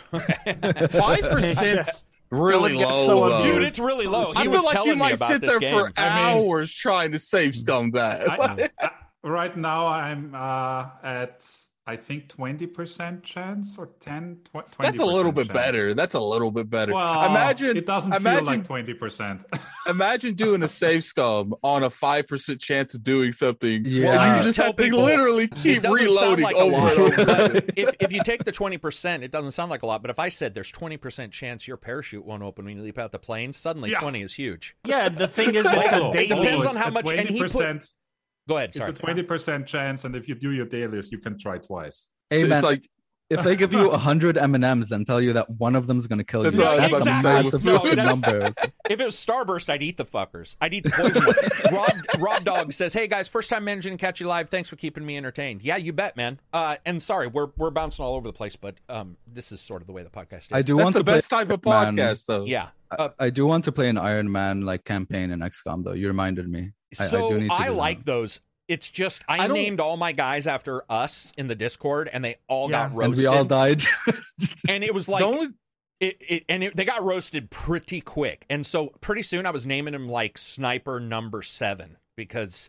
5%. Really low, dude. It's really low. I feel like you might sit there for hours trying to save scum that. Right now, I'm at I think 20% chance or 10. 20%. That's a little bit better. That's a little bit better. Well, imagine it doesn't feel like 20%. Imagine doing a save scum on a 5% chance of doing something. Yeah, well, you just have to literally keep reloading over. If you take the 20%, it doesn't sound like a lot. But if I said there's 20% chance your parachute won't open when you leap out the plane, suddenly 20 is huge. Yeah, the thing is, it's a daily. It depends on how much. 20%. And he put, Go ahead. Sorry. It's a 20% chance, and if you do your dailies, you can try twice. Hey, so man, it's like if they give you 100 M&Ms and tell you that one of them is going to kill you, that's a massive number. If it was Starburst, I'd eat the fuckers. I'd eat the poison one. Rob Dog says, "Hey guys, first time managing to catch you live. Thanks for keeping me entertained." Yeah, you bet, man. And sorry, we're bouncing all over the place, but this is sort of the way the podcast is. I do want the best type of podcast, though. Yeah, I do want to play an Iron Man like campaign in XCOM, though. You reminded me. So I do need to like those. It's just I named all my guys after us in the Discord, and they all got roasted. And we all died. And it was like they got roasted pretty quick. And so pretty soon I was naming them like Sniper Number 7 because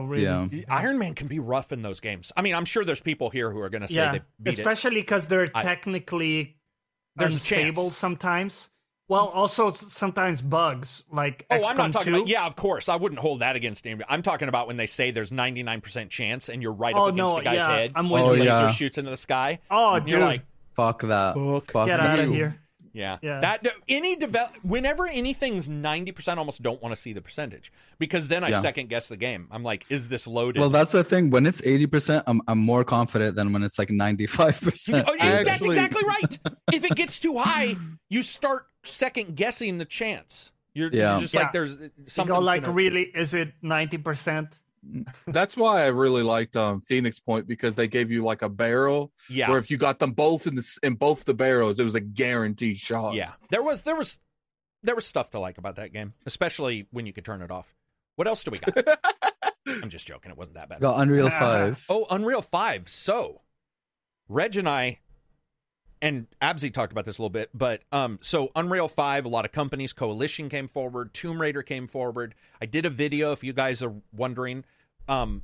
Iron Man can be rough in those games. I mean, I'm sure there's people here who are going to say they beat especially because they're technically unstable sometimes. Well, also sometimes bugs like XCOM I'm not talking 2. about. Yeah, of course, I wouldn't hold that against him. I'm talking about when they say there's 99% chance and you're right up against the guy's head. I'm with you. Laser shoots into the sky. Oh, dude, you're like, fuck that. Get out of here. Yeah. That whenever anything's 90%, almost don't want to see the percentage because then I second guess the game. I'm like, is this loaded? Well, that's the thing. When it's 80%, I'm more confident than when it's like 95%. That's exactly right. If it gets too high, you start second guessing the chance. You're just like there's something. You go like, really, is it 90%? That's why I really liked Phoenix Point because they gave you like a barrel where if you got them both in both the barrels, it was a guaranteed shot. Yeah, there was stuff to like about that game, especially when you could turn it off. What else do we got? I'm just joking. It wasn't that bad. Got Unreal 5. Oh, Unreal 5. So, Reg and I, and Absy talked about this a little bit, but so Unreal 5, a lot of companies, Coalition came forward, Tomb Raider came forward. I did a video, if you guys are wondering. I'm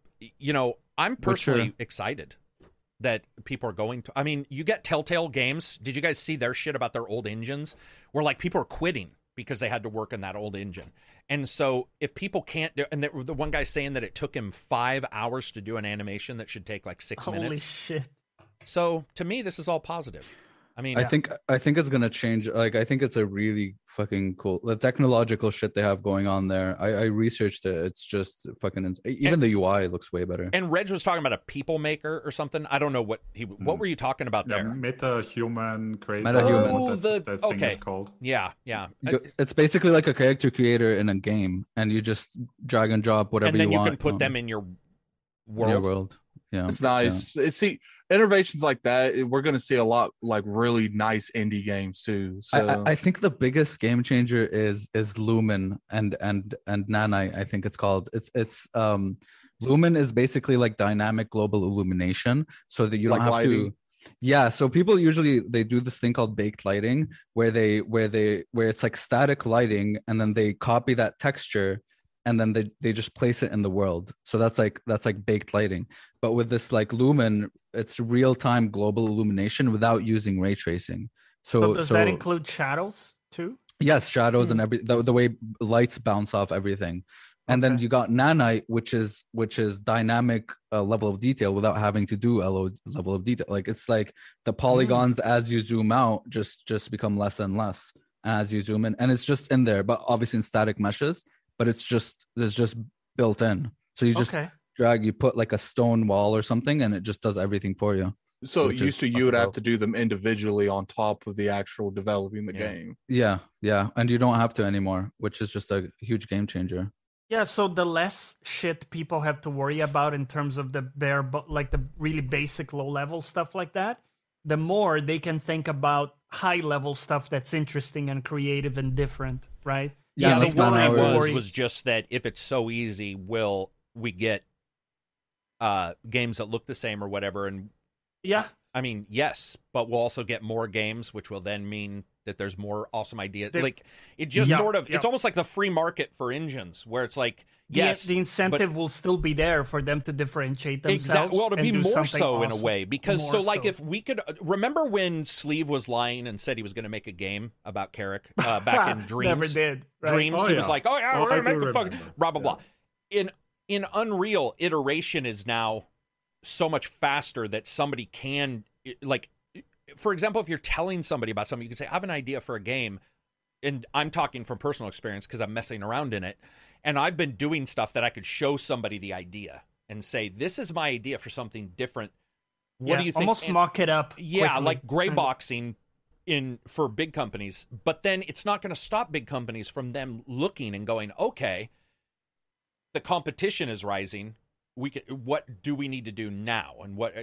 personally excited that people are going to. I mean, you get Telltale Games. Did you guys see their shit about their old engines? Where like people are quitting because they had to work on that old engine. And so if people can't do, and the one guy saying that it took him 5 hours to do an animation that should take like 6 minutes. Holy shit. So to me, this is all positive. I mean, I think it's gonna change. Like, I think it's a really fucking cool, the technological shit they have going on there. I researched it. It's just fucking even the UI looks way better. And Reg was talking about a people maker or something. I don't know what were you talking about there? MetaHuman creator. MetaHuman. That thing is called. Yeah. It's basically like a character creator in a game, and you just drag and drop whatever you want. And then you can put them in your world. Yeah, it's nice. Yeah. See, innovations like that, we're going to see a lot like really nice indie games too. So I think the biggest game changer is Lumen and Nanite. I think it's called. It's Lumen is basically like dynamic global illumination, so that you don't have lighting. Yeah, so people usually they do this thing called baked lighting, where it's like static lighting, and then they copy that texture, and then they just place it in the world. So that's like baked lighting. But with this like Lumen, it's real time global illumination without using ray tracing. So does that include shadows too? Yes, shadows and the way lights bounce off everything. And then you got Nanite, which is dynamic level of detail without having to do level of detail. Like it's like the polygons as you zoom out just become less and less as you zoom in, and it's just in there, but obviously in static meshes. But it's just built in. So you just you put like a stone wall or something, and it just does everything for you. So used to you would have to do them individually on top of the actual developing the game. Yeah, and you don't have to anymore, which is just a huge game changer. Yeah, so the less shit people have to worry about in terms of the like the really basic low-level stuff like that, the more they can think about high-level stuff that's interesting and creative and different, right? Yeah, the worry was just that if it's so easy, will we get games that look the same or whatever? And yeah, I mean, yes, but we'll also get more games, which will then mean that there's more awesome ideas. Like it just it's almost like the free market for engines, where it's like, yes, the incentive will still be there for them to differentiate themselves. Exactly. Well, to be more so awesome. In a way, because if we could remember when Sleeve was lying and said he was going to make a game about Carrick back in Dreams. Never did. Right? Dreams. He was like, we're going to make the fucking blah blah blah. In Unreal, iteration is now so much faster that somebody can like. For example, if you're telling somebody about something, you can say, I have an idea for a game, and I'm talking from personal experience because I'm messing around in it, and I've been doing stuff that I could show somebody the idea and say, this is my idea for something different. What do you think? Almost mock it up. Yeah, quickly. Like gray boxing for big companies, but then it's not going to stop big companies from them looking and going, okay, the competition is rising. What do we need to do now, and what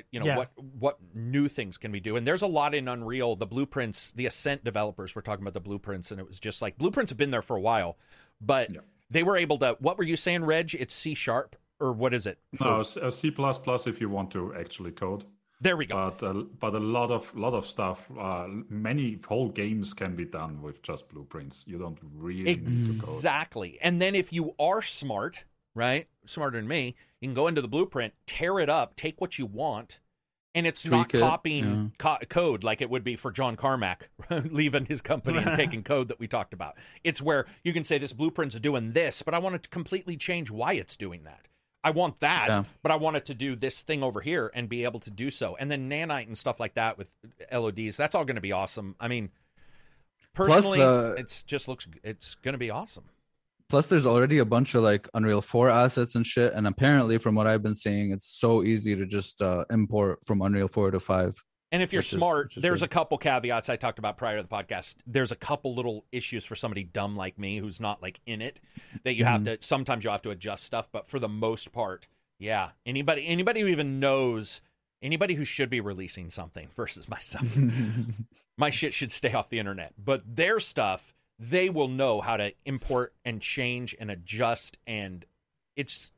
new things can we do? And there's a lot in Unreal. The blueprints, the Ascent developers were talking about the blueprints, and it was just like blueprints have been there for a while, but they were able to. What were you saying, Reg? It's C# or what is it? No, C++ if you want to actually code. There we go. But a lot of stuff, many whole games can be done with just blueprints. You don't really need to code. Exactly. And then if you are smart, right, smarter than me, you can go into the blueprint, tear it up, take what you want, and it's not copying code like it would be for John Carmack leaving his company and taking code that we talked about. It's where you can say this blueprint's doing this, but I want it to completely change why it's doing that. I want that, but I want it to do this thing over here and be able to do so. And then Nanite and stuff like that with LODs, that's all going to be awesome. I mean, personally, it's going to be awesome. Plus, there's already a bunch of like Unreal 4 assets and shit. And apparently, from what I've been seeing, it's so easy to just import from Unreal 4 to 5. And if you're smart, there's a couple caveats I talked about prior to the podcast. There's a couple little issues for somebody dumb like me who's not like in it that you have to, sometimes you'll have to adjust stuff. But for the most part, yeah, anybody who even knows, anybody who should be releasing something versus myself, my shit should stay off the internet. But their stuff, they will know how to import and change and adjust. And it's,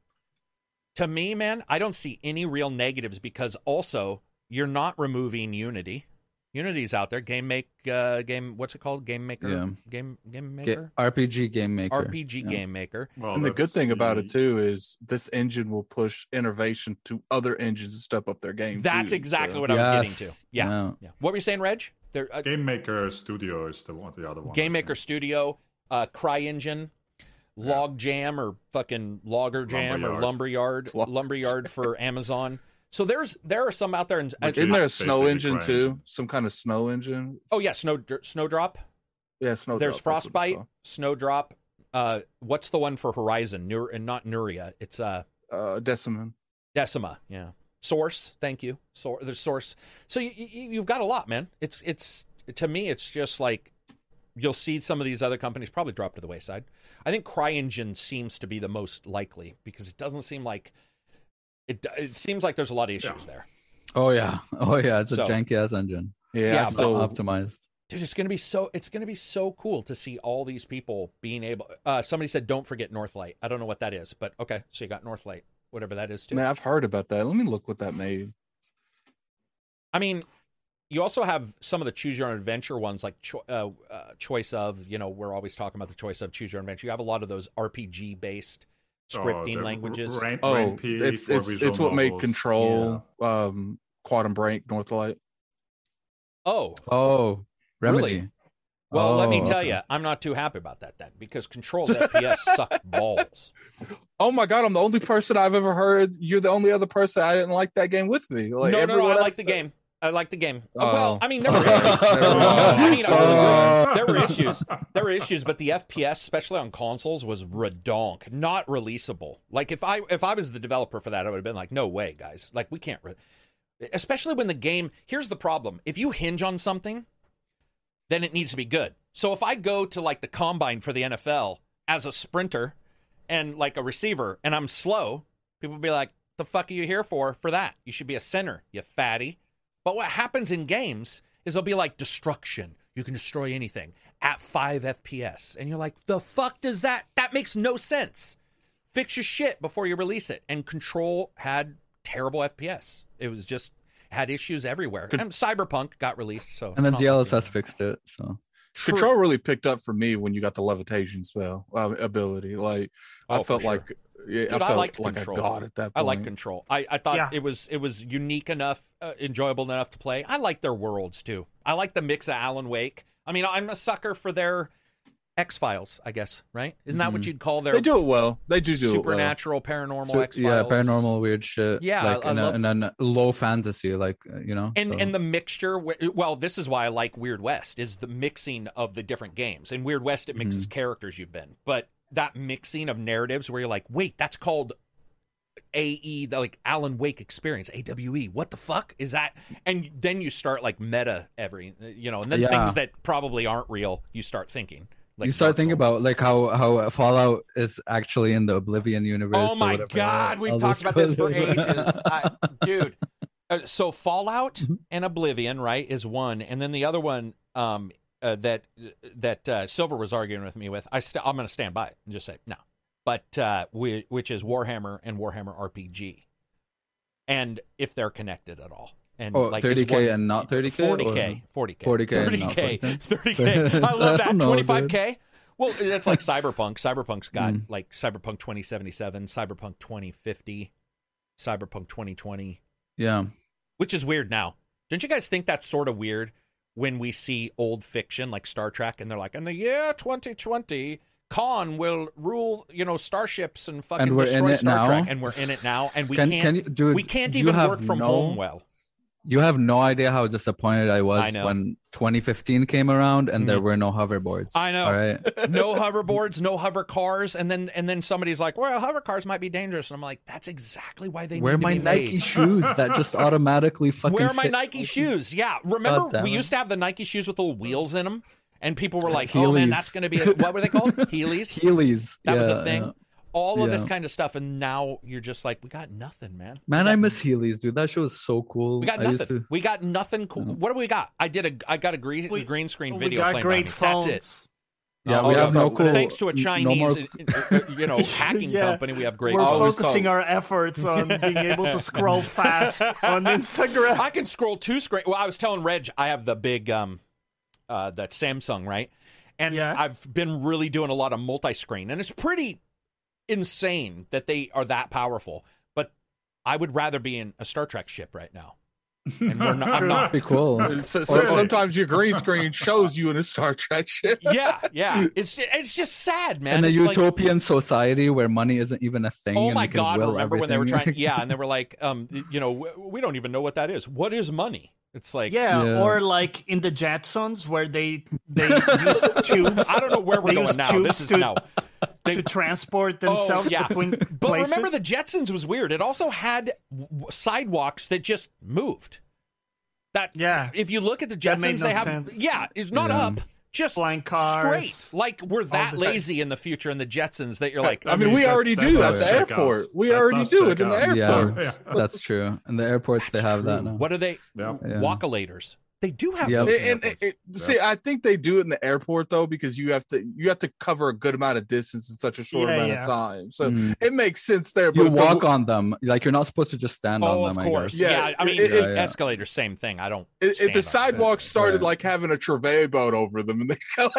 to me, man, I don't see any real negatives because also you're not removing Unity. Unity's out there. What's it called? Game Maker? Yeah. Game Maker? RPG Game Maker. Game Maker. Well, and the good thing about it, too, is this engine will push innovation to other engines to step up their game, That's exactly what I was getting to. Yeah. What were you saying, Reg? Game Maker Studio is the other one. Game Maker Studio, CryEngine, Logjam or fucking Logger Jam or Lumberyard for Amazon. So there are some out there. Isn't there a snow engine too? Some kind of snow engine? Oh yeah, Snowdrop. Yeah, Snowdrop. There's Frostbite, Snowdrop. What's the one for Horizon? And not Nuria. It's Decima. Decima. Yeah. Source. Thank you. There's Source. So you've got a lot, man. It's to me, it's just like you'll see some of these other companies probably drop to the wayside. I think CryEngine seems to be the most likely because it doesn't seem like It seems like there's a lot of issues there. Oh yeah, it's a janky ass engine. Yeah, so optimized. Dude, it's gonna be so cool to see all these people being able. Somebody said, "Don't forget Northlight." I don't know what that is, but okay. So you got Northlight, whatever that is too. Man, I've heard about that. Let me look what that made. I mean, you also have some of the choose your own adventure ones, like choice of. You know, we're always talking about the choice of choose your own adventure. You have a lot of those RPG based scripting languages. It's what made Control, Quantum Break, Northlight. Oh, Remedy. Really? Well, let me tell you, I'm not too happy about that then, because Control's FPS suck balls. Oh my God, I'm the only person I've ever heard. You're the only other person I didn't like that game with me. Like, no, I like the game. I like the game. Well, I mean, there were issues. There were issues. There were issues, but the FPS, especially on consoles, was redonk, not releasable. Like if I was the developer for that, I would have been like, no way, guys. Like we can't. Especially when the game. Here's the problem: if you hinge on something, then it needs to be good. So if I go to like the combine for the NFL as a sprinter and like a receiver, and I'm slow, people will be like, "The fuck are you here for that? You should be a center, you fatty." But what happens in games is they'll be like destruction. You can destroy anything at 5 FPS. And you're like, the fuck does that? That makes no sense. Fix your shit before you release it. And Control had terrible FPS. It was just, had issues everywhere. And Cyberpunk got released. So, and then DLSS fixed it. So Control really picked up for me when you got the levitation spell ability. Like I felt like... Yeah, dude, I liked Control. A god at that point. I liked Control. I thought it was unique enough, enjoyable enough to play. I like their worlds too. I like the mix of Alan Wake. I mean, I'm a sucker for their X-Files, I guess, right? Isn't that what you'd call their? They do it well. They do supernatural, paranormal X-Files. Yeah, paranormal weird shit. Yeah, like and then low fantasy, like And the mixture. Well, this is why I like Weird West is the mixing of the different games. In Weird West, it mixes characters you've been, but that mixing of narratives where you're like, wait, that's called AE, like Alan Wake experience, AWE. What the fuck is that? And then you start like meta and then things that probably aren't real, you start thinking. Like you start thinking about like how Fallout is actually in the Oblivion universe. Oh my God, we've talked about this for ages. Dude. So Fallout and Oblivion, right, is one. And then the other one, that Silver was arguing with me with, I'm going to stand by it and just say no. But which is Warhammer and Warhammer RPG, and if they're connected at all. And like 30K and not 30K? 40K. 30K. 30K. I love that. 25K. Well, that's like Cyberpunk. Cyberpunk's got like Cyberpunk 2077, Cyberpunk 2050, Cyberpunk 2020. Yeah. Which is weird now. Don't you guys think that's sort of weird? When we see old fiction like Star Trek, and they're like, in the year 2020, Khan will rule, starships and fucking and we're destroy in it Star now. Trek, and we're in it now, and we can't even work from home well. You have no idea how disappointed I was when 2015 came around and there were no hoverboards. I know. All right? No hoverboards, no hover cars, and then somebody's like, well, hover cars might be dangerous. And I'm like, that's exactly why they wear need my to be Nike made. shoes that just automatically fucking wear my fit. Nike shoes. Yeah. Remember we used to have the Nike shoes with little wheels in them, and people were like, Heelys. oh man, that's going to be what were they called? Heelys? Heelys. That was a thing. Yeah. All of this kind of stuff, and now you're just like, we got nothing, man. Man, I miss Heelys, dude. That show was so cool. We got nothing. We got nothing cool. What do we got? I got a green screen video. We got playing great phones. That's it. Yeah, we have no cool. Thanks to a Chinese, hacking company, we have great. We're phones. focusing our efforts on being able to scroll fast on Instagram. I can scroll 2 screen. Well, I was telling Reg, I have the big that Samsung, right? And I've been really doing a lot of multi-screen, and it's pretty insane that they are that powerful. But I would rather be in a Star Trek ship right now. And I'm not. Pretty cool. Sometimes your green screen shows you in a Star Trek ship. Yeah. It's just sad, man. In a it's utopian society where money isn't even a thing. Oh and my we can God! will Remember when they were everything. trying? And they were like, we don't even know what that is. What is money? It's like or like in the Jetsons where they use tubes. I don't know where we're going now. This is now. To transport themselves between places. But remember, the Jetsons was weird. It also had sidewalks that just moved. If you look at the Jetsons, they have sense. it's not up. just flying cars, straight. Like we're that lazy in the future in the Jetsons that you're like. I mean, we already do that at the airport. We already do it in the airport. Yeah, that's true. In the airports, they have that now. What are they? Walkolators. They do have those. See, I think they do it in the airport though, because you have to cover a good amount of distance in such a short amount of time. So it makes sense there. But you walk on them, like you're not supposed to just stand on them. Of course, yeah. I mean, escalators, same thing. I don't. If the sidewalks started like having a Trevay boat over them, and they kind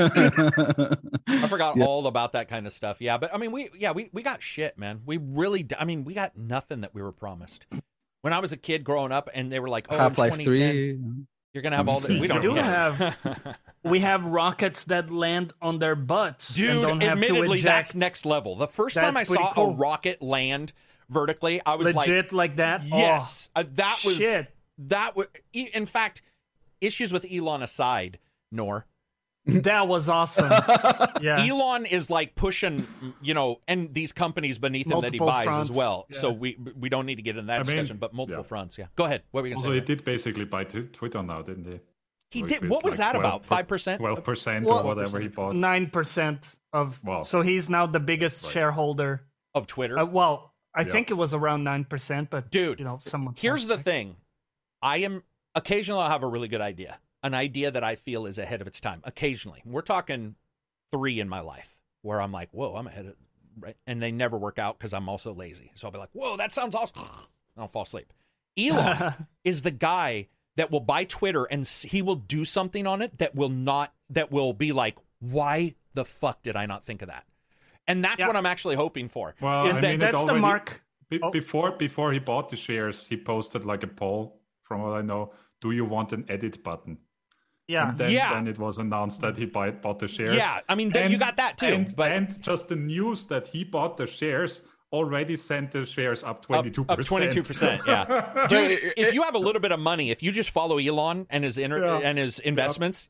of like. I forgot all about that kind of stuff. Yeah, but I mean, we got shit, man. We really. I mean, we got nothing that we were promised. When I was a kid growing up, and they were like, "Oh, Half-Life 3, you're gonna have all the." We don't have. We have rockets that land on their butts. Dude, and don't have admittedly, to that's next level. The first time I saw a rocket land vertically, I was legit like that. Yes, that was shit. That was. In fact, issues with Elon aside, Nor. That was awesome. Yeah, Elon is like pushing, and these companies beneath him that he buys fronts. As well. Yeah. So we don't need to get into that discussion, but multiple fronts. Yeah, go ahead. What were you going to say? Also, he did basically buy Twitter now, didn't he? He did. What was that about? 5%, 12%, or whatever he bought. 9% of. Wow. So he's now the biggest shareholder of Twitter. I think it was around 9%, but dude, someone. Here's the thing: occasionally I'll have a really good idea. An idea that I feel is ahead of its time. Occasionally. We're talking 3 in my life where I'm like, whoa, I'm ahead of, right? And they never work out because I'm also lazy. So I'll be like, whoa, that sounds awesome. And I'll fall asleep. Elon is the guy that will buy Twitter and he will do something on it that will be like, why the fuck did I not think of that? And that's what I'm actually hoping for. Well, that's the mark. Before he bought the shares, he posted like a poll, from what I know, do you want an edit button? Yeah. And then it was announced that he bought the shares. Yeah, I mean, you got that too. And just the news that he bought the shares already sent the shares up 22%. Up 22%, yeah. Dude, if you have a little bit of money, if you just follow Elon and his and his investments,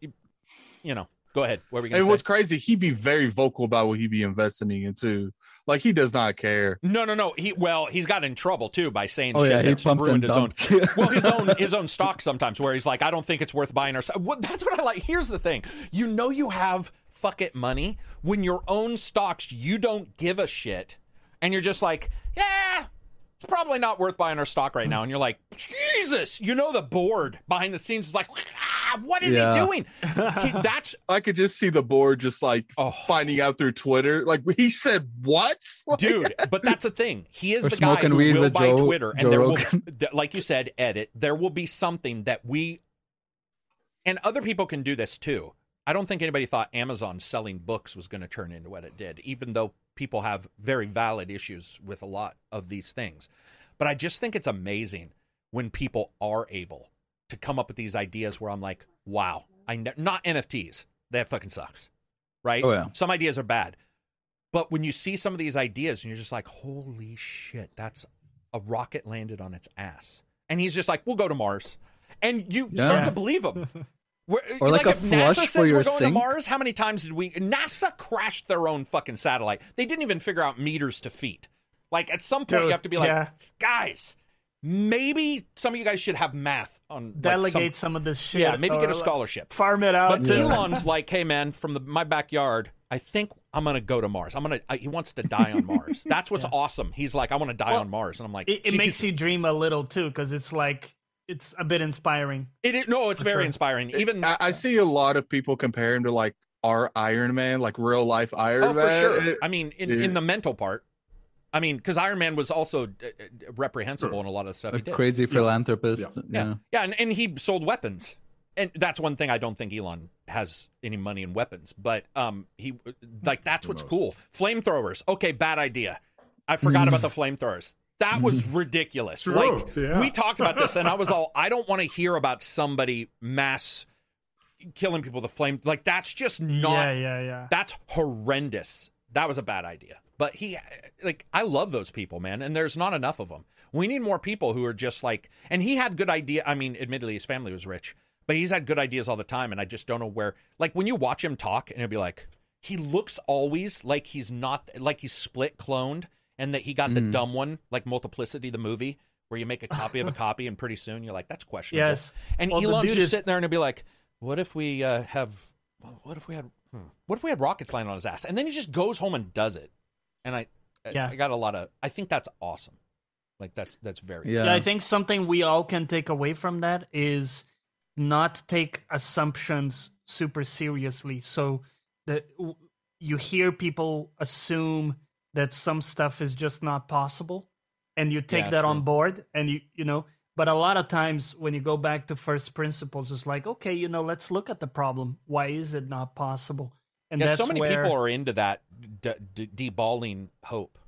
go ahead. What were we going to say? And what's crazy, he'd be very vocal about what he'd be investing into. Like, he does not care. No. He's got in trouble too by saying shit that's ruined his own. Well, his own stock sometimes, where he's like, I don't think it's worth buying. That's what I like. Here's the thing: you have fuck it money when your own stocks you don't give a shit, and you're just like, yeah, it's probably not worth buying our stock right now. And you're like, Jesus, the board behind the scenes is like, what is he doing? I could just see the board just like finding out through Twitter. Like, he said, what? Dude, but that's the thing. He is the guy who will buy Twitter. And there will, like you said, edit. There will be something that and other people can do this too. I don't think anybody thought Amazon selling books was going to turn into what it did, even though people have very valid issues with a lot of these things. But I just think it's amazing when people are able to come up with these ideas where I'm like, wow, not NFTs. That fucking sucks, right? Oh, yeah. Some ideas are bad. But when you see some of these ideas and you're just like, holy shit, that's a rocket landed on its ass. And he's just like, we'll go to Mars. And you start to believe him. Or like a if flush NASA for says your we're going sink? to Mars, how many times did NASA crashed their own fucking satellite. They didn't even figure out meters to feet. Like, at some point, you have to be like, guys, maybe some of you guys should have math on. Delegate some of this shit. Yeah, maybe get a scholarship. Farm it out. But Elon's like, hey, man, from my backyard, I think I'm going to go to Mars. He wants to die on Mars. That's what's awesome. He's like, I want to die on Mars. And I'm like, it makes you dream a little, too, because it's like, it's a bit inspiring. It's very inspiring. Even I see a lot of people compare him to like our Iron Man, like real life Iron Man. For sure. I mean, in the mental part. I mean, because Iron Man was also reprehensible in a lot of the stuff he did. Crazy philanthropist. Yeah, and he sold weapons. And that's one thing I don't think Elon has any money in weapons. But that's what's cool. Flamethrowers. Okay, bad idea. I forgot about the flamethrowers. That was ridiculous. True. We talked about this, and I was all, I don't want to hear about somebody mass killing people with a flame. Like, that's just not. Yeah. That's horrendous. That was a bad idea. But I love those people, man, and there's not enough of them. We need more people who are just like, and he had good idea. I mean, admittedly, his family was rich, but he's had good ideas all the time, and I just don't know where. Like, when you watch him talk, and he'll be like, he looks always like he's not, like he's split cloned. And that he got the dumb one, like Multiplicity, the movie, where you make a copy of a copy, and pretty soon you're like, that's questionable. Yes. And Elon's just sitting there and he'll be like, what if we have what if we had rockets landing on his ass? And then he just goes home and does it. And I got a lot of. I think that's awesome. Like that's very. Yeah, I think something we all can take away from that is not take assumptions super seriously. So that you hear people assume that some stuff is just not possible, and you take that on board, and you know. But a lot of times when you go back to first principles, it's like, okay, you know, let's look at the problem. Why is it not possible? And that's so many people are into that deballing hope.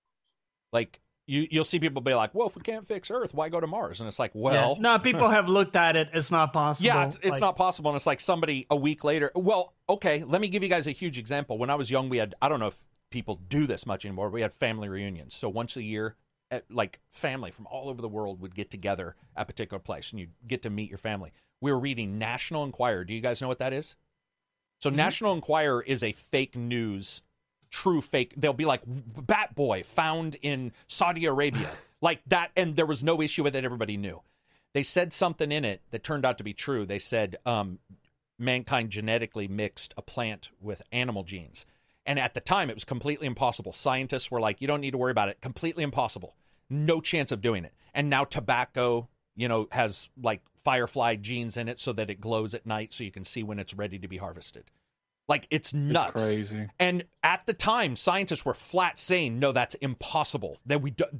Like you'll see people be like, well, if we can't fix Earth, why go to Mars? And it's like, well, no, people have looked at it. It's not possible. Yeah, it's not possible. And it's like somebody a week later. Well, okay, let me give you guys a huge example. When I was young, we had, I don't know if people do this much anymore. We had family reunions. So once a year, like family from all over the world would get together at a particular place and you get to meet your family. We were reading National Enquirer. Do you guys know what that is? So National Enquirer is a fake news, true fake. They'll be like, Bat Boy found in Saudi Arabia, like that. And there was no issue with it. Everybody knew. They said something in it that turned out to be true. They said mankind genetically mixed a plant with animal genes. And at the time, it was completely impossible. Scientists were like, you don't need to worry about it. Completely impossible. No chance of doing it. And now tobacco, you know, has like firefly genes in it so that it glows at night so you can see when it's ready to be harvested. Like, it's nuts. It's crazy. And at the time, scientists were flat saying, no, that's impossible. That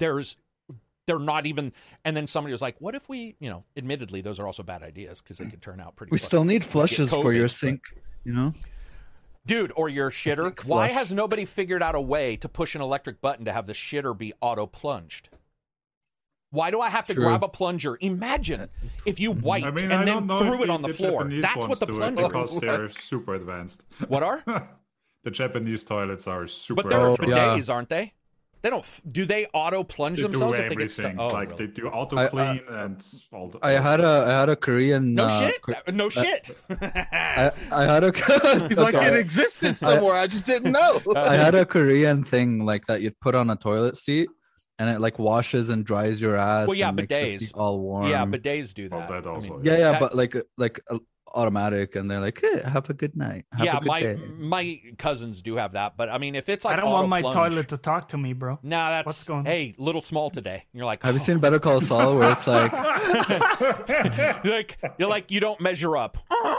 they're not even. And then somebody was like, what if we, you know, admittedly, those are also bad ideas because they could turn out pretty. We still need flushes for your sink, you know? Dude, or your shitter. Why has nobody figured out a way to push an electric button to have the shitter be auto-plunged? Why do I have to grab a plunger? Imagine if you wiped and then threw it on the floor. That's what the plunger is. Because they're super advanced. What are? The Japanese toilets are super advanced. But they're bidets, aren't they? They don't. Do they auto plunge themselves? They do everything. Like they do auto clean and all. I had a Korean. No shit. No shit. I had a. He's like it existed somewhere. I just didn't know. I had a Korean thing like that you'd put on a toilet seat, and it like washes and dries your ass. Well, yeah, and bidets makes the seat all warm. Yeah, bidets do that. Well, that also. But like automatic, and they're like, hey, have a good night. My cousins do have that, but I mean, if it's like I don't want my toilet to talk to me, bro. Nah, that's what's going on? Hey, little small today. And you're like, have you seen Better Call Saul where it's like, you're like you don't measure up.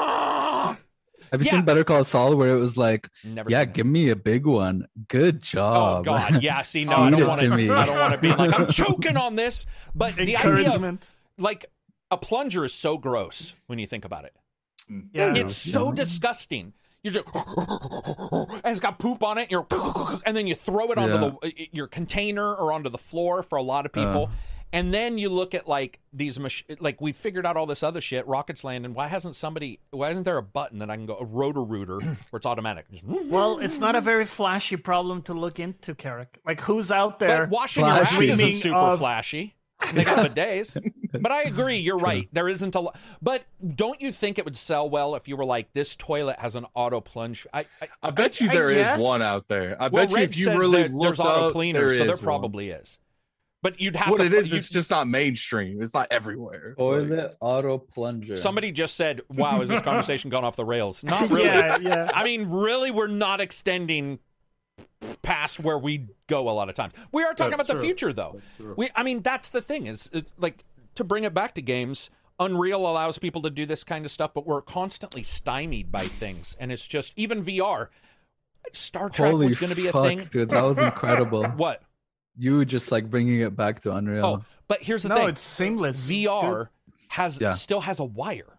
Have you seen Better Call Saul where it was like, give me a big one. Good job. Oh God, yeah. See, no, I don't want to be like I'm choking on this. But the idea of, like, a plunger is so gross when you think about it. Yeah, it's so disgusting. You're just and it's got poop on it. And then you throw it onto your container or onto the floor for a lot of people. And then you look at like these like we figured out all this other shit. Rockets landing. Why isn't there a button that I can go a rotor where it's automatic? Well, it's not a very flashy problem to look into, Carrick. Like who's out there? But washing your ass isn't super flashy. They got bidets. But I agree, you're right. There isn't a lot. But don't you think it would sell well if you were like, this toilet has an auto plunge? I bet you there is one out there. I bet you if you really looked up, auto cleaners, so there probably is. But you'd have to. It's just not mainstream. It's not everywhere. Toilet auto plunger. Somebody just said, wow, is this conversation gone off the rails? Not really. Yeah. I mean, really, we're not extending past where we go a lot of times. We are talking about the future, though. That's the thing is, like, to bring it back to games, Unreal allows people to do this kind of stuff, but we're constantly stymied by things. And it's just, even VR, Star Trek was going to be a thing. Dude, that was incredible. What? You just like bringing it back to Unreal. Oh, but here's the thing. No, it's seamless. VR still has a wire.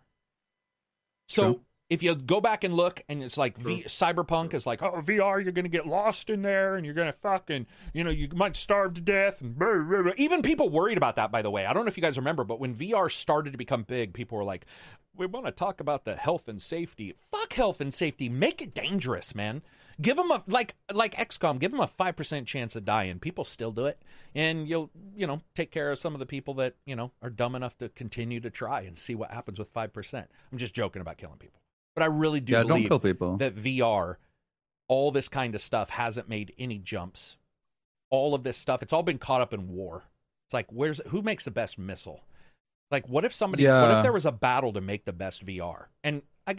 So if you go back and look, and it's like Cyberpunk is like, oh, VR, you're going to get lost in there, and you're going to fucking, you might starve to death. And blah, blah, blah. Even people worried about that, by the way. I don't know if you guys remember, but when VR started to become big, people were like, we want to talk about the health and safety. Fuck health and safety. Make it dangerous, man. Give them like XCOM, give them a 5% chance of dying. People still do it. And you'll, take care of some of the people that, are dumb enough to continue to try and see what happens with 5%. I'm just joking about killing people. But I really do believe don't kill people. That VR, all this kind of stuff hasn't made any jumps. All of this stuff, it's all been caught up in war. It's like, who makes the best missile? Like, what if there was a battle to make the best VR? And I guess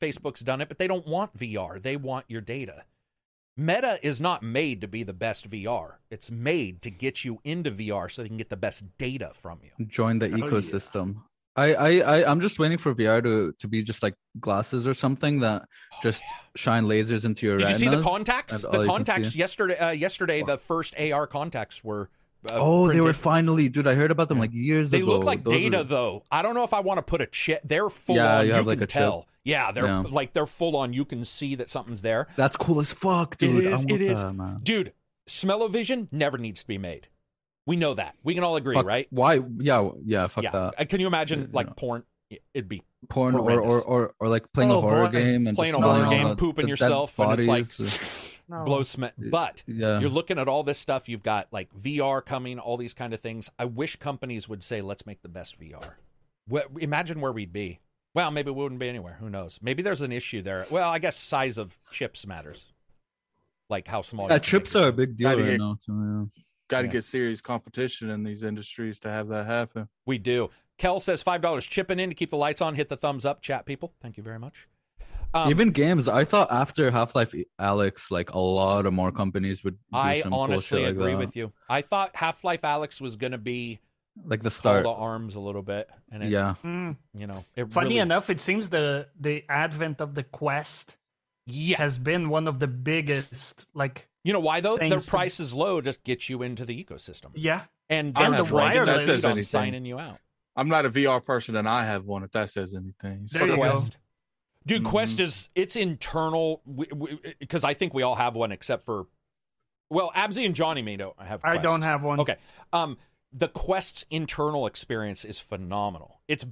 Facebook's done it, but they don't want VR. They want your data. Meta is not made to be the best VR. It's made to get you into VR so they can get the best data from you. Join the ecosystem. Yeah. I'm just waiting for VR to be just like glasses or something that just shine lasers into your retinas. Did you see the contacts? The contacts yesterday, the first AR contacts were printed. They were finally, dude, I heard about them like years ago. They look like data though. I don't know if I want to put a chip. They're full on. You have like a tell. Chip. Yeah, they're full on. You can see that something's there. That's cool as fuck, dude. It is. Man. Dude, smell-o-vision never needs to be made. We know that. We can all agree, right? Why? Yeah. Fuck that. Can you imagine porn? It'd be porn or like playing a horror game and playing a horror game, pooping yourself, and it's like blow smell. But you're looking at all this stuff. You've got like VR coming, all these kind of things. I wish companies would say, "Let's make the best VR." Imagine where we'd be. Well, maybe we wouldn't be anywhere. Who knows? Maybe there's an issue there. Well, I guess size of chips matters. Like how small. Yeah, chips are a big deal right now. Got to get serious competition in these industries to have that happen. We do. Kel says $5 chipping in to keep the lights on. Hit the thumbs up, chat people. Thank you very much. Even games, I thought after Half-Life Alyx, like a lot of more companies would do some honestly cool shit agree like with you. I thought Half-Life Alyx was going to be like the start of arms a little bit, and funny enough, it seems the advent of the Quest has been one of the biggest, like, you know why though? Their price is low, just gets you into the ecosystem. Yeah, and the wireless on signing you out. I'm not a VR person, and I have one. If that says anything, there you go. Dude, Quest it's internal because I think we all have one except for, well, Abzy and Johnny may don't have. Quest. I don't have one. Okay. The Quest's internal experience is phenomenal. It's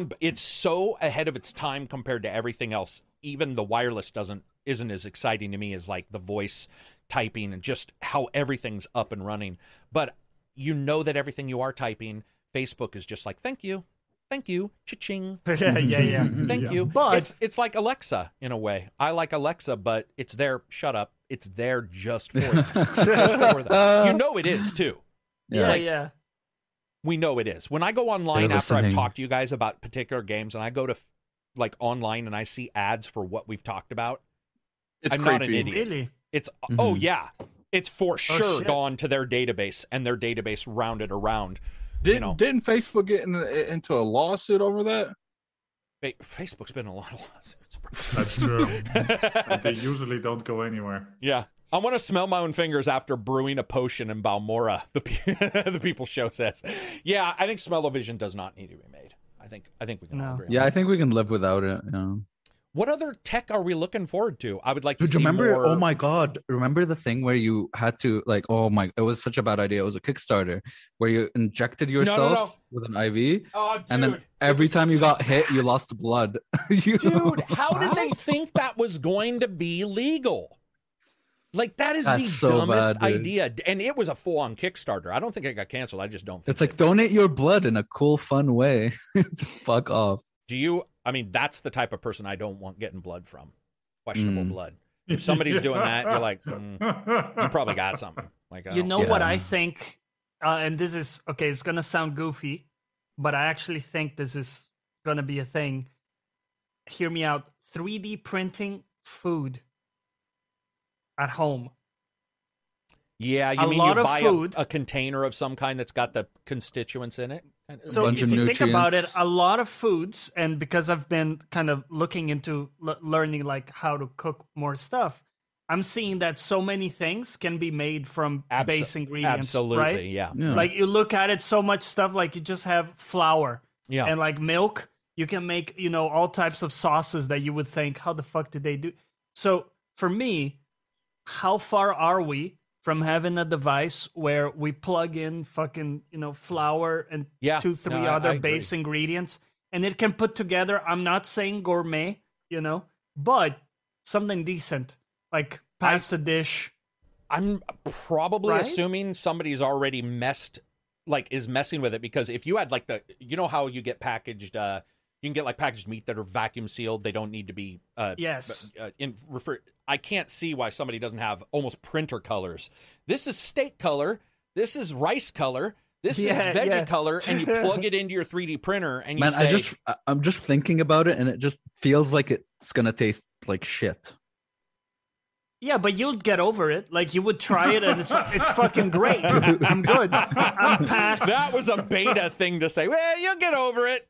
so ahead of its time compared to everything else. Even the wireless isn't as exciting to me as like the voice typing and just how everything's up and running. But you know that everything you are typing, Facebook is just like, thank you, cha-ching. yeah. Thank you. But it's like Alexa in a way. I like Alexa, but it's there. Shut up. It's there just for that. Just for that. You know it is too. Yeah. We know it is. When I go online after I've talked to you guys about particular games and I go to like online and I see ads for what we've talked about, I'm creepy. Not an idiot. Really? It's oh yeah. It's for sure gone to their database and their database rounded around. Didn't Facebook get into a lawsuit over that? Facebook's been in a lot of lawsuits. That's true. And they usually don't go anywhere. Yeah. I want to smell my own fingers after brewing a potion in Balmora, the People Show says. Yeah, I think smell-o-vision does not need to be made. I think we can all agree. Yeah, I think we can live without it. Yeah. What other tech are we looking forward to? I would like to see remember more... Oh my god, remember the thing where you had to like, it was such a bad idea. It was a Kickstarter where you injected yourself with an IV, and then every time you got hit, you lost blood. Dude, how did they think that was going to be legal? Like, that's the dumbest idea. And it was a full-on Kickstarter. I don't think it got canceled. I just don't think it's like, donate your blood in a cool, fun way. Fuck off. That's the type of person I don't want getting blood from. Questionable blood. If somebody's doing that, you're like, you probably got something. Like, what I think, and this is, okay, it's going to sound goofy, but I actually think this is going to be a thing. Hear me out. 3D printing food at home. Yeah, you mean you buy a container of some kind that's got the constituents in it? So if you think about it, a lot of foods, and because I've been kind of looking into learning like how to cook more stuff, I'm seeing that so many things can be made from base ingredients. Absolutely, right? Yeah. Like you look at it, so much stuff, like you just have flour and like milk. You can make, all types of sauces that you would think, how the fuck did they do? So for me, how far are we from having a device where we plug in fucking, flour and 2-3 other base ingredients, and it can put together, I'm not saying gourmet, but something decent, like pasta dish. I'm probably assuming somebody's already is messing with it, because if you had like how you get packaged, you can get like packaged meat that are vacuum sealed. They don't need to be I can't see why somebody doesn't have almost printer colors. This is steak color. This is rice color. This is Vegicolor, and you plug it into your 3D printer, and you say... I'm just thinking about it, and it just feels like it's gonna taste like shit. Yeah, but you'll get over it. Like, you would try it, and it's fucking great. I'm good. I'm past. That was a beta thing to say. Well, you'll get over it.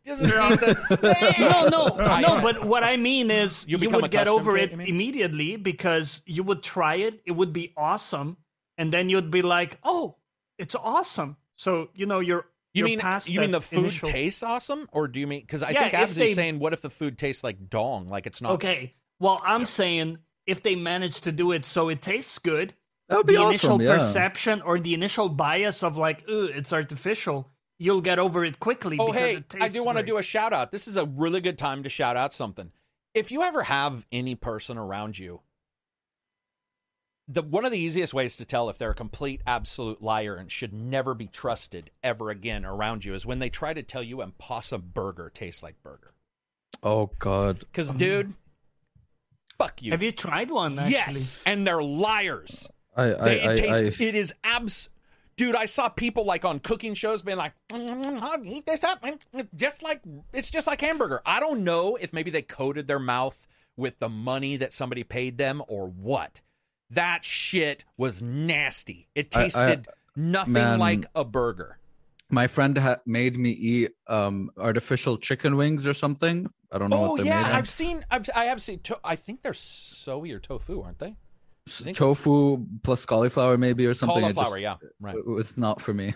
No. But what I mean is, you would get over it immediately because you would try it. It would be awesome, and then you'd be like, "Oh, it's awesome." So you mean the food tastes awesome, or do you mean because I think Absy's saying, what if the food tastes like dong, like it's not? Okay, well I'm saying if they manage to do it so it tastes good, that would be the awesome, initial perception or the initial bias of like, it's artificial, you'll get over it quickly. Oh, because hey, it tastes I do want to do a shout out. This is a really good time to shout out something. If you ever have any person around you, one of the easiest ways to tell if they're a complete, absolute liar and should never be trusted ever again around you is when they try to tell you Impossible Burger tastes like burger. Oh, God. Because, dude, fuck you. Have you tried one, actually? Yes, and they're liars. It is Dude, I saw people like on cooking shows being like, I'll eat this up. It's just like hamburger. I don't know if maybe they coated their mouth with the money that somebody paid them or what. That shit was nasty. It tasted nothing like a burger. My friend made me eat artificial chicken wings or something. I don't know what they're made of. I have seen. I think they're soy or tofu, aren't they? Tofu plus cauliflower maybe or something. Cauliflower, yeah. Right. It was not for me.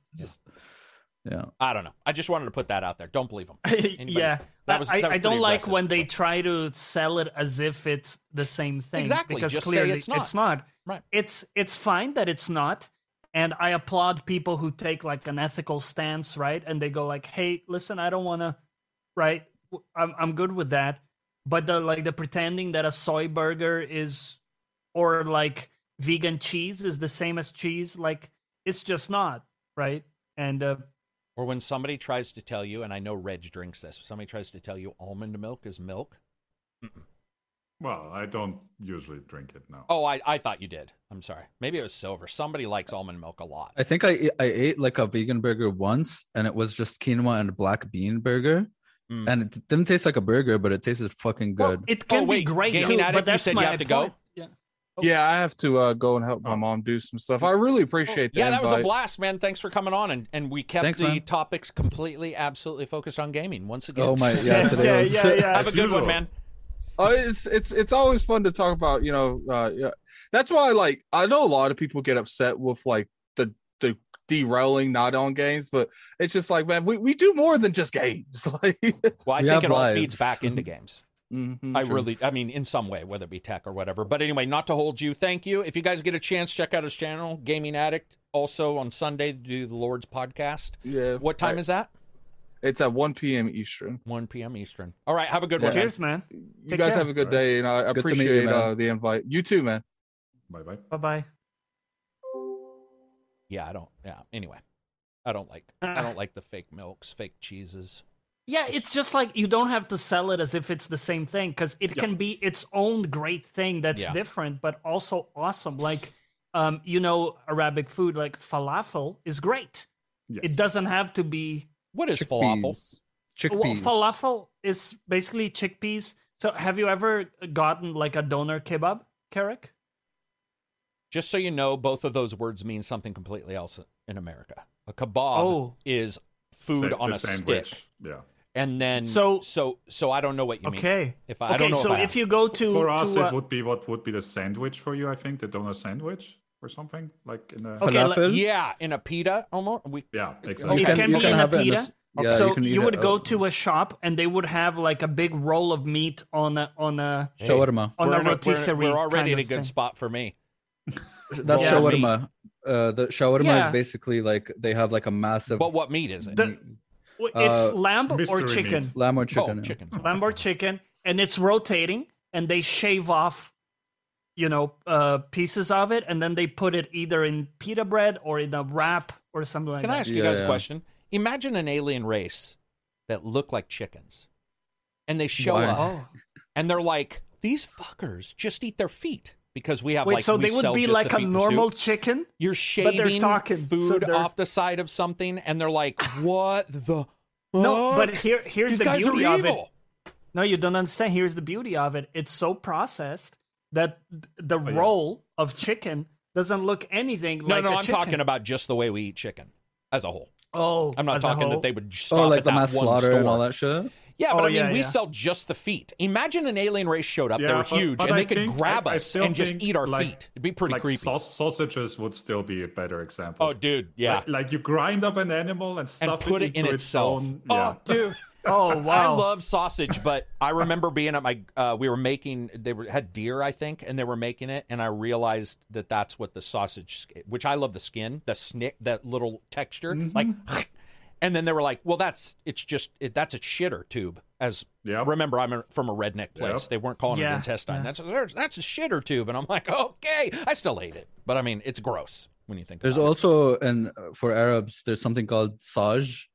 Yeah. I don't know. I just wanted to put that out there. Don't believe them. Yeah. I don't like when they try to sell it as if it's the same thing. Exactly. Because just clearly say it's not. Right. It's fine that it's not. And I applaud people who take like an ethical stance, right? And they go like, hey, listen, I don't want to, right? I'm good with that. But the pretending that a soy burger is, or like vegan cheese is the same as cheese, like it's just not, right? And or when somebody tries to tell you, and I know Reg drinks this, somebody tries to tell you almond milk is milk. Mm-mm. Well, I don't usually drink it, no. Oh, I thought you did. I'm sorry. Maybe it was Silver. Somebody likes almond milk a lot. I think I ate like a vegan burger once, and it was just quinoa and a black bean burger. And it didn't taste like a burger, but it tasted fucking good. Well, it can be great, too, but that's my point. Go? Yeah. Yeah, I have to go and help my mom do some stuff. I really appreciate that. Yeah, that was a blast, man. Thanks for coming on, and we kept the topics completely, absolutely focused on gaming once again. Oh my, yeah, today was... Have a good one, man. It's always fun to talk about. That's why I know a lot of people get upset with like the derailing not on games, but it's just like, man, we do more than just games. Well, I think it all feeds back into games. Mm-hmm, I mean, in some way, whether it be tech or whatever. But anyway, not to hold you. Thank you. If you guys get a chance, check out his channel, Gaming Addict. Also on Sunday, do the Lord's podcast. Yeah. What time is that? It's at 1 p.m. Eastern. 1 p.m. Eastern. All right. Have a good one. Cheers, man. You guys have a good day, and I appreciate the invite. You too, man. Bye-bye. Bye-bye. Yeah, anyway. I don't like the fake milks, fake cheeses. Yeah, it's just like you don't have to sell it as if it's the same thing, because it can be its own great thing that's different, but also awesome. Like, Arabic food like falafel is great. Yes. It doesn't have to be... What is falafel? Chickpeas. Well, falafel is basically chickpeas. So have you ever gotten like a doner kebab, Carrick? Just so you know, both of those words mean something completely else in America. A kebab is food on a sandwich. Stick. Yeah. And then so I don't know what you mean. Okay. I don't know so if you go to for us it would be what would be the sandwich for you, I think, the doner sandwich or something like in a in a pita almost. Exactly. It can be in a pita. So you would go to a shop and they would have like a big roll of meat on a shawarma. On a rotisserie. We're already in a good spot for me. That's shawarma. The shawarma is basically like they have like a massive. But what meat is it? It's lamb or chicken. Meat. Lamb or chicken. Oh, chicken. Lamb or chicken, and it's rotating, and they shave off, pieces of it, and then they put it either in pita bread or in a wrap or something like that. Can I ask you guys a question? Imagine an alien race that look like chickens, and they show up, and they're like, these fuckers just eat their feet. because we have Wait, like so we they would sell be just like the a feet and normal soup. chicken? You're shaving food they're... off the side of something, and they're like, "What the?" No, but here's These the guys beauty are of it. evil. No, you don't understand. Here's the beauty of it. It's so processed that the roll of chicken doesn't look anything like a I'm chicken. talking about just the way we eat chicken as a whole. Oh, I'm not talking that they would stop like at the that mass one slaughter store. and all that shit. Yeah, but yeah, we sell just the feet. Imagine an alien race showed up. They were huge, but and I they could think- grab I us still and just think, eat our like- feet. It'd be pretty like creepy. Sausages would still be a better example. Oh, dude, yeah. Like you grind up an animal and stuff put it in into itself. its own. Oh, dude. Oh, wow. I love sausage, but I remember being at my. We were making. Had deer, I think, and they were making it, and I realized that that's what the sausage, which I love the skin, the snick, that little texture, like. And then they were like, "Well, that's a shitter tube." Remember, I'm from a redneck place. They weren't calling it intestine. That's a shitter tube, and I'm like, okay, I still ate it, but I mean, it's gross when you think. There's about also, and for Arabs, there's something called saj,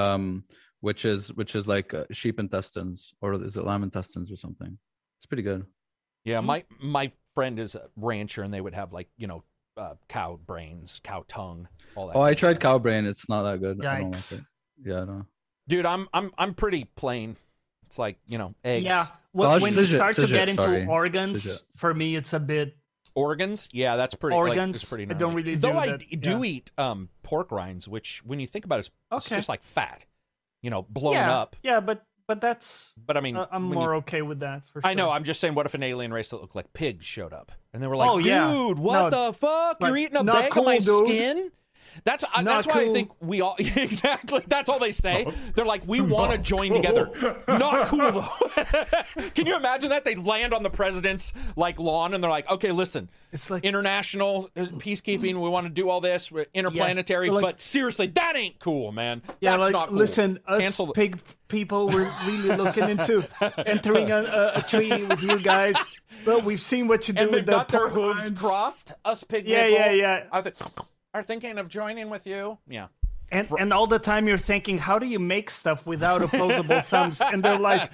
which is like sheep intestines, or is it lamb intestines or something? It's pretty good. Yeah, my friend is a rancher, and they would have like cow brains, cow tongue, all that. Oh, I tried cow brain. It's not that good. Yikes. I don't like it. Yeah, I don't. Dude, I'm pretty plain. It's like eggs. Yeah, when you start to get into sorry. organs, for me, it's a bit. Organs, yeah, that's pretty. Organs, it's pretty I don't really do Though that. I do eat pork rinds, which when you think about it, it's just like fat, blown up. Yeah, but that's. But I mean, I'm more okay with that. For sure. I know. I'm just saying, what if an alien race that looked like pigs showed up, and they were like, "Oh yeah, dude, what the fuck? You're eating a bag of my skin." That's why I think we all exactly. That's all they say. They're like, we want to join together. Not cool though. Can you imagine that they land on the president's lawn and they're like, okay, listen, it's like international peacekeeping. We want to do all this. We're interplanetary, but seriously, that ain't cool, man. Yeah, that's not cool. Listen, us pig people, we're really looking into entering a treaty with you guys. But we've seen what you do and with they've got their hooves lines crossed. Us pig people. Yeah. Are thinking of joining with you. Yeah. And all the time you're thinking, how do you make stuff without opposable thumbs? And they're like...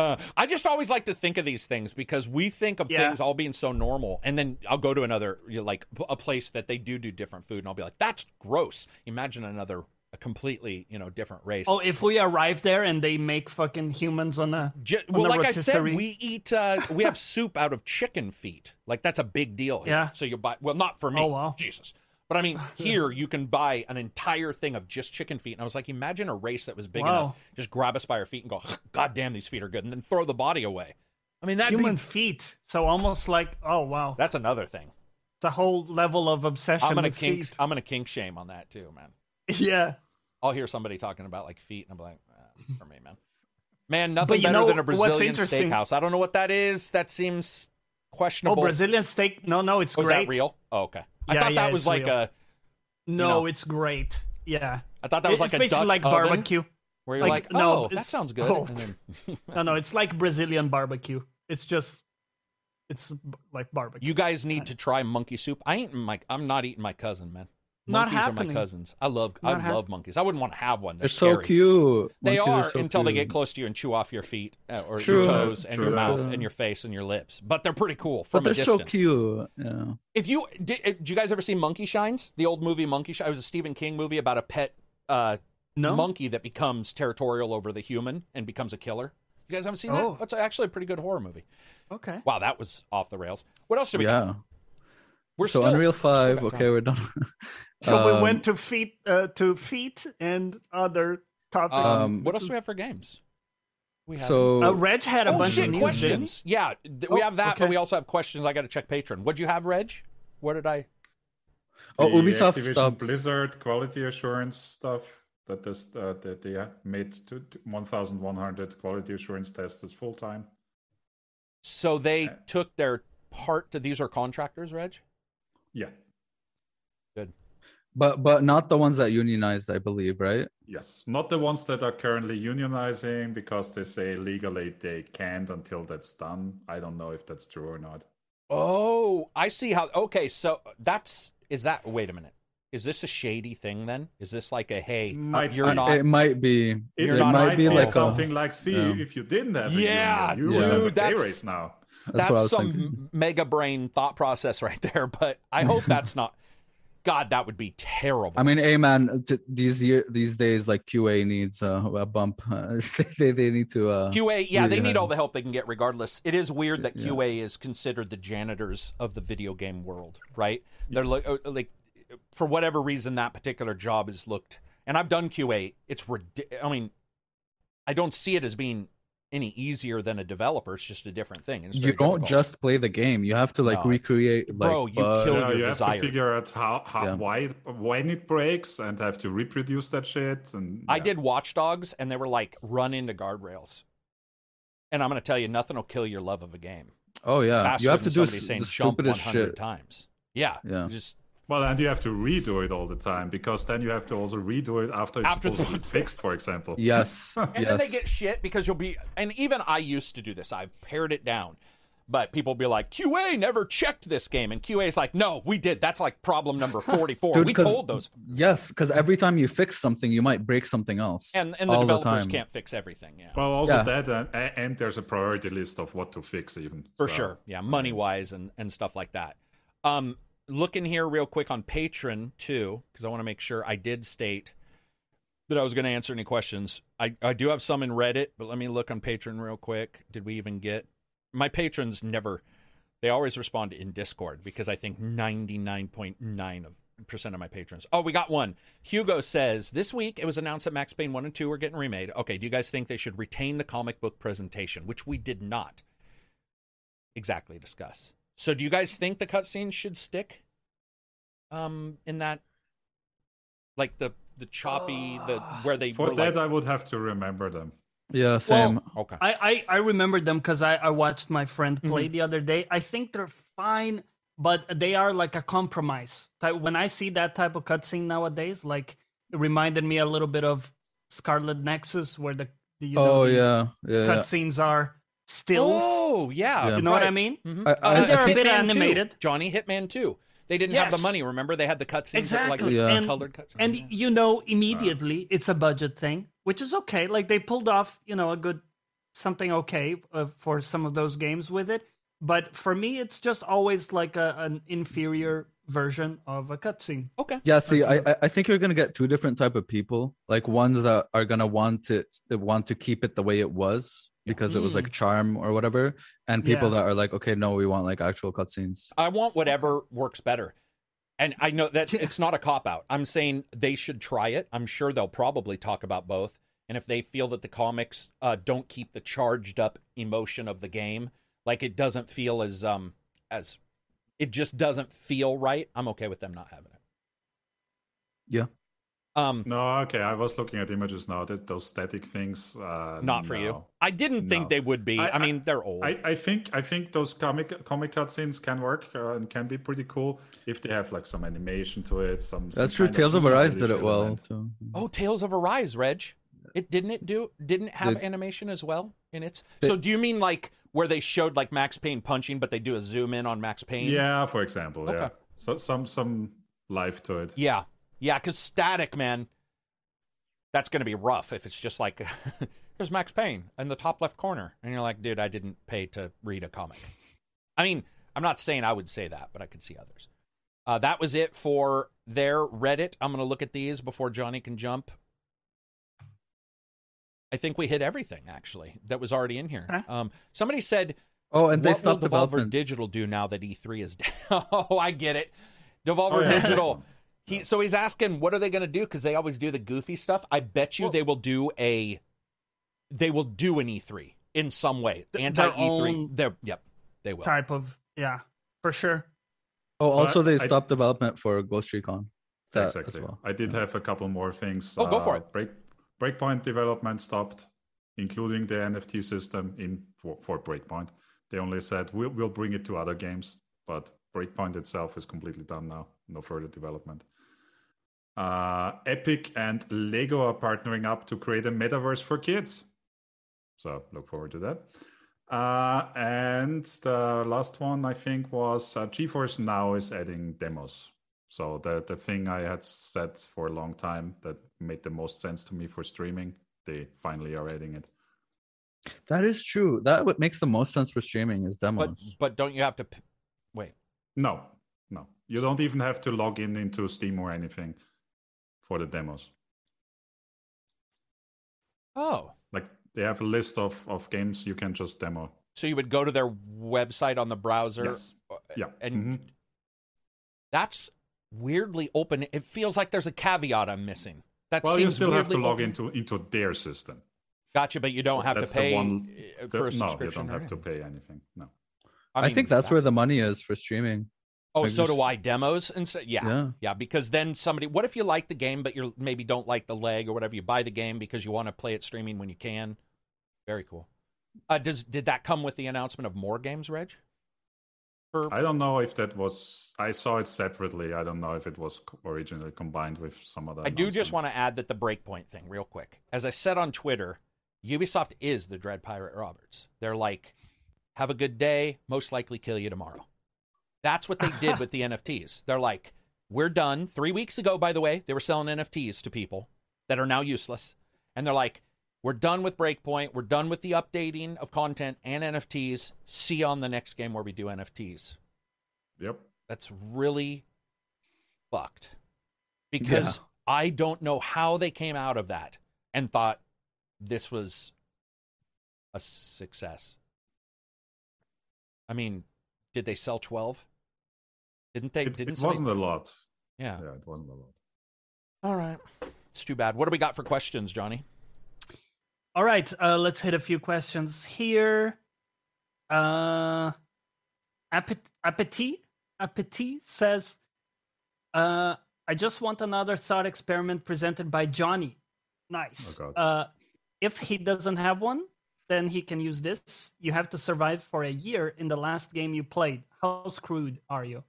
I just always like to think of these things because we think of things all being so normal. And then I'll go to another, a place that they do different food. And I'll be like, that's gross. Imagine a completely, different race. Oh, if we arrive there and they make fucking humans on a like I said, we eat, we have soup out of chicken feet. Like, that's a big deal here. Yeah. So you buy, not for me. Oh, wow. Jesus. But I mean, here you can buy an entire thing of just chicken feet. And I was like, imagine a race that was big enough, just grab us by our feet and go, God damn, these feet are good. And then throw the body away. I mean, that human feet. So almost like, oh, wow. That's another thing. It's a whole level of obsession with feet. I'm going to kink shame on that too, man. Yeah. I'll hear somebody talking about feet and I'm like, for me, man. Man, nothing better than a Brazilian steakhouse. I don't know what that is. That seems questionable. Oh, Brazilian steak? No, it's great. Is that real? Oh, okay. I thought that was like real. No, it's great. Yeah. I thought that was like a basically Dutch like oven, barbecue. Where you're that sounds good. Oh. No, it's like Brazilian barbecue. It's like barbecue. You guys need to try monkey soup. I'm not eating my cousin, man. Not Monkeys happening. are my cousins. I love monkeys. I wouldn't want to have one. They're so cute. They monkeys are so until they cute. get close to you and chew off your feet or your toes and your mouth and your face and your lips. But they're pretty cool from a distance. But they're so cute. Yeah. If you did you guys ever see Monkey Shines? The old movie Monkey Shines. It was a Stephen King movie about a pet monkey that becomes territorial over the human and becomes a killer. You guys haven't seen that? It's actually a pretty good horror movie. Okay. Wow, that was off the rails. What else do we got? We're still Unreal 5. Okay, we're done. So we went to feet and other topics. What else do we have for games? Reg had a bunch of news, questions. Yeah, we have that, but we also have questions. I got to check Patreon. What'd you have, Reg? What did I? Ubisoft Activision stuff. Blizzard quality assurance stuff that they made 1,100 quality assurance testers full time. So they took their part to these are contractors, Reg? Yeah. Good. But not the ones that unionized, I believe, right? Yes. Not the ones that are currently unionizing because they say legally they can't until that's done. I don't know if that's true or not. Oh, I see how. Okay, so wait a minute. Is this a shady thing then? Is this like a, hey, you're not. It might be. It might be like something like, if you didn't have a union, you would have a pay raise now. That's some mega brain thought process right there. But I hope that's not. God, that would be terrible. I mean, hey man, these days, like QA needs a bump. They need to QA. Yeah, they need all the help they can get. Regardless, it is weird that QA is considered the janitors of the video game world, right? They're like for whatever reason that particular job is looked. And I've done QA. I mean, I don't see it as being any easier than a developer. It's just a different thing. You don't just play the game. You have to recreate. Bro, you kill your you desire. have to figure out why when it breaks and have to reproduce that shit. And I did Watch Dogs, and they were like run into guardrails. And I'm going to tell you, nothing will kill your love of a game. Oh yeah, you have to do the stupidest shit times. Yeah. Well, and you have to redo it all the time, because then you have to also redo it after it's supposed to be fixed, for example. Yes. And then they get shit because you'll be... And even I used to do this. I've pared it down. But people will be like, QA never checked this game. And QA is like, no, we did. That's like problem number 44. Dude, we told those... Yes, because every time you fix something, you might break something else. And the developers can't fix everything, yeah. Well, also that, and there's a priority list of what to fix even. For sure, yeah, money-wise and stuff like that. Looking here real quick on Patreon, too, because I want to make sure I did state that I was going to answer any questions. I do have some in Reddit, but let me look on Patreon real quick. Did we even get... My patrons never... They always respond in Discord, because I think 99.9% of my patrons... Oh, we got one. Hugo says, this week it was announced that Max Payne 1 and 2 were getting remade. Okay, do you guys think they should retain the comic book presentation? Which we did not exactly discuss. So do you guys think the cutscenes should stick in that, like the choppy, where they for were that like... I would have to remember them. Yeah, same. Well, okay. I remembered them because I watched my friend play the other day. I think they're fine, but they are like a compromise. When I see that type of cutscene nowadays, like it reminded me a little bit of Scarlet Nexus, where the cutscenes are stills. Oh, yeah. You know what I mean? Mm-hmm. And they're a bit animated. Johnny, Hitman 2. They didn't have the money, remember? They had the cutscenes. Exactly. Colored cutscenes. And immediately it's a budget thing, which is okay. Like they pulled off, something okay for some of those games with it. But for me, it's just always like an inferior version of a cutscene. Okay. Yeah, see, I think you're gonna get two different type of people. Like ones that are gonna want to keep it the way it was, because it was like charm or whatever, and people that are like, okay, no, we want like actual cutscenes. I want whatever works better. And I know that it's not a cop-out. I'm saying they should try it. I'm sure they'll probably talk about both. And if they feel that the comics don't keep the charged up emotion of the game, like it doesn't feel as it just doesn't feel right, I'm okay with them not having it. Yeah. No, okay. I was looking at images now. Those static things. Not for you. I didn't think they would be. I mean, they're old. I think those comic cutscenes can work and can be pretty cool if they have like some animation to it. That's true. Tales of Arise did it well too. Oh, Tales of Arise, Reg. It didn't have animation as well in its. So do you mean like where they showed like Max Payne punching, but they do a zoom in on Max Payne? Yeah, for example. Okay. Yeah. So some life to it. Yeah. Yeah, because static, man, that's going to be rough if it's just like, here's Max Payne in the top left corner. And you're like, dude, I didn't pay to read a comic. I mean, I'm not saying I would say that, but I could see others. That was it for their Reddit. I'm going to look at these before Johnny can jump. I think we hit everything, actually, that was already in here. Huh? Somebody said, and they stopped what will Devolver development. Digital do now that E3 is down? Oh, I get it. Devolver Digital... So he's asking, what are they going to do? Because they always do the goofy stuff. I bet you they will do an E3 in some way. Anti-E3. They will. Type of, for sure. Oh, also they stopped development for Ghost Recon. Exactly. Well. I did have a couple more things. Go for it. Breakpoint development stopped, including the NFT system for Breakpoint. They only said, we'll bring it to other games, but Breakpoint itself is completely done now. No further development. Epic and Lego are partnering up to create a metaverse for kids. So look forward to that. And the last one, I think, was GeForce Now is adding demos. So the thing I had said for a long time that made the most sense to me for streaming, they finally are adding it. That is true. That what makes the most sense for streaming is demos. But don't you have to wait? No. You don't even have to log into Steam or anything for the demos. Oh. Like they have a list of games you can just demo. So you would go to their website on the browser. Yes. Yeah. And that's weirdly open. It feels like there's a caveat I'm missing. You still have to log into their system. Gotcha, but you don't have to pay for a subscription. No, you don't have to pay anything. No. I think that's where the money is for streaming. Oh, like so do I. Demos and so, yeah, because then what if you like the game, but you maybe don't like the leg or whatever? You buy the game because you want to play it streaming when you can. Very cool. Did that come with the announcement of more games, Reg? I don't know if that was. I saw it separately. I don't know if it was originally combined with some other. I do just want to add that the Breakpoint thing, real quick. As I said on Twitter, Ubisoft is the Dread Pirate Roberts. They're like, have a good day, most likely kill you tomorrow. That's what they did with the NFTs. They're like, we're done. 3 weeks ago, by the way, they were selling NFTs to people that are now useless. And they're like, we're done with Breakpoint. We're done with the updating of content and NFTs. See you on the next game where we do NFTs. Yep. That's really fucked. Because I don't know how they came out of that and thought this was a success. I mean, did they sell 12? Didn't they? It wasn't a lot. Yeah, it wasn't a lot. All right. It's too bad. What do we got for questions, Johnny? All right, let's hit a few questions here. Appetit says, I just want another thought experiment presented by Johnny. Nice. Oh, if he doesn't have one, then he can use this. You have to survive for a year in the last game you played. How screwed are you?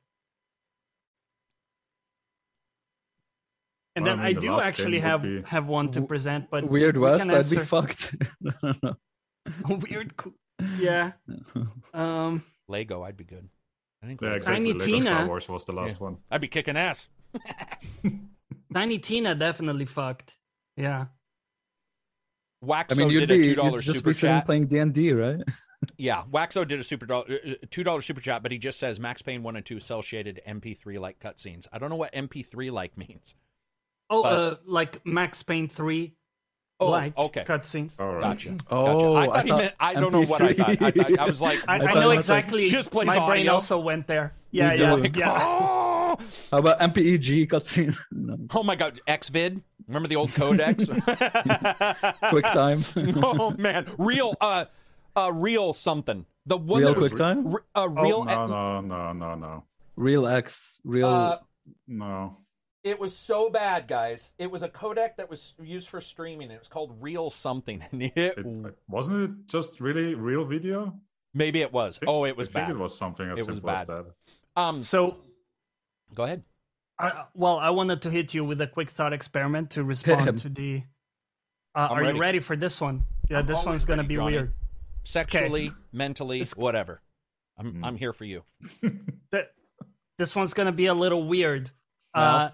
And then I do actually have one to present, but Weird West, I'd be fucked. Weird, yeah. Lego, I'd be good. I think exactly. Tiny Tina, Star Wars was the last one. I'd be kicking ass. Tiny Tina definitely fucked. Yeah. Waxo did a $2 just super be chat. Playing D&D, right? Yeah, Waxo did a $2 super chat, but he just says Max Payne 1 and 2 cel shaded MP3 like cutscenes. I don't know what MP3 like means. Oh, like Max Payne 3 like cutscenes. Oh, right. Gotcha. Oh, I thought he meant. I don't know what I thought. I was like, I know exactly. Like, just plays my brain audio. also went there. Yeah. Oh! How about MPEG cutscene? No. Oh my god, XVid. Remember the old codecs? QuickTime. Oh man, real something. The one real that was QuickTime. Real. No. Real X. Real. No. It was so bad, guys. It was a codec that was used for streaming. It was called Real something. Wasn't it just really real video? Maybe it was. It was bad. I think it was something as simple as that. So, go ahead. I wanted to hit you with a quick thought experiment to respond to the. Are you ready for this one? Yeah, this one's going to be Johnny. weird. Sexually, mentally, whatever. I'm here for you. This one's going to be a little weird. It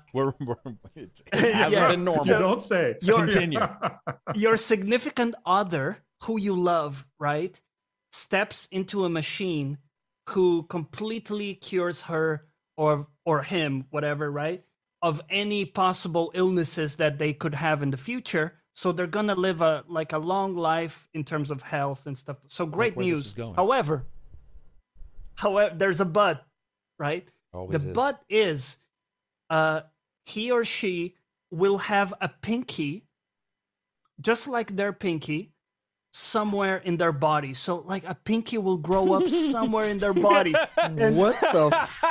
hasn't been normal. So don't say. Continue. Your significant other, who you love, right, steps into a machine who completely cures her or him, whatever, right, of any possible illnesses that they could have in the future. So they're gonna live a long life in terms of health and stuff. So great news. However, there's a but, right? Always the but is. He or she will have a pinky, just like their pinky, somewhere in their body. So, like, a pinky will grow up somewhere in their body. And what the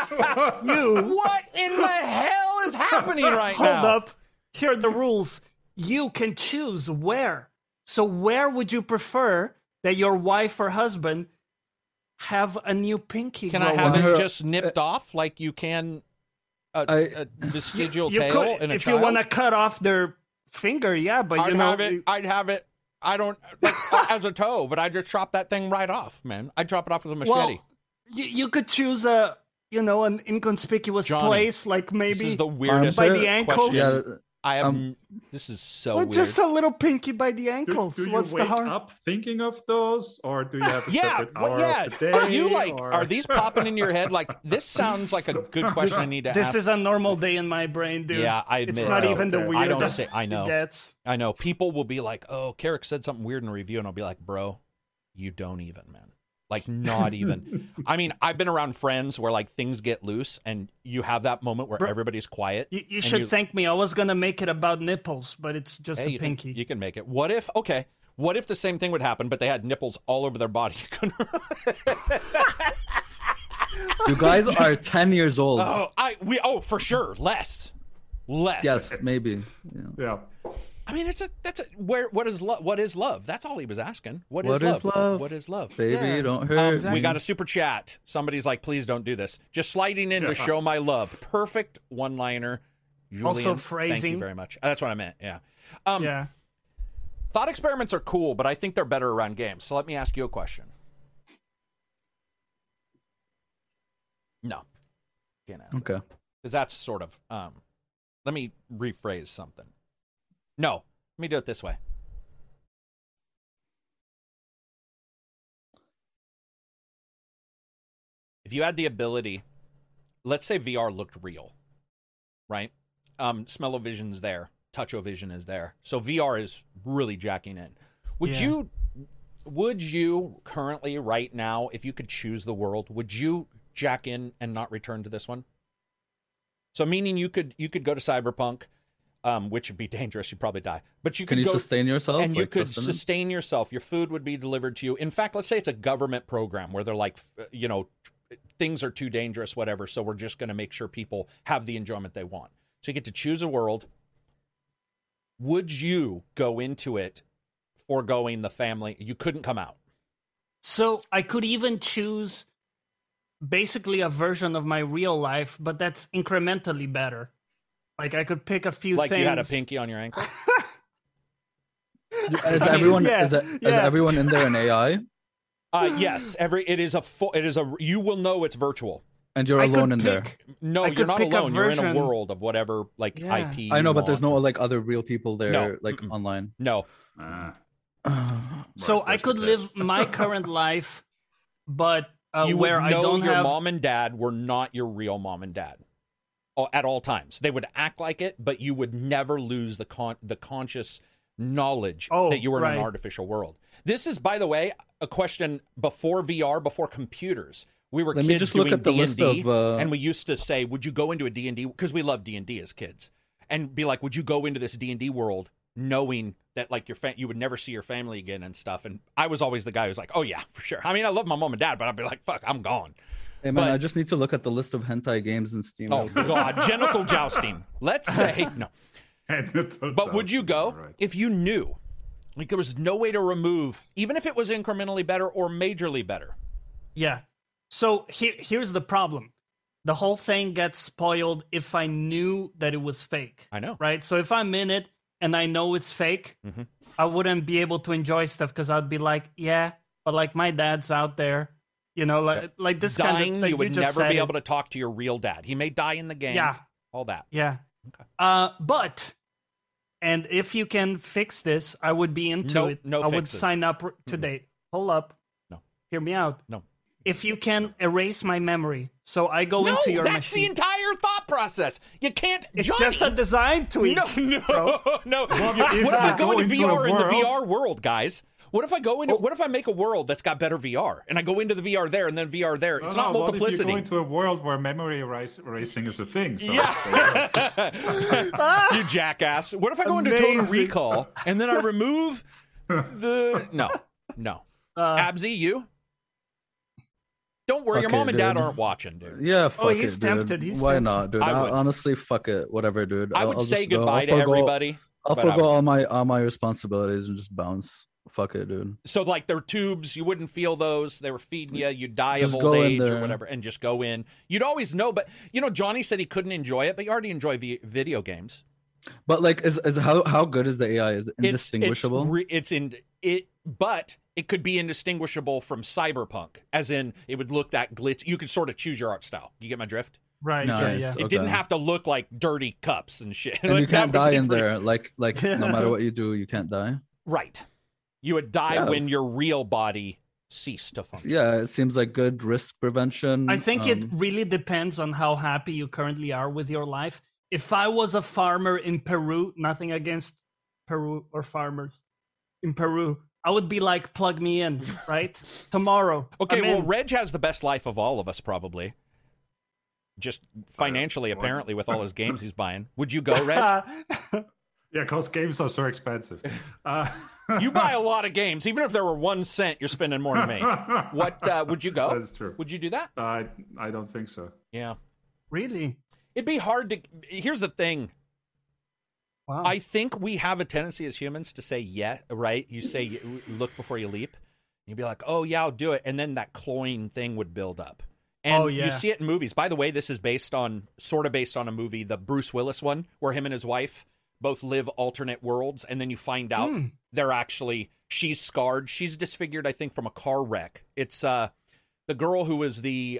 What in the hell is happening right now? Hold up. Here are the rules. You can choose where. So, where would you prefer that your wife or husband have a new pinky Can grow I have up? it just nipped off like you can... a vestigial tail could, in a if child? you want to cut off their finger, yeah, but I'd have it. I don't as a toe, but I just chop that thing right off, man. I drop it off with a machete. Well, you could choose an inconspicuous place, like maybe this is the weirdest by the ankles. Yeah, I have. This is so weird. Just a little pinky by the ankles. Do you What's wake the harm? up thinking of those, or do you have a separate hour of the day? Are you like? Are these popping in your head? Like, this sounds like a good question I need to ask. This is a normal day in my brain, dude. Yeah, I admit. It's not even the weirdest. I don't say. I know. It gets. I know. People will be like, "Oh, Carrick said something weird in a review," and I'll be like, "Bro, you don't even, man." Like, not even. I mean, I've been around friends where like things get loose and you have that moment where everybody's quiet. You should thank me. I was going to make it about nipples, but it's just a pinky. You can make it. What if the same thing would happen, but they had nipples all over their body? You guys are 10 years old. For sure. Less. Yes, maybe. Yeah. I mean, what is love? What is love? That's all he was asking. What is love? What is love? Baby, don't hurt me. We got a super chat. Somebody's like, please don't do this. Just sliding in to show my love. Perfect one-liner. Julian, also phrasing. Thank you very much. That's what I meant. Yeah. Yeah. Thought experiments are cool, but I think they're better around games. So let me ask you a question. No. Can't ask. Okay. Because that's sort of. Let me rephrase something. No, let me do it this way. If you had the ability, let's say VR looked real, right? Smell-o-vision's there, touch-o-vision is there, so VR is really jacking in. Would you currently, right now, if you could choose the world, would you jack in and not return to this one? So meaning you could go to Cyberpunk. Which would be dangerous. You'd probably die. But you could sustain yourself? And you could sustain yourself. Your food would be delivered to you. In fact, let's say it's a government program where they're like, things are too dangerous, whatever, so we're just going to make sure people have the enjoyment they want. So you get to choose a world. Would you go into it foregoing the family? You couldn't come out. So I could even choose basically a version of my real life, but that's incrementally better. Like, I could pick a few things. Like you had a pinky on your ankle? Is everyone in there an AI? Yes. You will know it's virtual. And you're alone in there. No, you're not alone. You're in a world of whatever, IP. I know, but there's no other real people there, online. No. So I could live my current life, but you where would I know don't your have mom and dad were not your real mom and dad. At all times. They would act like it, but you would never lose the conscious knowledge that you were in an artificial world. This is, by the way, a question before VR, before computers. We were kids doing D&D, and we used to say, would you go into a D&D? Because we love D&D as kids. And be like, would you go into this D&D world knowing that like you would never see your family again and stuff? And I was always the guy who's like, oh yeah, for sure. I mean, I love my mom and dad, but I'd be like, fuck, I'm gone. Hey man, I just need to look at the list of hentai games in Steam. Oh God, genital jousting. Let's say no. But would you go if you knew, like there was no way to remove, even if it was incrementally better or majorly better? Yeah. So here's the problem. The whole thing gets spoiled if I knew that it was fake. I know. Right? So if I'm in it and I know it's fake, I wouldn't be able to enjoy stuff because I'd be like, yeah, but like my dad's out there. Like this dying, kind of like you would never be able to talk to your real dad. He may die in the game. Yeah. All that. Yeah. Okay. And if you can fix this, I would be into it. I would sign up today. Hold up. No. Hear me out. No. If you can erase my memory, so I go into your that's machine. The entire thought process. You can't. It's just a design tweak. No. What if I go into VR in the VR world, guys? What if I go into? What if I make a world that's got better VR, and I go into the VR there, and then VR there? It's not multiplicity. What if you go into a world where memory erasing is a thing? So you jackass! What if I go into Total Recall, and then I remove the? No. Absy, you? Don't worry, your mom and dad aren't watching, dude. Yeah, fuck it, he's dude. tempted. Why not, dude? Honestly, fuck it. Whatever, dude. I would say goodbye to everybody. I'll forgo all my responsibilities and just bounce. Fuck it, dude. So, like, there were tubes. You wouldn't feel those. They were feeding you. You'd die of old age or whatever, and just go in. You'd always know. But, Johnny said he couldn't enjoy it, but you already enjoy video games. But, like, is how good is the AI? Is it indistinguishable? But it could be indistinguishable from Cyberpunk, as in it would look that glitz. You could sort of choose your art style. You get my drift? Right. Nice. Yeah. It didn't have to look like dirty cups and shit. And Like, you can't that would die be in pretty- there. Like no matter what you do, you can't die. Right. You would die Yeah. when your real body ceased to function. Yeah, it seems like good risk prevention. I think it really depends on how happy you currently are with your life. If I was a farmer in Peru, nothing against Peru or farmers in Peru, I would be like, plug me in, right? Tomorrow. Okay, I'm well, in. Reg has the best life of all of us, probably. Just financially, apparently, with all his games he's buying. Would you go, Reg? Yeah, because games are so expensive. You buy a lot of games. Even if there were 1 cent, you're spending more than me. What, would you go? That's true. Would you do that? I don't think so. Yeah. Really? It'd be hard to... Here's the thing. Wow. I think we have a tendency as humans to say, yeah, right? You say, look before you leap. You'd be like, oh, yeah, I'll do it. And then that cloying thing would build up. And you see it in movies. By the way, this is sort of based on a movie, the Bruce Willis one, where him and his wife both live alternate worlds. And then you find out she's scarred. She's disfigured, I think, from a car wreck. It's the girl who was the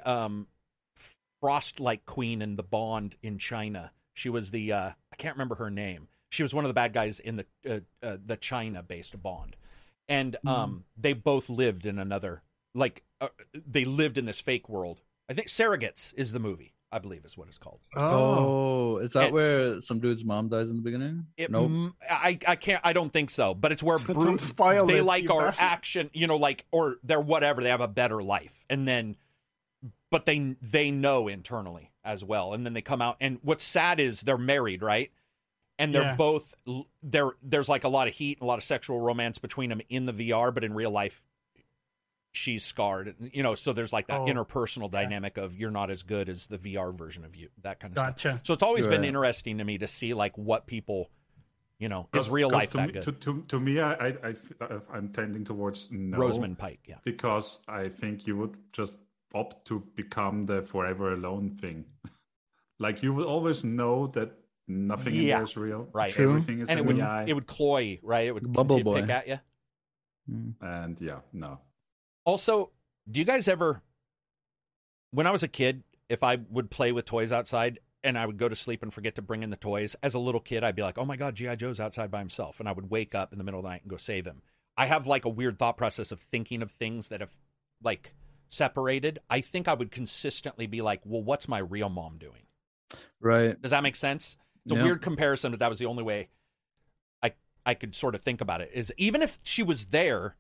Frost-like queen in the Bond in China. She was the, I can't remember her name. She was one of the bad guys in the China-based Bond. And they both lived in another, they lived in this fake world. I think Surrogates is the movie, I believe is what it's called. Oh, is that where some dude's mom dies in the beginning? Nope. I don't think so. But it's where Don't spoil they it, like you our bastard. action, or they're whatever. They have a better life. And then, but they know internally as well. And then they come out. And what's sad is they're married, right? And they're both, there's like a lot of heat, a lot of sexual romance between them in the VR, but in real life, she's scarred, so there's like that interpersonal dynamic of you're not as good as the VR version of you, that kind of stuff. So it's always been interesting to me to see like what people, is real life that good? To me, I'm tending towards no. Rosamund Pike, yeah. Because I think you would just opt to become the forever alone thing. Like you would always know that nothing in there is real. Right. True. Everything is and in the eye. it would cloy, right? It would Bubble continue to boy. pick at you. And no. Also, do you guys ever, when I was a kid, if I would play with toys outside and I would go to sleep and forget to bring in the toys, as a little kid, I'd be like, oh my God, G.I. Joe's outside by himself. And I would wake up in the middle of the night and go save him. I have like a weird thought process of thinking of things that have like separated. I think I would consistently be like, well, what's my real mom doing? Right. Does that make sense? It's a weird comparison, but that was the only way I could sort of think about it, is even if she was there,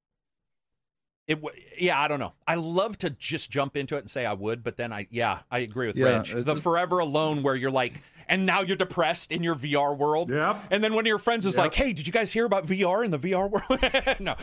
I don't know. I love to just jump into it and say I would, but then I agree with Reg. The forever alone where you're like, and now you're depressed in your VR world. Yep. And then one of your friends is like, hey, did you guys hear about VR in the VR world? No.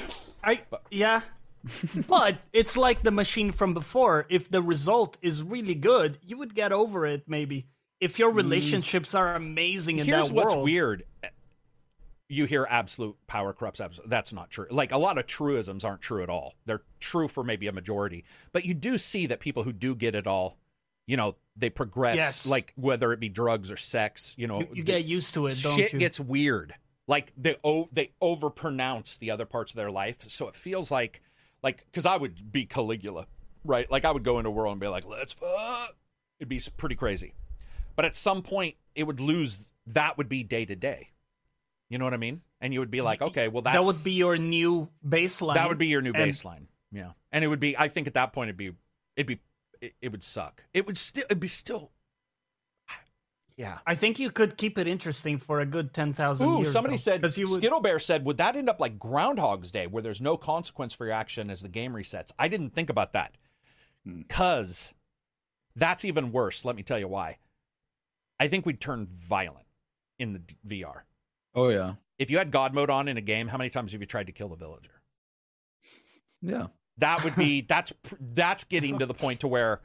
But it's like the machine from before. If the result is really good, you would get over it maybe. If your relationships are amazing in that world. Here's what's weird. You hear absolute power corrupts absolute. That's not true. Like a lot of truisms aren't true at all. They're true for maybe a majority. But you do see that people who do get it all, they progress, like whether it be drugs or sex, you get used to it, don't you? Shit gets weird. Like they overpronounce the other parts of their life. So it feels like, because I would be Caligula, right? Like I would go into a world and be like, let's fuck. It'd be pretty crazy. But at some point, it would lose. That would be day to day. You know what I mean? And you would be like, okay, well, that would be your new baseline. That would be your new baseline. Yeah. And it would be, I think at that point, it would suck. It'd be still. Yeah. I think you could keep it interesting for a good 10,000 years. Somebody said, Skittlebear said, would that end up like Groundhog's Day, where there's no consequence for your action as the game resets? I didn't think about that. Because that's even worse. Let me tell you why. I think we'd turn violent in the VR. Oh, yeah. If you had God mode on in a game, how many times have you tried to kill the villager? Yeah. That would be, that's getting to the point to where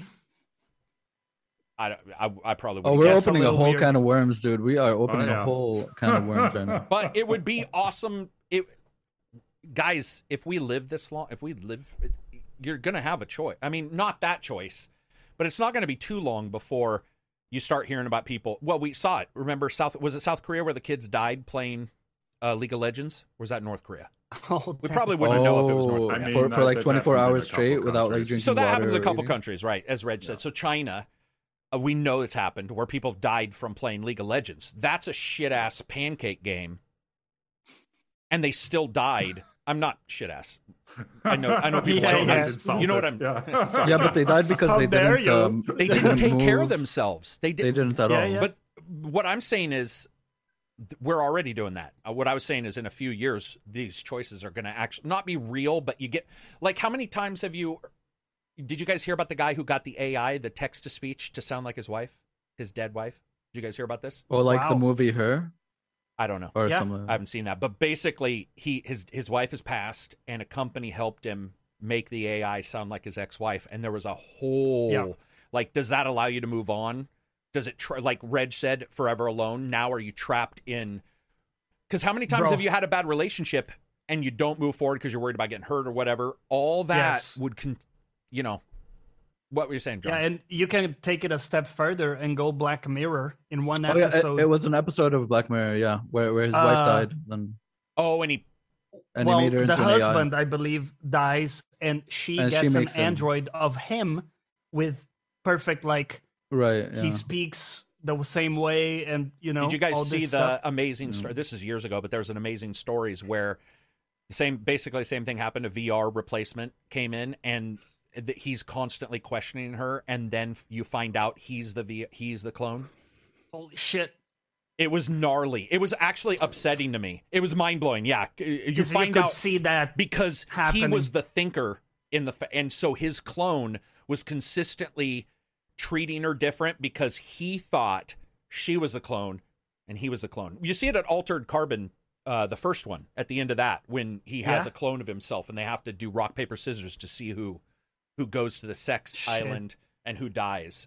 I probably would. We're opening a whole can of worms, dude. We are opening a whole can of worms right now. But it would be awesome. Guys, if we live this long, you're going to have a choice. I mean, not that choice, but it's not going to be too long before you start hearing about people. Well, we saw it. Remember, was it South Korea where the kids died playing League of Legends? Or was that North Korea? We probably wouldn't know if it was North Korea. I mean, for like 24 hours straight without like drinking water. So that happens in a couple countries, right? As Reg said. So China, we know it's happened, where people have died from playing League of Legends. That's a shit-ass pancake game. And they still died. I'm not shit-ass. I know people you know what I'm... Yeah, but they died because they didn't take care of themselves. They didn't at all. But what I'm saying is, we're already doing that. What I was saying is, in a few years, these choices are going to actually not be real, but you get... Like, how many times have you... Did you guys hear about the guy who got the AI, the text-to-speech, to sound like his wife? His dead wife? Did you guys hear about this? Or like the movie Her? I don't know. Or something. I haven't seen that. But basically, his wife has passed, and a company helped him make the AI sound like his ex-wife. And there was a whole... Like, does that allow you to move on? Does it, like Reg said, forever alone? Now are you trapped in... Because how many times have you had a bad relationship and you don't move forward because you're worried about getting hurt or whatever? All that would... You know, what were you saying, John? Yeah, and you can take it a step further and go Black Mirror in one episode. It was an episode of Black Mirror, where his wife died. Then... and he made her into the husband, AI. I believe, dies, and she gets an android of him with perfect, like, he speaks the same way, and, you know, did you guys all see this the stuff. amazing story? This is years ago, but there was an amazing stories where basically the same thing happened. A VR replacement came in, and he's constantly questioning her, and then you find out he's the clone. Holy shit. It was gnarly. It was actually upsetting to me. It was mind-blowing. Yeah. You find out see that because happening. He was the thinker and so his clone was consistently treating her different because he thought she was the clone and he was the clone. You see it at Altered Carbon, the first one, at the end of that, when he has a clone of himself and they have to do rock, paper, scissors to see who goes to the sex island and who dies.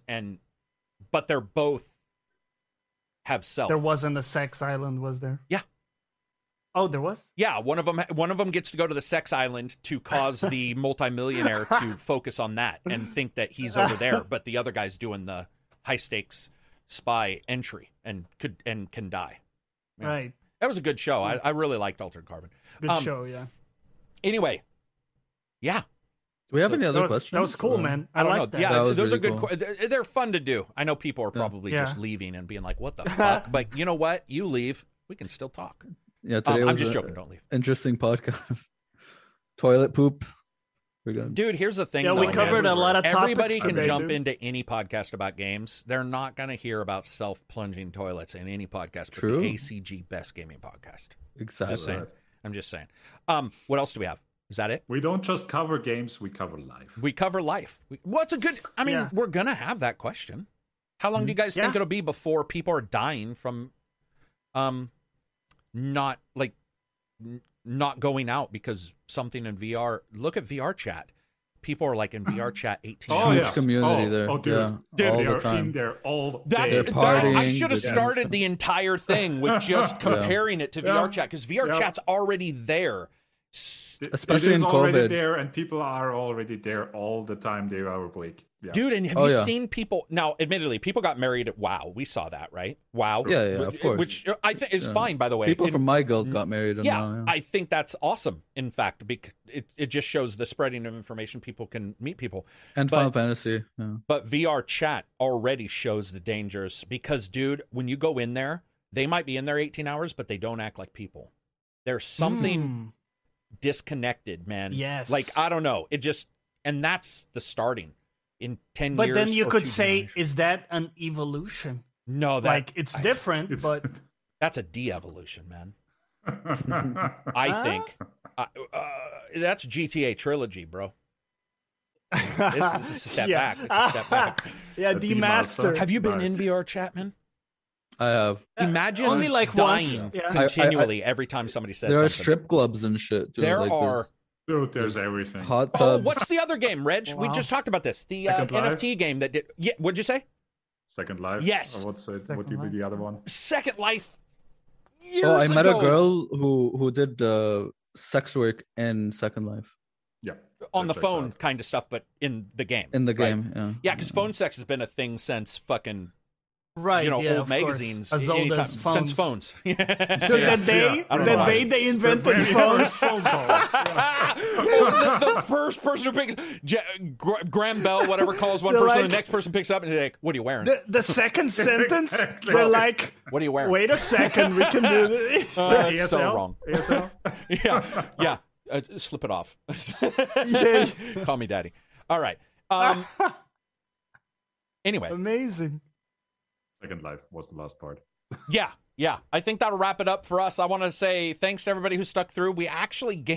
But they're both have self. There wasn't a sex island, was there? Yeah. Oh, there was? Yeah, one of them gets to go to the sex island to cause the multimillionaire to focus on that and think that he's over there, but the other guy's doing the high stakes spy entry and can die. Yeah. Right. That was a good show. I really liked Altered Carbon. Good show, yeah. Anyway, yeah. Do we have any other questions? That was cool, man. I don't know. That. Yeah, those really are good. cool. They're fun to do. I know people are probably just leaving and being like, "What the fuck?" But you know what? You leave, we can still talk. Yeah, today was I'm just joking. Don't leave. Interesting podcast. Toilet poop. We're good. Dude, here's the thing. Yeah, we covered a lot of topics. Everybody can today, jump into any podcast about games. They're not going to hear about self-plunging toilets in any podcast. True. But the ACG Best Gaming Podcast. Exactly. Just saying. I'm just saying. What else do we have? Is that it? We don't just cover games, we cover life. We cover life. What's a good... I mean, we're going to have that question. How long do you guys think it'll be before people are dying from not going out because something in VR... Look at VR chat. People are like in VR chat 18 hours. Huge community there. Oh, dude. Yeah, all they the are time. in there all That's, day. partying, I should have started the entire thing with just comparing it to VR chat, because VR chat's already there. Especially it is in already COVID. there, and people are already there all the time they are awake. Yeah. Dude, and have you seen people... Now, admittedly, people got married at WoW. We saw that, right? WoW. Yeah, of course. Which I think is fine, by the way. People from my guild got married. I think that's awesome, in fact, because it just shows the spreading of information. People can meet people. And Final Fantasy. Yeah. But VR chat already shows the dangers because, dude, when you go in there, they might be in there 18 hours, but they don't act like people. There's something disconnected, man. Yes. Like, I don't know. It just... And that's the starting. In 10 but years. But then you could say, generations. Is that an evolution? No, it's different, but that's a de-evolution, man. I think that's GTA trilogy, bro. It's a step back. It's a step back. Yeah, demaster. Have you been in VR chat, man? I have. Imagine only like dying once. continually every time somebody says there something. Are strip clubs and shit. Too. There like are. Dude, there's everything. Hot tubs. What's the other game, Reg? Wow. We just talked about this. The NFT game that did... Yeah, what'd you say? Second Life? Yes. Or what would be the other one? Second Life. I met a girl who did sex work in Second Life. Yeah. On the phone kind of stuff, but in the game. In the game, yeah. Yeah, because phone sex has been a thing since fucking Right, old magazines as old as phones. Since phones. The day they invented phones. The first person who picks Graham Bell, whatever, calls one person, the next person picks up and they're like, "What are you wearing?" The second sentence, they're like, "What are you wearing?" Wait a second, we can do this. That's so wrong. Yeah. Slip it off. Call me daddy. All right. Anyway. Amazing. Second Life was the last part. Yeah. I think that'll wrap it up for us. I want to say thanks to everybody who stuck through. We actually gained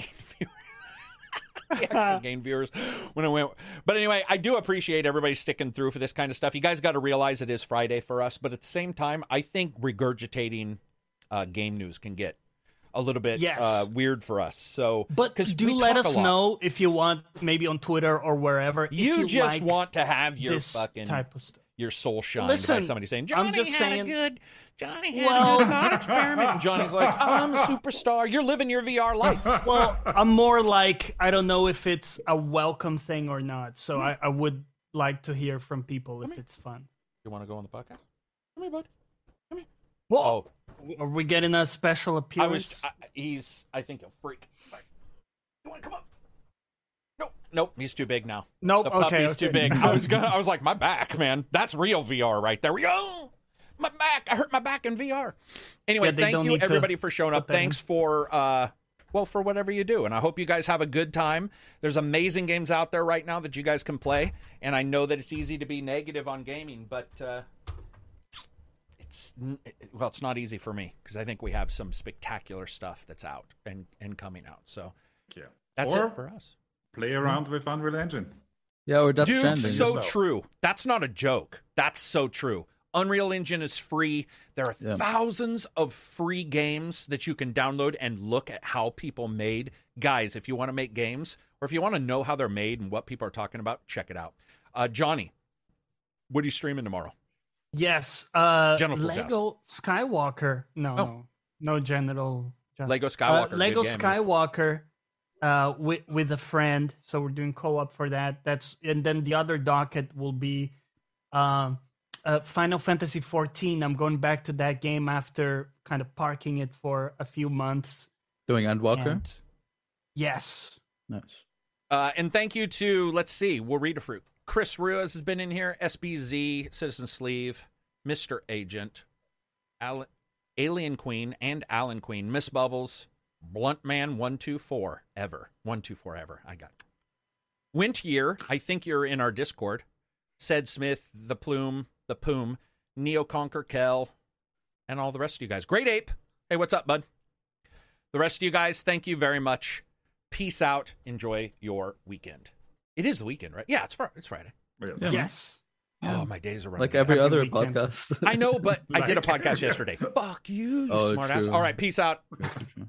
viewers. When I went. But anyway, I do appreciate everybody sticking through for this kind of stuff. You guys got to realize it is Friday for us, but at the same time, I think regurgitating game news can get a little bit weird for us. So, but do let us know if you want, maybe on Twitter or wherever. You just like want to have your this fucking type of stuff. Your soul shined by somebody saying, Johnny had a good thought experiment. And Johnny's like, I'm a superstar. You're living your VR life. Well, I'm more like, I don't know if it's a welcome thing or not. So I would like to hear from people if it's fun. You want to go on the podcast? Come here, bud. Come here. Whoa. Are we getting a special appearance? I think he'll freak. You want to come up? Nope, he's too big now. Nope, he's too big. I was like, my back, man. That's real VR right there. Oh, my back. I hurt my back in VR. Anyway, thank you everybody for showing up. Thanks for for whatever you do. And I hope you guys have a good time. There's amazing games out there right now that you guys can play. And I know that it's easy to be negative on gaming, but it's not easy for me because I think we have some spectacular stuff that's out and coming out. So that's it for us. Play around with Unreal Engine. Yeah, or Death Stranding. So true. That's not a joke. That's so true. Unreal Engine is free. There are thousands of free games that you can download and look at how people made. Guys, if you want to make games or if you want to know how they're made and what people are talking about, check it out. Johnny, what are you streaming tomorrow? Yes. Lego Skywalker. No, genital. Lego Skywalker. Lego Skywalker. With a friend, so we're doing co-op for that. And then the other docket will be Final Fantasy 14. I'm going back to that game after kind of parking it for a few months. Doing Endwalker? Yes. Nice. And thank you to, we'll read a fruit. Chris Ruiz has been in here, SBZ, Citizen Sleeve, Mr. Agent, Alien Queen, and Alan Queen, Miss Bubbles, Bluntman 124 ever. 124 ever. I got it. Wintyear, I think you're in our Discord. Said Smith, the Plume, the Poom, Neo Conquer Kel, and all the rest of you guys. Great Ape. Hey, what's up, bud? The rest of you guys, thank you very much. Peace out. Enjoy your weekend. It is the weekend, right? Yeah, it's Friday. Yeah. Yes. Oh, my days are running. Like every other podcast. I know, but I did a podcast yesterday. Fuck you, smart ass. All right, peace out.